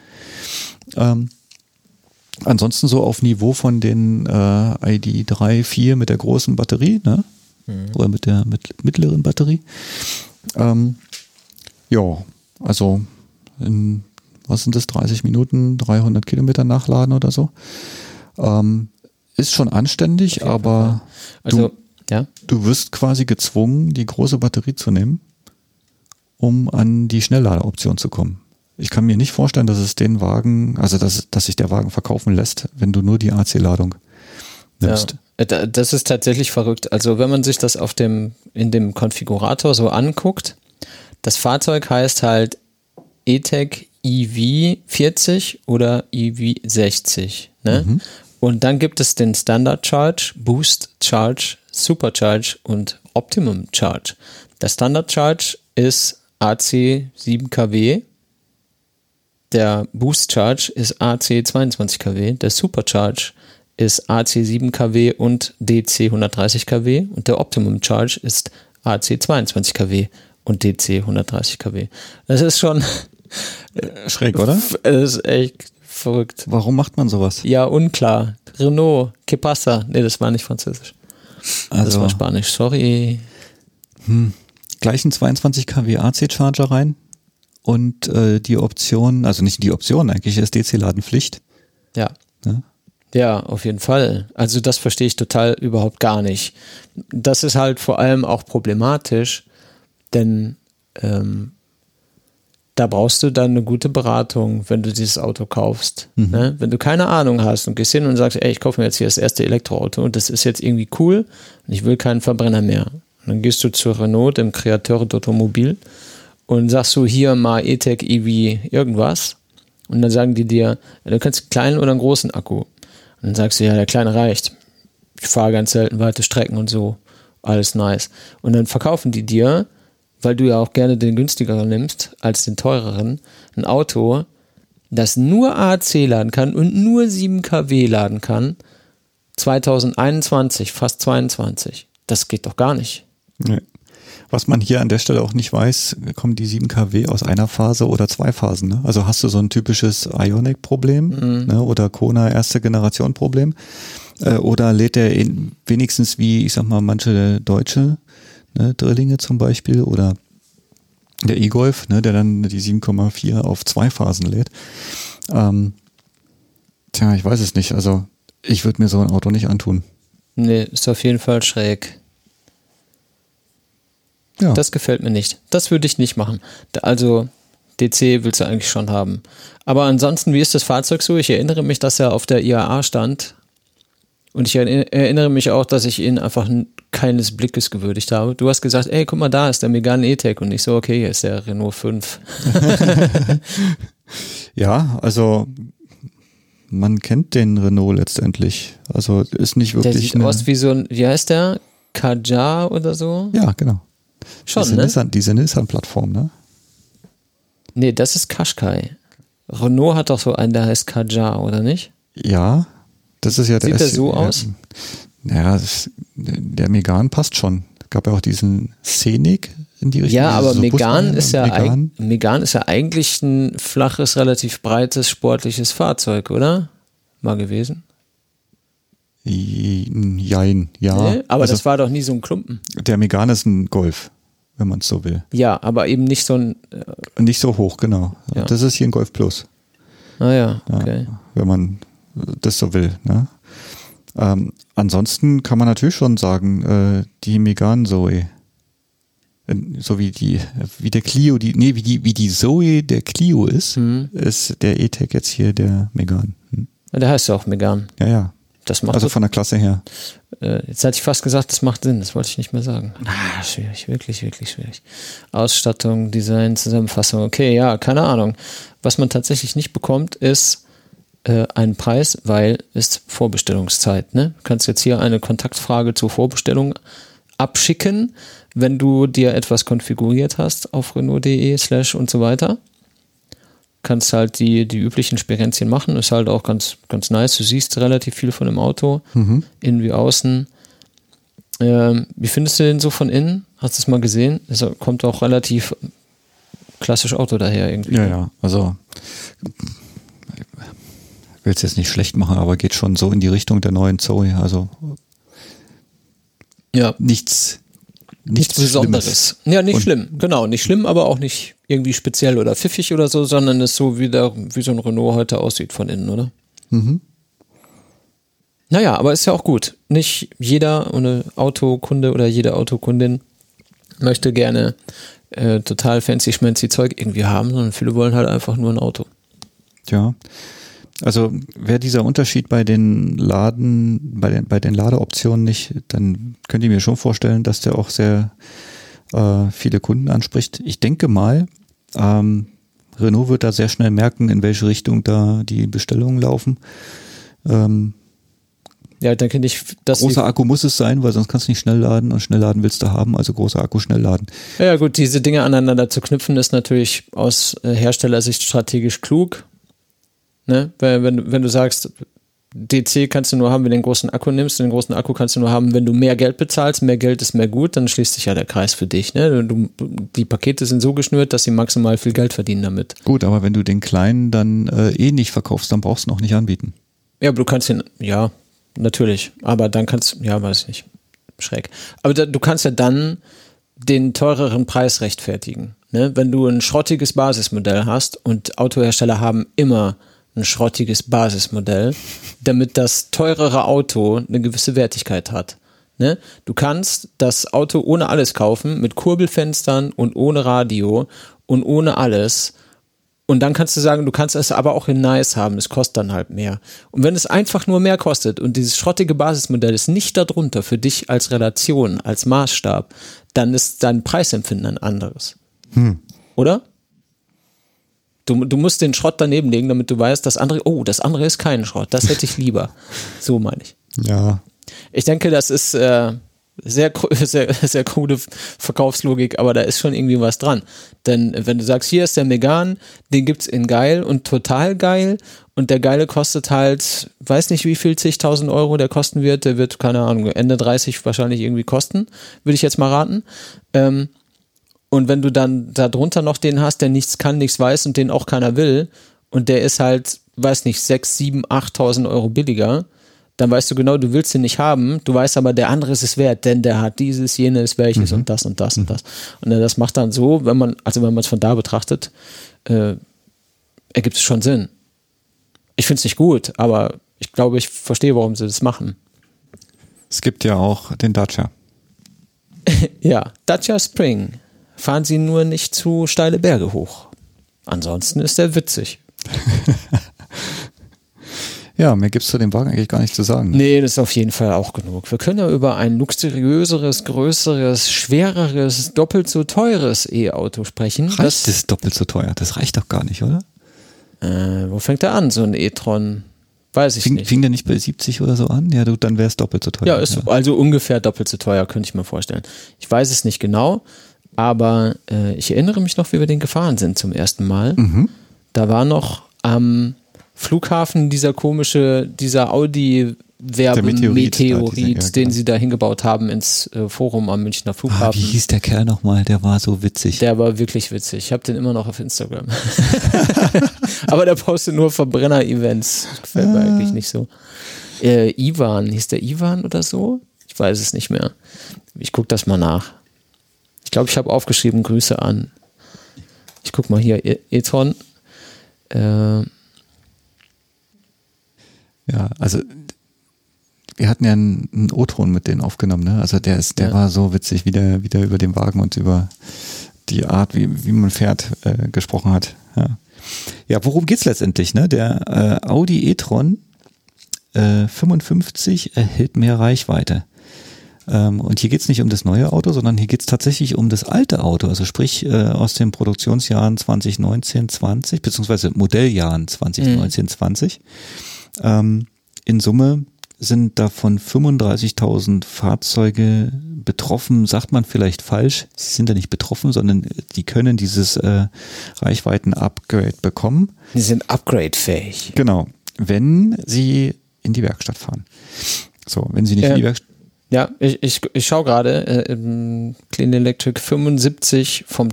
Ansonsten so auf Niveau von den ID3, 4 mit der großen Batterie, ne? Oder mit der mittleren Batterie. Also in, was sind das, 30 Minuten, 300 Kilometer nachladen oder so. Ist schon anständig, aber du wirst quasi gezwungen, die große Batterie zu nehmen, um an die Schnellladeroption zu kommen. Ich kann mir nicht vorstellen, dass es den Wagen, also dass sich der Wagen verkaufen lässt, wenn du nur die AC-Ladung nimmst. Ja, das ist tatsächlich verrückt. Also wenn man sich das in dem Konfigurator so anguckt, das Fahrzeug heißt halt E-Tech EV 40 oder EV 60. Ne? Und dann gibt es den Standard Charge, Boost Charge, Supercharge und Optimum Charge. Der Standard Charge ist AC 7 kW, der Boost Charge ist AC 22 kW, der Supercharge ist AC 7 kW und DC 130 kW und der Optimum Charge ist AC 22 kW und DC 130 kW. Das ist schon schräg, oder? Das ist echt verrückt. Warum macht man sowas? Ja, unklar. Renault, ¿qué pasa? Nee, das war nicht französisch. Das war Spanisch, sorry. Gleich ein 22 kW AC-Charger rein und die Option, also nicht die Option, eigentlich ist DC-Ladenpflicht. Ja. Ja, auf jeden Fall. Also das verstehe ich total überhaupt gar nicht. Das ist halt vor allem auch problematisch, denn da brauchst du dann eine gute Beratung, wenn du dieses Auto kaufst. Ne? Wenn du keine Ahnung hast und gehst hin und sagst, ey, ich kaufe mir jetzt hier das erste Elektroauto und das ist jetzt irgendwie cool und ich will keinen Verbrenner mehr. Und dann gehst du zu Renault, dem Kreateur d'Automobile, und sagst so, hier mal E-Tech EV irgendwas. Und dann sagen die dir, du kannst einen kleinen oder einen großen Akku. Und dann sagst du, ja, der Kleine reicht. Ich fahre ganz selten weite Strecken und so. Alles nice. Und dann verkaufen die dir, weil du ja auch gerne den günstigeren nimmst als den teureren, ein Auto, das nur AC laden kann und nur 7 kW laden kann, 2021, fast 22. Das geht doch gar nicht. Nee. Was man hier an der Stelle auch nicht weiß, kommen die 7 kW aus einer Phase oder 2 Phasen. Ne? Also hast du so ein typisches Ioniq-Problem, ne? Oder Kona erste Generation Problem, oder lädt der wenigstens wie, ich sag mal, manche deutsche, ne, Drillinge zum Beispiel oder der E-Golf, ne, der dann die 7,4 auf 2 Phasen lädt. Ich weiß es nicht. Also ich würde mir so ein Auto nicht antun. Nee, ist auf jeden Fall schräg. Ja. Das gefällt mir nicht. Das würde ich nicht machen. Also DC willst du eigentlich schon haben. Aber ansonsten, wie ist das Fahrzeug so? Ich erinnere mich, dass er auf der IAA stand. Und ich erinnere mich auch, dass ich ihn einfach keines Blickes gewürdigt habe. Du hast gesagt, ey, guck mal, da ist der Megane E-Tech. Und ich so, okay, hier ist der Renault 5. Ja, also man kennt den Renault letztendlich. Also ist nicht wirklich. Der sieht aus wie so ein, wie heißt der? Kadjar oder so? Ja, genau. Schon, ne? Diese Nissan-Plattform, ne? Nee, das ist Qashqai. Renault hat doch so einen, der heißt Kadjar, oder nicht? Ja, das ist ja der. Sieht der so aus? Ja, der Megane passt schon. Es gab ja auch diesen Scenic in die Richtung. Ja, aber so Megane ist ja eigentlich ein flaches, relativ breites, sportliches Fahrzeug, oder? Mal gewesen. Jein, ja. Nee, aber also, das war doch nie so ein Klumpen. Der Megane ist ein Golf, wenn man es so will. Ja, aber eben nicht so ein... Nicht so hoch, genau. Ja. Das ist hier ein Golf Plus. Ah ja, okay. Ja, wenn man das so will. Ne? Ansonsten kann man natürlich schon sagen, die Megane Zoe, so wie der Clio, wie die Zoe der Clio ist, ist der E-Tech jetzt hier der Megane. Der heißt ja auch Megane. Ja. Das macht also von der Klasse her. Jetzt hatte ich fast gesagt, das macht Sinn, das wollte ich nicht mehr sagen. Schwierig, wirklich, wirklich schwierig. Ausstattung, Design, Zusammenfassung, okay, ja, keine Ahnung. Was man tatsächlich nicht bekommt, ist einen Preis, weil es Vorbestellungszeit, ne? Du kannst jetzt hier eine Kontaktfrage zur Vorbestellung abschicken, wenn du dir etwas konfiguriert hast auf Renault.de/ und so weiter. Kannst halt die üblichen Sperenzien machen, ist halt auch ganz, ganz nice. Du siehst relativ viel von dem Auto, innen wie außen. Wie findest du den so von innen? Hast du es mal gesehen? Es kommt auch relativ klassisch Auto daher irgendwie. Ja, also ich will es jetzt nicht schlecht machen, aber geht schon so in die Richtung der neuen Zoe. Also ja. Nichts Besonderes. Schlimmes. Ja, nicht schlimm, genau. Nicht schlimm, aber auch nicht irgendwie speziell oder pfiffig oder so, sondern ist so, wie so ein Renault heute aussieht von innen, oder? Naja, aber ist ja auch gut. Nicht jeder Autokunde oder jede Autokundin möchte gerne total fancy schmancy Zeug irgendwie haben, sondern viele wollen halt einfach nur ein Auto. Ja. Also wäre dieser Unterschied bei den Ladeoptionen nicht, dann könnt ihr mir schon vorstellen, dass der auch sehr viele Kunden anspricht. Ich denke mal, Renault wird da sehr schnell merken, in welche Richtung da die Bestellungen laufen. Ja, denke ich, dass großer Akku muss es sein, weil sonst kannst du nicht schnell laden und schnell laden willst du haben, also großer Akku, schnell laden. Ja gut, diese Dinge aneinander zu knüpfen ist natürlich aus Herstellersicht strategisch klug. Ne? Weil wenn du sagst, DC kannst du nur haben, wenn du den großen Akku nimmst, den großen Akku kannst du nur haben, wenn du mehr Geld bezahlst, mehr Geld ist mehr gut, dann schließt sich ja der Kreis für dich. Ne? Die Pakete sind so geschnürt, dass sie maximal viel Geld verdienen damit. Gut, aber wenn du den kleinen dann nicht verkaufst, dann brauchst du ihn auch nicht anbieten. Ja, aber du kannst ihn, ja, natürlich, aber dann kannst, ja, weiß ich nicht, schräg. Aber du kannst ja dann den teureren Preis rechtfertigen. Ne? Wenn du ein schrottiges Basismodell hast und Autohersteller haben immer ein schrottiges Basismodell, damit das teurere Auto eine gewisse Wertigkeit hat. Ne? Du kannst das Auto ohne alles kaufen, mit Kurbelfenstern und ohne Radio und ohne alles. Und dann kannst du sagen, du kannst es aber auch in nice haben, es kostet dann halt mehr. Und wenn es einfach nur mehr kostet und dieses schrottige Basismodell ist nicht darunter für dich als Relation, als Maßstab, dann ist dein Preisempfinden ein anderes. Oder? Du musst den Schrott daneben legen, damit du weißt, das andere ist kein Schrott, das hätte ich lieber. So meine ich. Ja. Ich denke, das ist sehr, sehr krude Verkaufslogik, aber da ist schon irgendwie was dran. Denn wenn du sagst, hier ist der Megane, den gibt's in geil und total geil und der geile kostet halt, weiß nicht wie viel, zigtausend Euro der kosten wird, der wird, keine Ahnung, Ende 30 wahrscheinlich irgendwie kosten, würde ich jetzt mal raten. Und wenn du dann da drunter noch den hast, der nichts kann, nichts weiß und den auch keiner will und der ist halt, weiß nicht, 6, 7, 8.000 Euro billiger, dann weißt du genau, du willst den nicht haben, du weißt aber, der andere ist es wert, denn der hat dieses, jenes, welches und das und das und das. Und das macht dann so, wenn man es von da betrachtet, ergibt es schon Sinn. Ich finde es nicht gut, aber ich glaube, ich verstehe, warum sie das machen. Es gibt ja auch den Dacia. Ja, Dacia Spring. Fahren Sie nur nicht zu steile Berge hoch. Ansonsten ist der witzig. Ja, mehr gibt es zu dem Wagen eigentlich gar nicht zu sagen. Nee, das ist auf jeden Fall auch genug. Wir können ja über ein luxuriöseres, größeres, schwereres, doppelt so teures E-Auto sprechen. Reicht das doppelt so teuer? Das reicht doch gar nicht, oder? Wo fängt der an, so ein e-tron? Weiß ich nicht. Fing der nicht bei 70 oder so an? Ja, dann wäre es doppelt so teuer. Ja, ist also ungefähr doppelt so teuer, könnte ich mir vorstellen. Ich weiß es nicht genau, aber ich erinnere mich noch, wie wir den gefahren sind zum ersten Mal. Da war noch am Flughafen dieser Audi-Werbe-Meteorit, den sie da hingebaut haben ins Forum am Münchner Flughafen. Wie hieß der Kerl nochmal? Der war so witzig. Der war wirklich witzig. Ich habe den immer noch auf Instagram. Aber der postet nur Verbrenner-Events. Gefällt mir eigentlich nicht so. Ivan, hieß der Ivan oder so? Ich weiß es nicht mehr. Ich gucke das mal nach. Ich glaube, ich habe aufgeschrieben, Grüße an. Ich gucke mal hier, e-tron. Ja, also wir hatten ja einen O-Ton mit denen aufgenommen, ne? Also der war so witzig, wie der über den Wagen und über die Art, wie man fährt, gesprochen hat. Ja, worum geht's letztendlich, ne? Der Audi e-tron 55 erhält mehr Reichweite. Und hier geht's nicht um das neue Auto, sondern hier geht's tatsächlich um das alte Auto, also sprich aus den Produktionsjahren 2019-20 beziehungsweise Modelljahren 2019-20. In Summe sind davon 35.000 Fahrzeuge betroffen, sagt man vielleicht falsch. Sie sind ja nicht betroffen, sondern die können dieses Reichweiten-Upgrade bekommen. Die sind upgradefähig. Genau, wenn sie in die Werkstatt fahren. So, wenn sie nicht in die Werkstatt. Ja, ich schaue gerade, Clean Electric 75 vom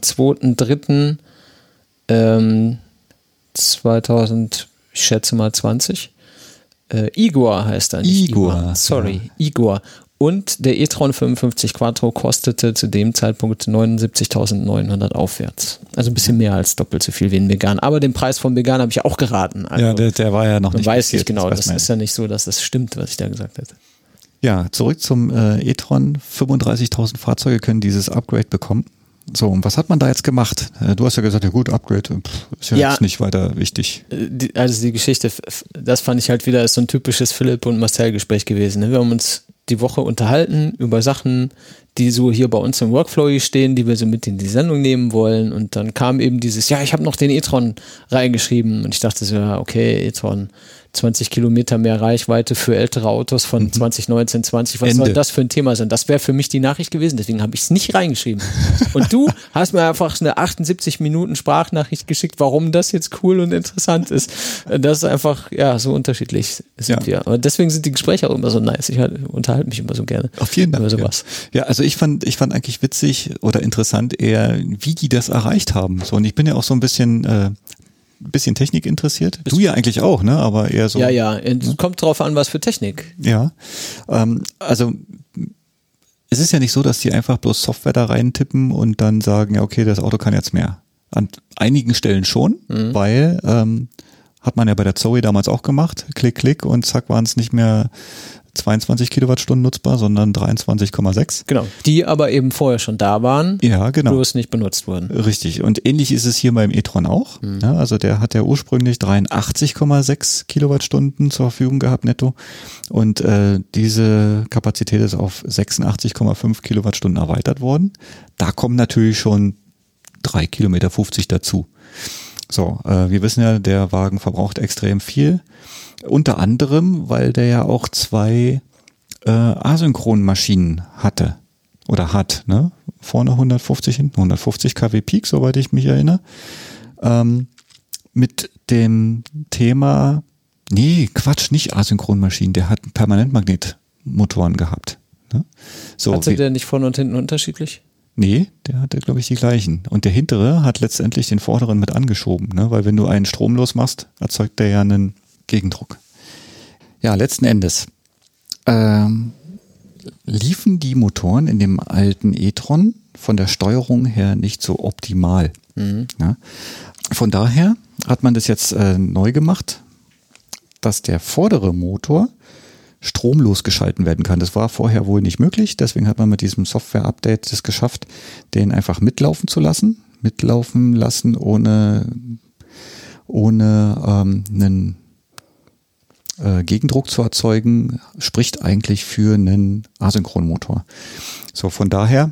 2.3.2000, ich schätze mal 20. Igor heißt er, nicht Igor. Sorry, ja. Igor. Und der e-tron 55 Quattro kostete zu dem Zeitpunkt 79.900 aufwärts. Also ein bisschen mehr als doppelt so viel wie ein Megane. Aber den Preis vom Megane habe ich auch geraten. Also ja, der war ja noch nicht. Man weiß nicht genau, das ist ja nicht so, dass das stimmt, was ich da gesagt hätte. Ja, zurück zum e-tron. 35.000 Fahrzeuge können dieses Upgrade bekommen. So, und was hat man da jetzt gemacht? Du hast ja gesagt, ja gut, Upgrade ist ja jetzt nicht weiter wichtig. Also die Geschichte, das fand ich halt wieder, ist so ein typisches Philipp und Marcel Gespräch gewesen. Wir haben uns die Woche unterhalten über Sachen, die so hier bei uns im Workflow stehen, die wir so mit in die Sendung nehmen wollen, und dann kam eben dieses, ja, ich habe noch den e-tron reingeschrieben und ich dachte so, ja, okay, e-tron, 20 Kilometer mehr Reichweite für ältere Autos von 2019, 20, was soll das für ein Thema sein? Das wäre für mich die Nachricht gewesen, deswegen habe ich es nicht reingeschrieben. Und du hast mir einfach eine 78 Minuten Sprachnachricht geschickt, warum das jetzt cool und interessant ist. Das ist einfach, ja, so unterschiedlich sind wir. Aber deswegen sind die Gespräche auch immer so nice. Ich unterhalte mich immer so gerne. Auf jeden Fall. Über sowas. Ja, also ich fand eigentlich witzig oder interessant eher, wie die das erreicht haben. So, und ich bin ja auch so ein bisschen Technik interessiert. Du ja eigentlich auch, ne? Aber eher so. Ja. Es kommt drauf an, was für Technik. Ja. Also es ist ja nicht so, dass die einfach bloß Software da reintippen und dann sagen, ja, okay, das Auto kann jetzt mehr. An einigen Stellen schon, weil hat man ja bei der Zoe damals auch gemacht. Klick, klick und zack waren es nicht mehr 22 Kilowattstunden nutzbar, sondern 23,6. Genau. Die aber eben vorher schon da waren, ja, genau, bloß nicht benutzt wurden. Richtig. Und ähnlich ist es hier beim e-tron auch. Ja, also der hat ja ursprünglich 83,6 Kilowattstunden zur Verfügung gehabt netto. Und diese Kapazität ist auf 86,5 Kilowattstunden erweitert worden. Da kommen natürlich schon 3,50 Kilometer dazu. So, wir wissen ja, der Wagen verbraucht extrem viel. Unter anderem, weil der ja auch 2 Asynchronmaschinen hatte oder hat. Ne? Vorne 150, hinten 150 kW Peak, soweit ich mich erinnere. Mit dem Thema, nee, Quatsch, nicht Asynchronmaschinen, der hat Permanentmagnetmotoren gehabt. Ne? So, hatte der nicht vorne und hinten unterschiedlich? Nee, der hatte, glaube ich, die gleichen. Und der hintere hat letztendlich den vorderen mit angeschoben, ne? Weil wenn du einen stromlos machst, erzeugt der ja einen Gegendruck. Ja, letzten Endes liefen die Motoren in dem alten e-tron von der Steuerung her nicht so optimal. Ja? Von daher hat man das jetzt neu gemacht, dass der vordere Motor stromlos geschalten werden kann. Das war vorher wohl nicht möglich, deswegen hat man mit diesem Software-Update es geschafft, den einfach mitlaufen zu lassen. Mitlaufen lassen ohne einen Gegendruck zu erzeugen, spricht eigentlich für einen Asynchronmotor. So, von daher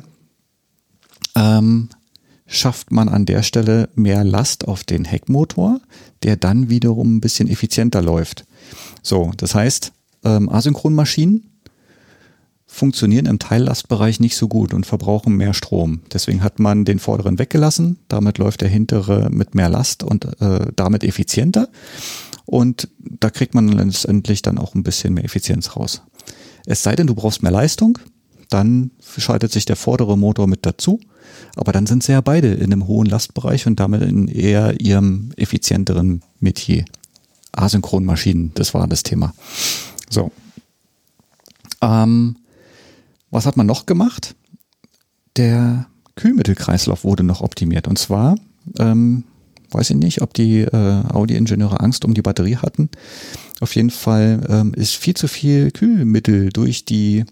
schafft man an der Stelle mehr Last auf den Heckmotor, der dann wiederum ein bisschen effizienter läuft. So, das heißt, Asynchronmaschinen funktionieren im Teillastbereich nicht so gut und verbrauchen mehr Strom. Deswegen hat man den vorderen weggelassen. Damit läuft der hintere mit mehr Last und damit effizienter. Und da kriegt man letztendlich dann auch ein bisschen mehr Effizienz raus. Es sei denn, du brauchst mehr Leistung, dann schaltet sich der vordere Motor mit dazu. Aber dann sind sie ja beide in einem hohen Lastbereich und damit in eher ihrem effizienteren Metier. Asynchronmaschinen, das war das Thema. So. Was hat man noch gemacht? Der Kühlmittelkreislauf wurde noch optimiert. Und zwar, weiß ich nicht, ob die Audi-Ingenieure Angst um die Batterie hatten. Auf jeden Fall ist viel zu viel Kühlmittel durch die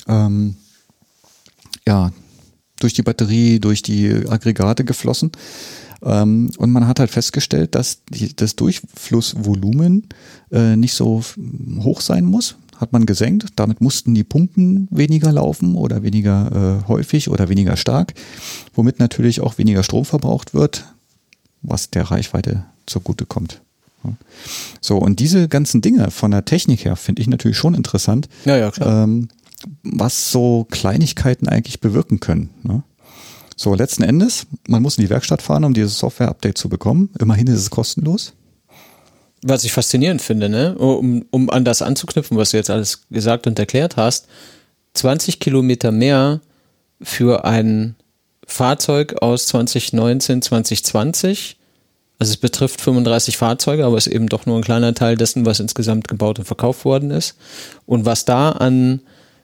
Batterie, durch die Aggregate geflossen. Und man hat halt festgestellt, dass das Durchflussvolumen nicht so hoch sein muss. Hat man gesenkt. Damit mussten die Pumpen weniger laufen oder weniger häufig oder weniger stark, womit natürlich auch weniger Strom verbraucht wird, was der Reichweite zugutekommt. So, und diese ganzen Dinge von der Technik her finde ich natürlich schon interessant. Ja, klar. Was so Kleinigkeiten eigentlich bewirken können. Ne? So, letzten Endes, man muss in die Werkstatt fahren, um dieses Software-Update zu bekommen. Immerhin ist es kostenlos. Was ich faszinierend finde, ne? Um an das anzuknüpfen, was du jetzt alles gesagt und erklärt hast, 20 Kilometer mehr für ein Fahrzeug aus 2019, 2020. Also es betrifft 35 Fahrzeuge, aber es ist eben doch nur ein kleiner Teil dessen, was insgesamt gebaut und verkauft worden ist. Und was da an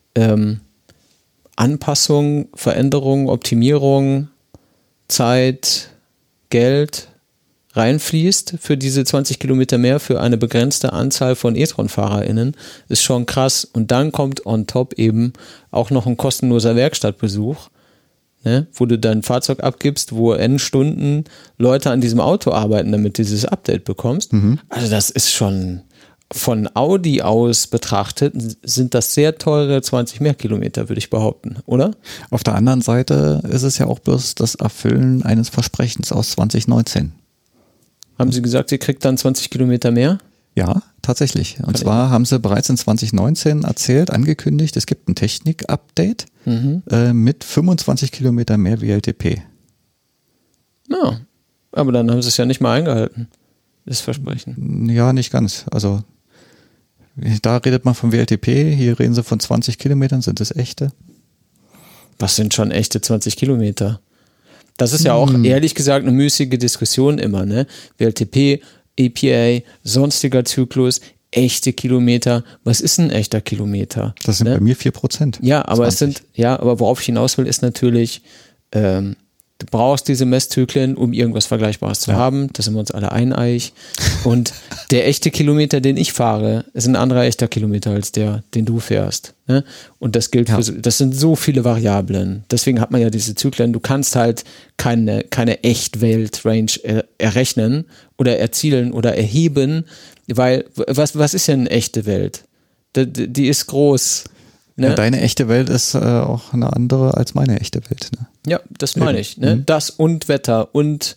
Anpassung, Veränderung, Optimierung, Zeit, Geld reinfließt für diese 20 Kilometer mehr für eine begrenzte Anzahl von e-tron-FahrerInnen, ist schon krass. Und dann kommt on top eben auch noch ein kostenloser Werkstattbesuch, ne, wo du dein Fahrzeug abgibst, wo N Stunden Leute an diesem Auto arbeiten, damit du dieses Update bekommst. Also das ist schon, von Audi aus betrachtet, sind das sehr teure 20 mehr Kilometer, würde ich behaupten, oder? Auf der anderen Seite ist es ja auch bloß das Erfüllen eines Versprechens aus 2019. Haben Sie gesagt, Sie kriegt dann 20 Kilometer mehr? Ja, tatsächlich. Und zwar haben sie bereits in 2019 angekündigt, es gibt ein Technik-Update mit 25 Kilometer mehr WLTP. Ja, aber dann haben sie es ja nicht mal eingehalten, das Versprechen. Ja, nicht ganz. Also da redet man von WLTP, hier reden sie von 20 Kilometern, sind das echte? Was sind schon echte 20 Kilometer? Das ist ja auch ehrlich gesagt eine müßige Diskussion immer, ne? WLTP, EPA, sonstiger Zyklus, echte Kilometer. Was ist ein echter Kilometer? Das sind bei mir 4%. Ja, aber 20. Aber worauf ich hinaus will, ist natürlich, du brauchst diese Messzyklen, um irgendwas Vergleichbares zu haben. Da sind wir uns alle eineig. Und der echte Kilometer, den ich fahre, ist ein anderer echter Kilometer als der, den du fährst. Ne? Und das gilt für, das sind so viele Variablen. Deswegen hat man ja diese Zyklen. Du kannst halt keine Echtwelt-Range errechnen oder erzielen oder erheben, weil was ist denn eine echte Welt? Die ist groß. Ne? Ja, deine echte Welt ist auch eine andere als meine echte Welt. Ne? Ja, das meine ich. Ne? Das und Wetter und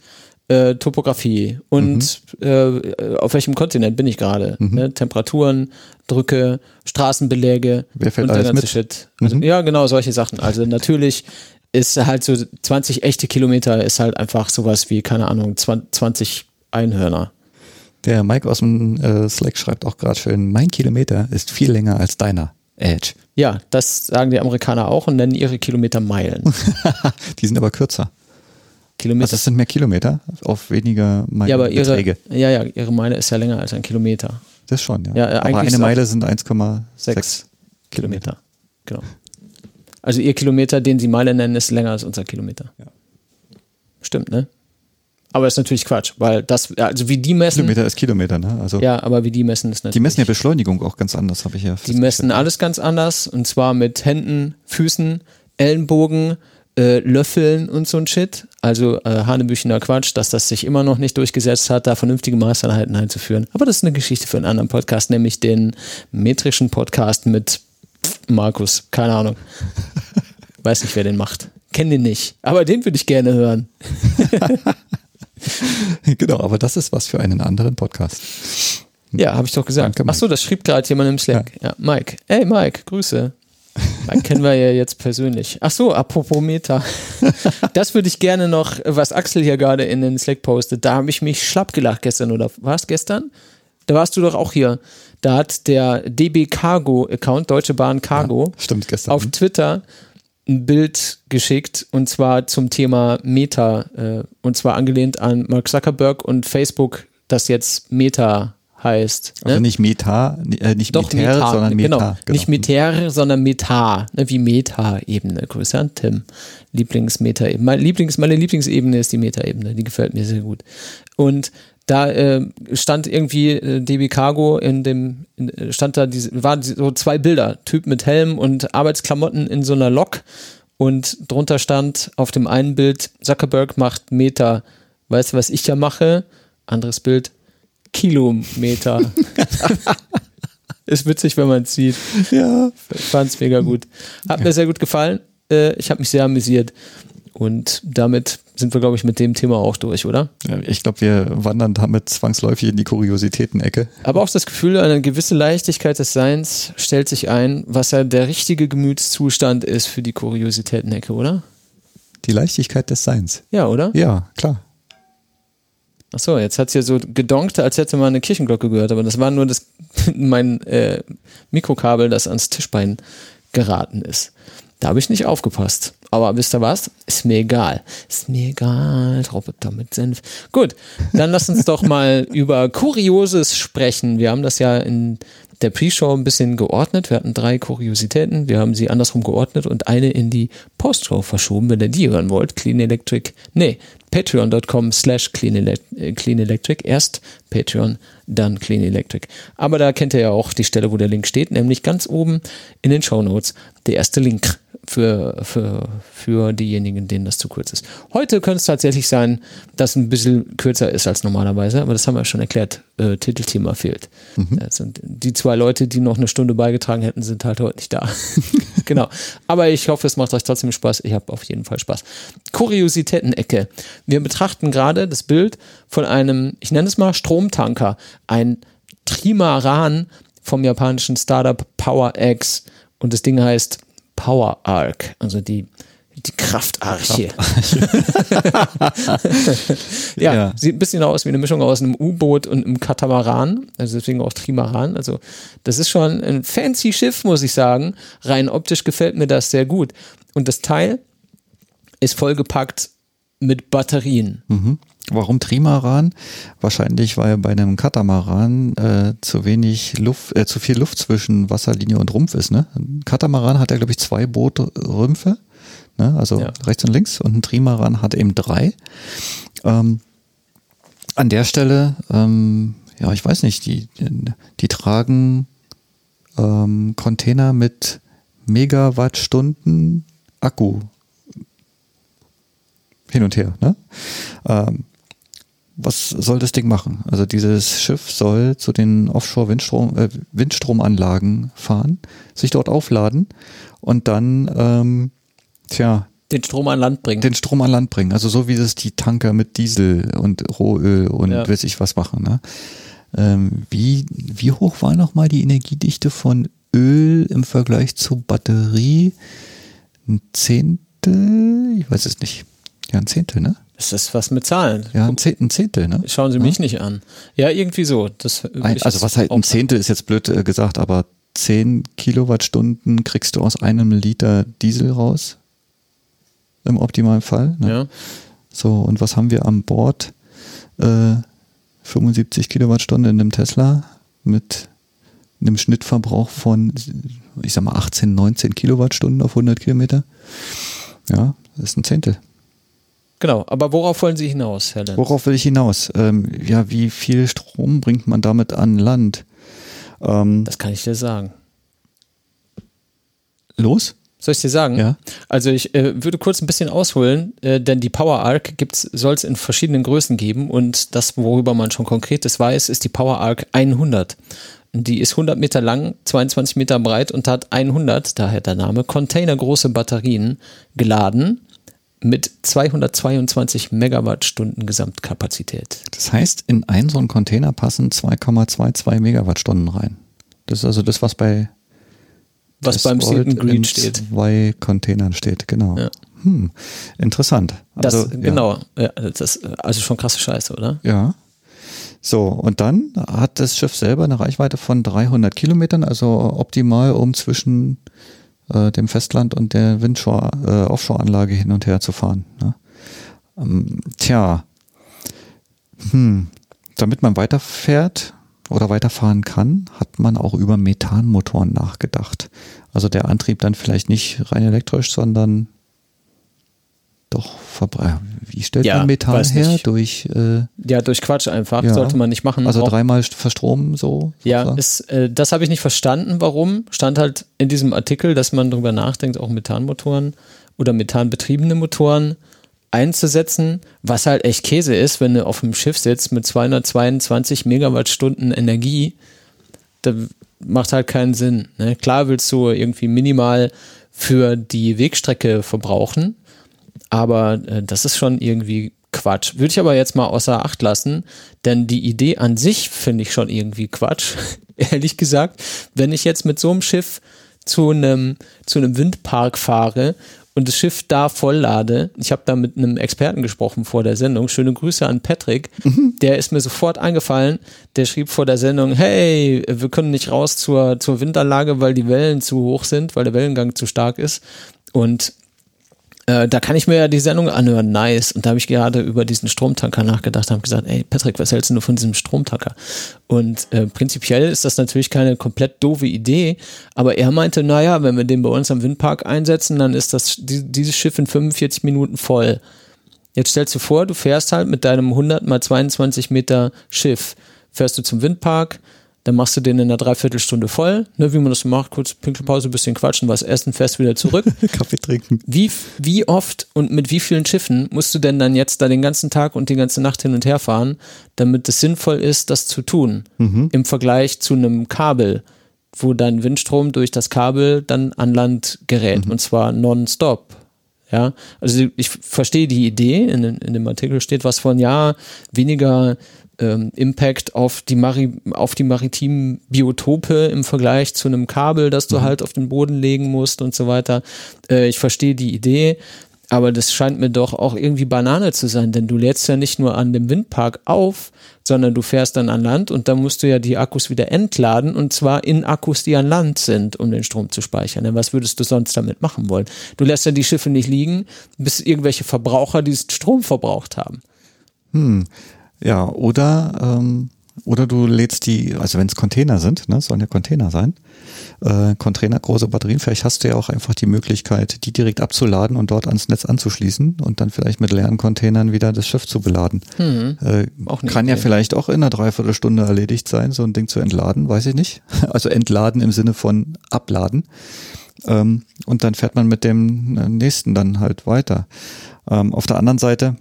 Topografie und auf welchem Kontinent bin ich gerade, ne? Temperaturen, Drücke, Straßenbeläge Wer fällt und der alles ganze mit? Shit. Also, ja, genau, solche Sachen. Also natürlich ist halt so 20 echte Kilometer ist halt einfach sowas wie, keine Ahnung, 20 Einhörner. Der Mike aus dem Slack schreibt auch gerade schön, mein Kilometer ist viel länger als deiner. Edge. Ja, das sagen die Amerikaner auch und nennen ihre Kilometer Meilen. Die sind aber kürzer. Kilometer. Also das sind mehr Kilometer auf weniger Meilen. Ja, aber Beträge. ihre Meile ist ja länger als ein Kilometer. Das schon, ja. Ja, aber eigentlich eine ist Meile sind 1,6 6 Kilometer. Genau. Also ihr Kilometer, den sie Meile nennen, ist länger als unser Kilometer. Ja. Stimmt, ne? Aber ist natürlich Quatsch, weil das, also wie die messen. Kilometer ist Kilometer, ne? Also Ja, aber wie die messen ist natürlich. die messen ja Beschleunigung auch ganz anders, habe ich ja. Die messen alles ganz anders und zwar mit Händen, Füßen, Ellenbogen, Löffeln und so ein Shit. Also hanebüchener Quatsch, dass das sich immer noch nicht durchgesetzt hat, da vernünftige Maßeinheiten einzuführen. Aber das ist eine Geschichte für einen anderen Podcast, nämlich den metrischen Podcast mit Markus. Keine Ahnung. Weiß nicht, wer den macht. Kenn den nicht. Aber den würde ich gerne hören. Genau, aber das ist was für einen anderen Podcast. Ja, habe ich doch gesagt. Danke, Mike. Achso, das schrieb gerade jemand im Slack. Ja, Mike. Hey Mike, Grüße. Mike kennen wir ja jetzt persönlich. Achso, apropos Meta. Das würde ich gerne noch, was Axel hier gerade in den Slack postet, da habe ich mich schlapp gelacht gestern, oder war es gestern? Da warst du doch auch hier. Da hat der DB Cargo Account, Deutsche Bahn Cargo, Ja, stimmt, gestern. auf Twitter ein Bild geschickt und zwar zum Thema Meta und zwar angelehnt an Mark Zuckerberg und Facebook, das jetzt Meta heißt. Also nicht Meta, nicht Doch, Meter, Meta, sondern Meta. Genau. Nicht Meter, sondern Meta, ne, wie Meta-Ebene. Grüße an Tim. Meine Lieblingsebene ist die Meta-Ebene, die gefällt mir sehr gut. Und da stand irgendwie DB Cargo waren so zwei Bilder, Typ mit Helm und Arbeitsklamotten in so einer Lok und drunter stand auf dem einen Bild, Zuckerberg macht Meta. Weißt du, was ich ja mache? Anderes Bild, Kilometer. Ist witzig, wenn man es sieht. Ja. Fand's mega gut. Hat mir sehr gut gefallen. Ich habe mich sehr amüsiert. Und damit sind wir, glaube ich, mit dem Thema auch durch, oder? Ja, ich glaube, wir wandern damit zwangsläufig in die Kuriositäten-Ecke. Aber auch das Gefühl, eine gewisse Leichtigkeit des Seins stellt sich ein, was ja der richtige Gemütszustand ist für die Kuriositäten-Ecke, oder? Die Leichtigkeit des Seins. Ja, oder? Ja, klar. Achso, jetzt hat es ja so gedonkt, als hätte man eine Kirchenglocke gehört, aber das war nur mein Mikrokabel, das ans Tischbein geraten ist. Da habe ich nicht aufgepasst. Aber wisst ihr was? Ist mir egal. Ist mir egal. Roboter mit Senf. Gut, dann lasst uns doch mal über Kurioses sprechen. Wir haben das ja in der Pre-Show ein bisschen geordnet. Wir hatten 3 Kuriositäten. Wir haben sie andersrum geordnet und eine in die Post-Show verschoben. Wenn ihr die hören wollt, patreon.com/Clean Electric. Erst Patreon, dann Clean Electric. Aber da kennt ihr ja auch die Stelle, wo der Link steht, nämlich ganz oben in den Shownotes. Der erste Link für diejenigen, denen das zu kurz ist. Heute könnte es tatsächlich sein, dass es ein bisschen kürzer ist als normalerweise, aber das haben wir schon erklärt. Titelthema fehlt. Also die 2 Leute, die noch eine Stunde beigetragen hätten, sind halt heute nicht da. Genau. Aber ich hoffe, es macht euch trotzdem Spaß. Ich habe auf jeden Fall Spaß. Kuriositäten-Ecke. Wir betrachten gerade das Bild von einem, ich nenne es mal Stromtanker, ein Trimaran vom japanischen Startup PowerX und das Ding heißt Power Arc, also die Kraftarche. Ja, sieht ein bisschen aus wie eine Mischung aus einem U-Boot und einem Katamaran, also deswegen auch Trimaran. Also das ist schon ein fancy Schiff, muss ich sagen. Rein optisch gefällt mir das sehr gut. Und das Teil ist vollgepackt mit Batterien. Warum Trimaran? Wahrscheinlich, weil bei einem Katamaran zu viel Luft zwischen Wasserlinie und Rumpf ist. Ne? Ein Katamaran hat ja, glaube ich, 2 Bootrümpfe, ne? Also rechts und links, und ein Trimaran hat eben 3. An der Stelle, ich weiß nicht, die tragen Container mit Megawattstunden Akku hin und her. Ne? Was soll das Ding machen? Also dieses Schiff soll zu den Offshore-Windstromanlagen fahren, sich dort aufladen und dann Den Strom an Land bringen. Den Strom an Land bringen. Also so wie es die Tanker mit Diesel und Rohöl und weiß ich was machen. Ne? Wie hoch war nochmal die Energiedichte von Öl im Vergleich zu Batterie? Ein Zehntel? Ich weiß es nicht. Ja, ein Zehntel, ne? Ist das was mit Zahlen? Ja, ein Zehntel, ne? Schauen Sie mich nicht an. Ja, irgendwie so. Also was halt ein Zehntel ist jetzt blöd gesagt, aber 10 Kilowattstunden kriegst du aus einem Liter Diesel raus. Im optimalen Fall. Ne? Ja. So, und was haben wir an Bord? 75 Kilowattstunden in einem Tesla mit einem Schnittverbrauch von, ich sag mal, 18, 19 Kilowattstunden auf 100 Kilometer. Ja, das ist ein Zehntel. Genau, aber worauf wollen Sie hinaus, Herr Lenz? Worauf will ich hinaus? Ja, wie viel Strom bringt man damit an Land? Das kann ich dir sagen. Los? Soll ich dir sagen? Ja. Also ich würde kurz ein bisschen ausholen, denn die Power Arc soll es in verschiedenen Größen geben und das, worüber man schon Konkretes weiß, ist die Power Arc 100. Die ist 100 Meter lang, 22 Meter breit und hat 100, daher der Name, containergroße Batterien geladen mit 222 Megawattstunden Gesamtkapazität. Das heißt, in einen so einen Container passen 2,22 Megawattstunden rein. Das ist also das, was beim Sealed Green steht. 2 Containern steht, genau. Ja. Interessant. Also, genau, ja, das also schon krasse Scheiße, oder? Ja. So, und dann hat das Schiff selber eine Reichweite von 300 Kilometern, also optimal, um zwischen dem Festland und der Offshore-Anlage hin und her zu fahren. Ne? Damit man weiterfährt oder weiterfahren kann, hat man auch über Methanmotoren nachgedacht. Also der Antrieb dann vielleicht nicht rein elektrisch, sondern doch wie stellt man Methan her? Durch Quatsch einfach. Sollte man nicht machen. Also dreimal verstromen so? Ja, das habe ich nicht verstanden, warum. Stand halt in diesem Artikel, dass man darüber nachdenkt, auch Methanmotoren oder methanbetriebene Motoren einzusetzen, was halt echt Käse ist, wenn du auf einem Schiff sitzt mit 222 Megawattstunden Energie. Da macht halt keinen Sinn. Ne? Klar willst du irgendwie minimal für die Wegstrecke verbrauchen, aber das ist schon irgendwie Quatsch. Würde ich aber jetzt mal außer Acht lassen, denn die Idee an sich finde ich schon irgendwie Quatsch, ehrlich gesagt. Wenn ich jetzt mit so einem Schiff zu einem Windpark fahre und das Schiff da volllade, ich habe da mit einem Experten gesprochen vor der Sendung, schöne Grüße an Patrick, der ist mir sofort eingefallen, der schrieb vor der Sendung, hey, wir können nicht raus zur Windanlage, weil die Wellen zu hoch sind, weil der Wellengang zu stark ist und da kann ich mir ja die Sendung anhören, nice. Und da habe ich gerade über diesen Stromtanker nachgedacht, habe gesagt, ey Patrick, was hältst du von diesem Stromtanker? Und prinzipiell ist das natürlich keine komplett doofe Idee, aber er meinte, naja, wenn wir den bei uns am Windpark einsetzen, dann ist dieses Schiff in 45 Minuten voll. Jetzt stellst du vor, du fährst halt mit deinem 100 mal 22 Meter Schiff, fährst du zum Windpark, dann machst du den in einer Dreiviertelstunde voll, ne, wie man das macht, kurz Pinkelpause, bisschen quatschen, was essen, fährst wieder zurück. Kaffee trinken. Wie oft und mit wie vielen Schiffen musst du denn dann jetzt da den ganzen Tag und die ganze Nacht hin und her fahren, damit es sinnvoll ist, das zu tun, im Vergleich zu einem Kabel, wo dein Windstrom durch das Kabel dann an Land gerät, und zwar nonstop. Ja, also ich verstehe die Idee, in dem Artikel steht was von, weniger Impact auf die maritimen Biotope im Vergleich zu einem Kabel, das du halt auf den Boden legen musst und so weiter. Ich verstehe die Idee, aber das scheint mir doch auch irgendwie Banane zu sein, denn du lädst ja nicht nur an dem Windpark auf, sondern du fährst dann an Land und dann musst du ja die Akkus wieder entladen und zwar in Akkus, die an Land sind, um den Strom zu speichern. Denn was würdest du sonst damit machen wollen? Du lässt ja die Schiffe nicht liegen, bis irgendwelche Verbraucher diesen Strom verbraucht haben. Ja, oder du lädst also wenn es Container sind, ne, sollen ja Container sein, Container, große Batterien, vielleicht hast du ja auch einfach die Möglichkeit, die direkt abzuladen und dort ans Netz anzuschließen und dann vielleicht mit leeren Containern wieder das Schiff zu beladen. Kann ja vielleicht auch in einer Dreiviertelstunde erledigt sein, so ein Ding zu entladen, weiß ich nicht. Also entladen im Sinne von abladen. Und dann fährt man mit dem nächsten dann halt weiter. Auf der anderen Seite,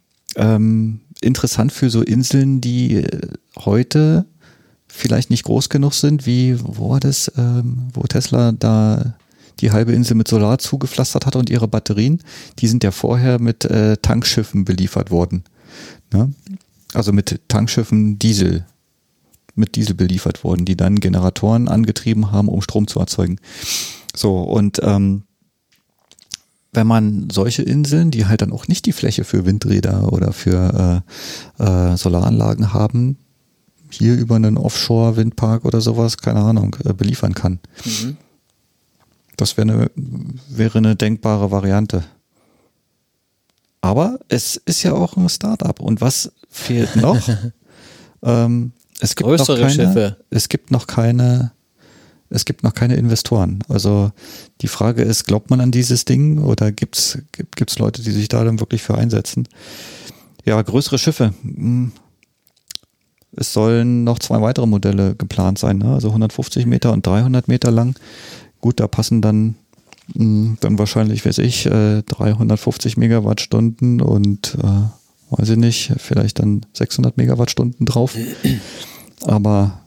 interessant für so Inseln, die heute vielleicht nicht groß genug sind, wie, wo war das, wo Tesla da die halbe Insel mit Solar zugepflastert hat und ihre Batterien, die sind ja vorher mit Tankschiffen beliefert worden. Ne? Also mit Tankschiffen mit Diesel beliefert worden, die dann Generatoren angetrieben haben, um Strom zu erzeugen. So, und wenn man solche Inseln, die halt dann auch nicht die Fläche für Windräder oder für Solaranlagen haben, hier über einen Offshore-Windpark oder sowas, keine Ahnung, beliefern kann. Mhm. Das wäre eine denkbare Variante. Aber es ist ja auch ein Start-up. Und was fehlt noch? Es gibt noch keine Investoren. Also die Frage ist, glaubt man an dieses Ding oder gibt's Leute, die sich da dann wirklich für einsetzen? Ja, größere Schiffe. Es sollen noch 2 weitere Modelle geplant sein, ne? Also 150 Meter und 300 Meter lang. Gut, da passen dann wahrscheinlich, 350 Megawattstunden und weiß ich nicht, vielleicht dann 600 Megawattstunden drauf. Aber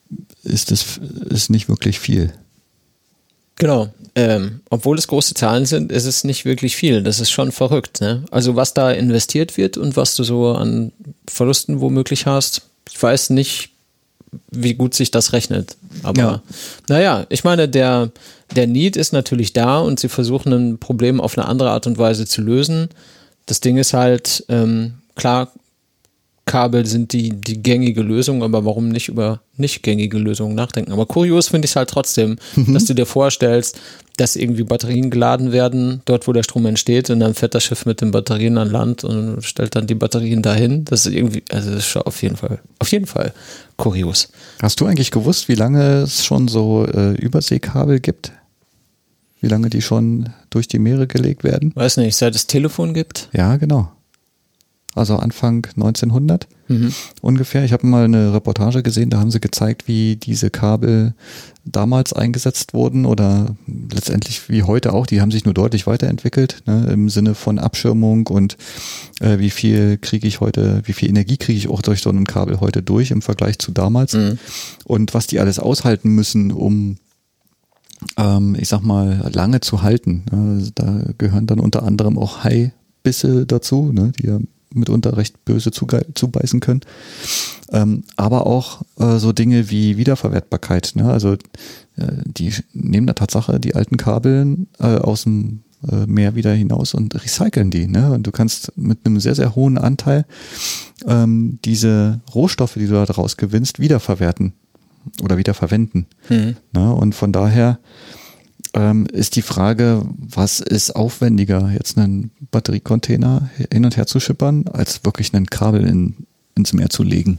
ist nicht wirklich viel. Genau. Obwohl es große Zahlen sind, ist es nicht wirklich viel. Das ist schon verrückt. Ne? Also was da investiert wird und was du so an Verlusten womöglich hast, ich weiß nicht, wie gut sich das rechnet. Aber naja, ich meine, der Need ist natürlich da und sie versuchen ein Problem auf eine andere Art und Weise zu lösen. Das Ding ist halt, klar, Kabel sind die gängige Lösung, aber warum nicht über nicht gängige Lösungen nachdenken? Aber kurios finde ich es halt trotzdem, dass du dir vorstellst, dass irgendwie Batterien geladen werden, dort wo der Strom entsteht, und dann fährt das Schiff mit den Batterien an Land und stellt dann die Batterien dahin. Das ist irgendwie, also das ist schon auf jeden Fall kurios. Hast du eigentlich gewusst, wie lange es schon so Überseekabel gibt? Wie lange die schon durch die Meere gelegt werden? Weiß nicht, seit es Telefon gibt? Ja, genau. Also Anfang 1900 ungefähr. Ich habe mal eine Reportage gesehen, da haben sie gezeigt, wie diese Kabel damals eingesetzt wurden oder letztendlich wie heute auch. Die haben sich nur deutlich weiterentwickelt, ne, im Sinne von Abschirmung und wie viel Energie kriege ich auch durch so ein Kabel heute durch im Vergleich zu damals und was die alles aushalten müssen, um ich sag mal lange zu halten. Also da gehören dann unter anderem auch Haibisse dazu, ne, die ja mitunter recht böse zubeißen können. Aber auch so Dinge wie Wiederverwertbarkeit. Ne? Also die nehmen da Tatsache die alten Kabeln aus dem Meer wieder hinaus und recyceln die. Ne? Und du kannst mit einem sehr, sehr hohen Anteil diese Rohstoffe, die du da draus gewinnst, wiederverwerten oder wiederverwenden. Ne? Und von daher ist die Frage, was ist aufwendiger, jetzt einen Batteriecontainer hin und her zu schippern, als wirklich einen Kabel ins Meer zu legen.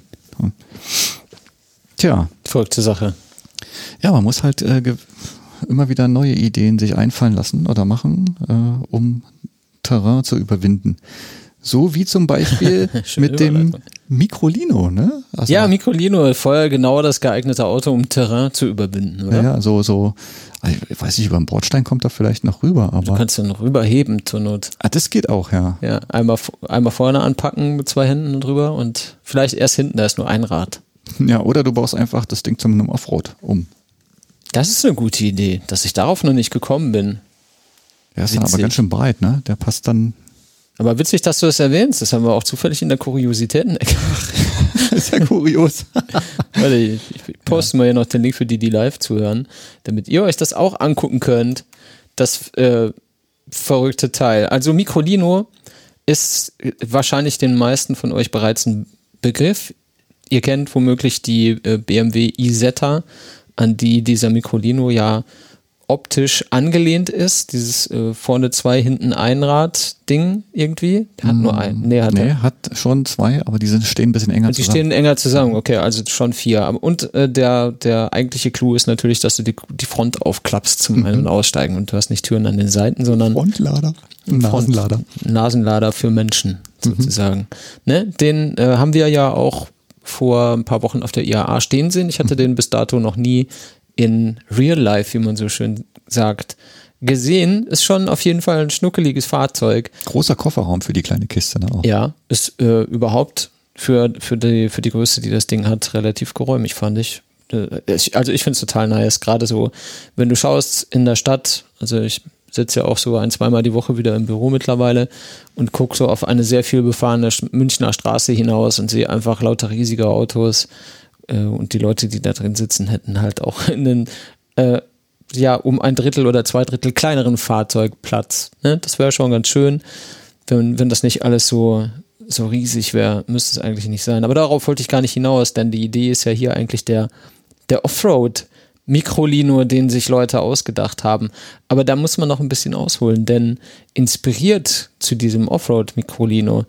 Tja. Verrückte Sache. Ja, man muss halt immer wieder neue Ideen sich einfallen lassen oder machen, um Terrain zu überwinden. So wie zum Beispiel mit dem Microlino, ne? Also, ja, Microlino, voll genau das geeignete Auto, um Terrain zu überwinden, oder? Ja, so, ich weiß nicht, über den Bordstein kommt da vielleicht noch rüber, aber. Du kannst ja noch rüberheben zur Not. Ah, das geht auch, ja. Ja, einmal vorne anpacken mit 2 Händen drüber und vielleicht erst hinten, da ist nur ein Rad. Ja, oder du baust einfach das Ding zu einem Offroad um. Das ist eine gute Idee, dass ich darauf noch nicht gekommen bin. Der ist dann aber ganz schön breit, ne? Der passt dann. Aber witzig, dass du das erwähnst. Das haben wir auch zufällig in der Kuriositäten-Ecke. Ist ja kurios. Warte, ich poste mal hier noch den Link für die live zuhören, damit ihr euch das auch angucken könnt. Das verrückte Teil. Also Microlino ist wahrscheinlich den meisten von euch bereits ein Begriff. Ihr kennt womöglich die BMW Isetta, an die dieser Microlino ja optisch angelehnt ist, dieses vorne 2, hinten ein Rad-Ding irgendwie. Der hat nur ein. Hat schon 2, aber die stehen ein bisschen enger zusammen. Die stehen enger zusammen, okay, also schon 4. Und der eigentliche Clou ist natürlich, dass du die Front aufklappst zum Ein- und Aussteigen und du hast nicht Türen an den Seiten, sondern Frontlader. Nasenlader für Menschen sozusagen. Ne? Den haben wir ja auch vor ein paar Wochen auf der IAA stehen sehen. Ich hatte den bis dato noch nie in Real Life, wie man so schön sagt, gesehen. Ist schon auf jeden Fall ein schnuckeliges Fahrzeug. Großer Kofferraum für die kleine Kiste, ne? Auch. Ja, ist überhaupt für die Größe, die das Ding hat, relativ geräumig, fand ich. ich finde es total nice, gerade so, wenn du schaust in der Stadt, also ich sitze ja auch so 1-2 Mal die Woche wieder im Büro mittlerweile und gucke so auf eine sehr viel befahrene Münchner Straße hinaus und sehe einfach lauter riesige Autos und die Leute, die da drin sitzen, hätten halt auch in den um 1/3 oder 2/3 kleineren Fahrzeug Platz. Ne? Das wäre schon ganz schön, wenn das nicht alles so riesig wäre, müsste es eigentlich nicht sein. Aber darauf wollte ich gar nicht hinaus, denn die Idee ist ja hier eigentlich der Offroad Microlino, den sich Leute ausgedacht haben. Aber da muss man noch ein bisschen ausholen, denn inspiriert zu diesem Offroad Microlino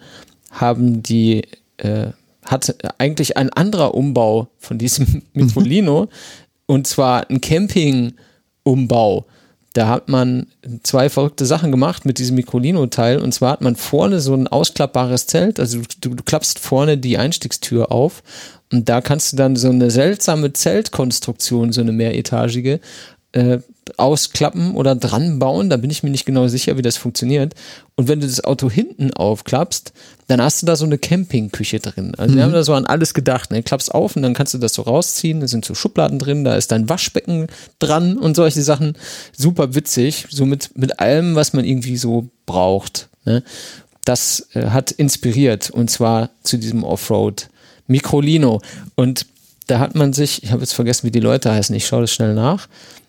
hat eigentlich ein anderer Umbau von diesem Microlino und zwar ein Camping-Umbau. Da hat man 2 verrückte Sachen gemacht mit diesem Microlino-Teil. Und zwar hat man vorne so ein ausklappbares Zelt. Also du klappst vorne die Einstiegstür auf und da kannst du dann so eine seltsame Zeltkonstruktion, so eine mehretagige, ausklappen oder dran bauen. Da bin ich mir nicht genau sicher, wie das funktioniert. Und wenn du das Auto hinten aufklappst, dann hast du da so eine Campingküche drin. Also wir haben da so an alles gedacht. Ne? Klappst auf und dann kannst du das so rausziehen. Da sind so Schubladen drin, da ist dein Waschbecken dran und solche Sachen. Super witzig. So mit allem, was man irgendwie so braucht. Ne? Das hat inspiriert und zwar zu diesem Offroad Microlino. Und da hat man sich, ich habe jetzt vergessen, wie die Leute heißen, ich schaue das schnell nach,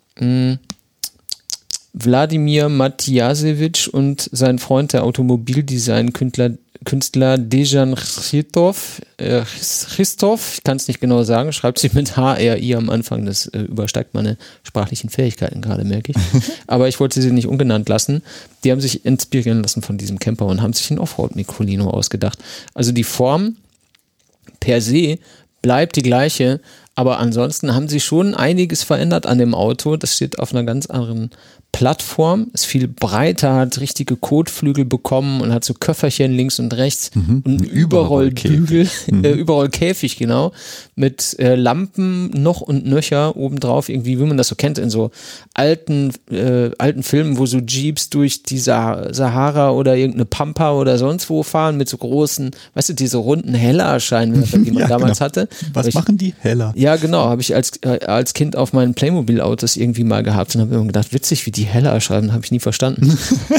Wladimir Matjasewitsch und sein Freund, der Automobildesign-Künstler Dejan Christov, ich kann es nicht genau sagen, schreibt sich mit HRI am Anfang, das übersteigt meine sprachlichen Fähigkeiten gerade, merke ich. Aber ich wollte sie nicht ungenannt lassen. Die haben sich inspirieren lassen von diesem Camper und haben sich ein Offroad-Microlino ausgedacht. Also die Form per se bleibt die gleiche, aber ansonsten haben sie schon einiges verändert an dem Auto. Das steht auf einer ganz anderen Plattform, ist viel breiter, hat richtige Kotflügel bekommen und hat so Köfferchen links und rechts und Überrollbügel, Überrollkäfig, genau, mit Lampen noch und nöcher obendrauf, irgendwie, wie man das so kennt in so alten Filmen, wo so Jeeps durch die Sahara oder irgendeine Pampa oder sonst wo fahren mit so großen, weißt du, diese runden Heller-Scheinwerfer, die man damals hatte. Was machen die? Heller. Ja, genau, habe ich als Kind auf meinen Playmobil-Autos irgendwie mal gehabt und habe immer gedacht, witzig, wie die Heller schreiben, habe ich nie verstanden.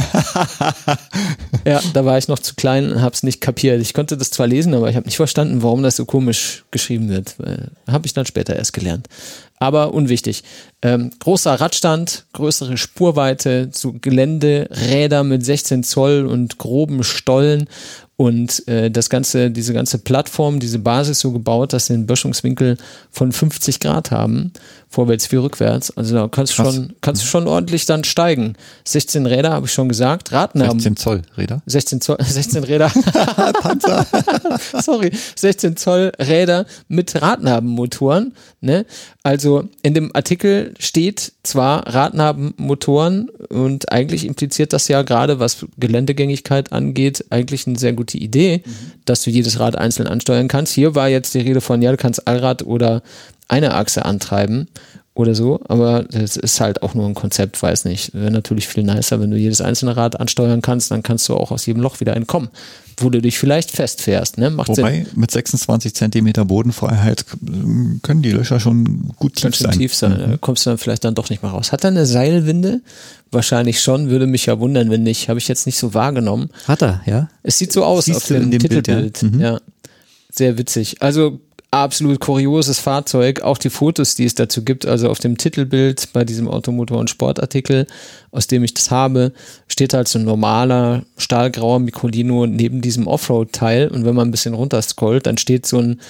Ja, da war ich noch zu klein und habe es nicht kapiert. Ich konnte das zwar lesen, aber ich habe nicht verstanden, warum das so komisch geschrieben wird. Habe ich dann später erst gelernt. Aber unwichtig. Großer Radstand, größere Spurweite, so Geländeräder mit 16 Zoll und groben Stollen und diese ganze Plattform, diese Basis so gebaut, dass sie einen Böschungswinkel von 50 Grad haben, vorwärts wie rückwärts. Also da kannst du schon ordentlich dann steigen. 16 Räder, habe ich schon gesagt. Radnaben. 16 Zoll Räder? 16 Räder. Panzer. Sorry. 16 Zoll Räder mit Radnabenmotoren. Ne? Also in dem Artikel steht zwar Radnabenmotoren und eigentlich impliziert das ja gerade, was Geländegängigkeit angeht, eigentlich eine sehr gute Idee, dass du jedes Rad einzeln ansteuern kannst. Hier war jetzt die Rede von, ja, du kannst Allrad oder eine Achse antreiben oder so, aber das ist halt auch nur ein Konzept, weiß nicht. Wäre natürlich viel nicer, wenn du jedes einzelne Rad ansteuern kannst, dann kannst du auch aus jedem Loch wieder entkommen, wo du dich vielleicht festfährst. Ne? Macht Wobei, Sinn. mit 26 Zentimeter Bodenfreiheit können die Löcher schon gut tief sein. Da kommst du dann vielleicht dann doch nicht mehr raus. Hat er eine Seilwinde? Wahrscheinlich schon, würde mich ja wundern, wenn nicht. Habe ich jetzt nicht so wahrgenommen. Hat er, ja? Es sieht so aus auf dem Titelbild. Bild, ja. Ja, sehr witzig. Also absolut kurioses Fahrzeug, auch die Fotos, die es dazu gibt, also auf dem Titelbild bei diesem Automotor- und Sportartikel, aus dem ich das habe, steht halt so ein normaler stahlgrauer Microlino neben diesem Offroad-Teil und wenn man ein bisschen runterscrollt, dann steht so ein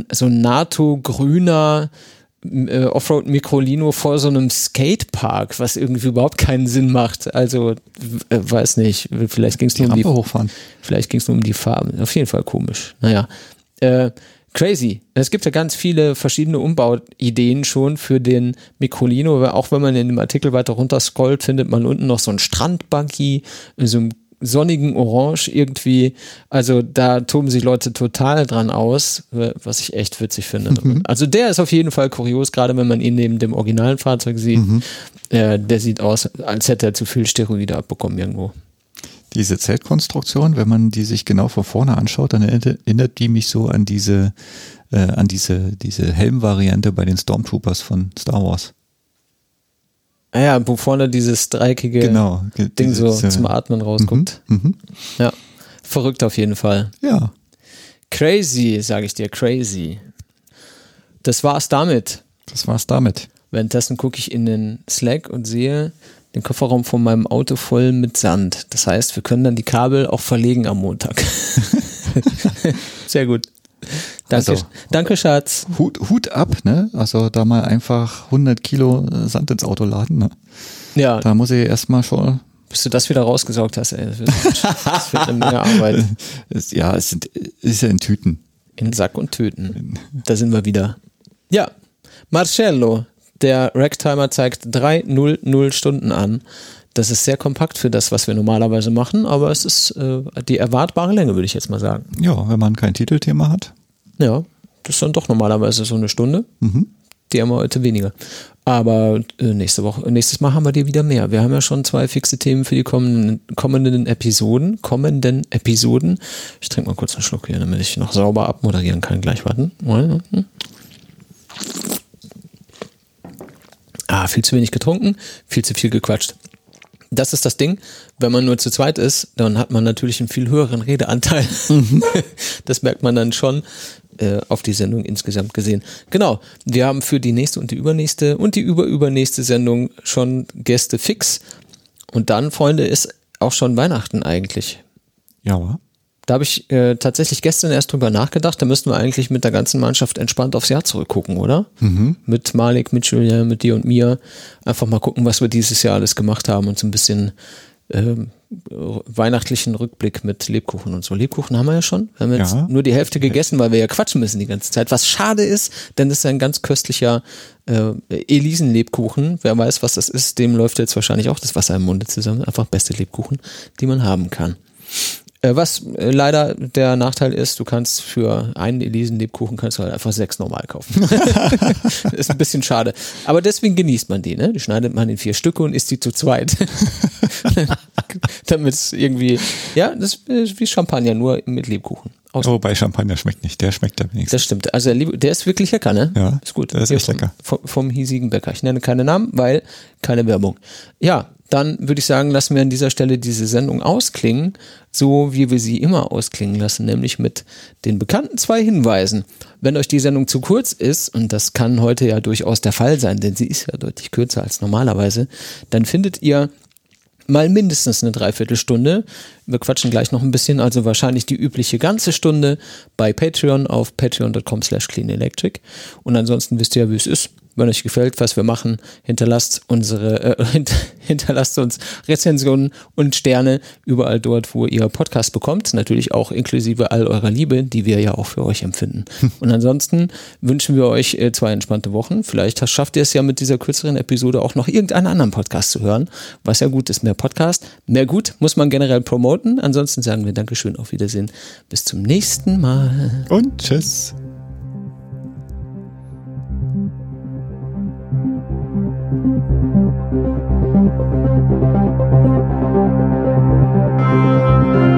NATO-grüner Offroad-Microlino vor so einem Skatepark, was irgendwie überhaupt keinen Sinn macht. Also, weiß nicht, vielleicht ging es nur um die Farben. Auf jeden Fall komisch. Naja, crazy. Es gibt ja ganz viele verschiedene Umbauideen schon für den Microlino, aber auch wenn man in dem Artikel weiter runter scrollt, findet man unten noch so ein Strandbuggy in so einem sonnigen Orange irgendwie. Also da toben sich Leute total dran aus, was ich echt witzig finde. Also der ist auf jeden Fall kurios, gerade wenn man ihn neben dem originalen Fahrzeug sieht. Der sieht aus, als hätte er zu viel Steroide abbekommen irgendwo. Diese Zeltkonstruktion, wenn man die sich genau von vorne anschaut, dann erinnert die mich so an diese an diese Helmvariante bei den Stormtroopers von Star Wars. Ah ja, wo vorne dieses dreieckige Ding so zum Atmen rauskommt. Ja, verrückt auf jeden Fall. Ja. Crazy, sage ich dir, crazy. Das war's damit. Währenddessen gucke ich in den Slack und sehe den Kofferraum von meinem Auto voll mit Sand. Das heißt, wir können dann die Kabel auch verlegen am Montag. Sehr gut. Danke, also, danke Schatz. Hut ab, ne? Also da mal einfach 100 Kilo Sand ins Auto laden, ne? Ja. Da muss ich erstmal schon... Bis du das wieder rausgesaugt hast, ey. Das wird eine Menge Arbeit. Es ist ja in Tüten. In Sack und Tüten. Da sind wir wieder. Ja, Marcello, der Racktimer zeigt 3:00 Stunden an. Das ist sehr kompakt für das, was wir normalerweise machen, aber es ist die erwartbare Länge, würde ich jetzt mal sagen. Ja, wenn man kein Titelthema hat. Ja, das ist dann doch normalerweise so eine Stunde. Die haben wir heute weniger. Aber nächstes Mal haben wir dir wieder mehr. Wir haben ja schon 2 fixe Themen für die kommenden Episoden. Ich trinke mal kurz einen Schluck hier, damit ich noch sauber abmoderieren kann. Gleich warten. Viel zu wenig getrunken, viel zu viel gequatscht. Das ist das Ding, wenn man nur zu zweit ist, dann hat man natürlich einen viel höheren Redeanteil. Das merkt man dann schon auf die Sendung insgesamt gesehen. Genau, wir haben für die nächste und die übernächste und die übernächste Sendung schon Gäste fix. Und dann, Freunde, ist auch schon Weihnachten eigentlich. Ja. Da habe ich tatsächlich gestern erst drüber nachgedacht, da müssten wir eigentlich mit der ganzen Mannschaft entspannt aufs Jahr zurückgucken, oder? Mit Malik, mit Julian, mit dir und mir. Einfach mal gucken, was wir dieses Jahr alles gemacht haben und so ein bisschen weihnachtlichen Rückblick mit Lebkuchen und so. Lebkuchen haben wir ja schon. Wir haben jetzt nur die Hälfte gegessen, weil wir ja quatschen müssen die ganze Zeit. Was schade ist, denn das ist ein ganz köstlicher Elisen-Lebkuchen. Wer weiß, was das ist, dem läuft jetzt wahrscheinlich auch das Wasser im Munde zusammen. Einfach beste Lebkuchen, die man haben kann. Was leider der Nachteil ist, du kannst für einen Elisen-Lebkuchen kannst du halt einfach 6 normal kaufen. Das ist ein bisschen schade. Aber deswegen genießt man die, ne? Die schneidet man in 4 Stücke und isst die zu zweit. Damit es irgendwie, ja, das ist wie Champagner, nur mit Lebkuchen. Wobei Champagner schmeckt nicht, der schmeckt ja wenigstens. Das stimmt. Also der ist wirklich lecker, ne? Ja, ist gut. Der ist echt lecker. Vom hiesigen Bäcker. Ich nenne keine Namen, weil keine Werbung. Ja, dann würde ich sagen, lassen wir an dieser Stelle diese Sendung ausklingen, so wie wir sie immer ausklingen lassen, nämlich mit den bekannten 2 Hinweisen. Wenn euch die Sendung zu kurz ist, und das kann heute ja durchaus der Fall sein, denn sie ist ja deutlich kürzer als normalerweise, dann findet ihr mal mindestens eine Dreiviertelstunde. Wir quatschen gleich noch ein bisschen, also wahrscheinlich die übliche ganze Stunde bei Patreon auf patreon.com/cleanelectric. Und ansonsten wisst ihr ja, wie es ist. Wenn euch gefällt, was wir machen, hinterlasst uns Rezensionen und Sterne überall dort, wo ihr Podcast bekommt. Natürlich auch inklusive all eurer Liebe, die wir ja auch für euch empfinden. Und ansonsten wünschen wir euch 2 entspannte Wochen. Vielleicht schafft ihr es ja mit dieser kürzeren Episode auch noch irgendeinen anderen Podcast zu hören, was ja gut ist. Mehr Podcast, mehr gut, muss man generell promoten. Ansonsten sagen wir Dankeschön, auf Wiedersehen. Bis zum nächsten Mal. Und tschüss. Thank you.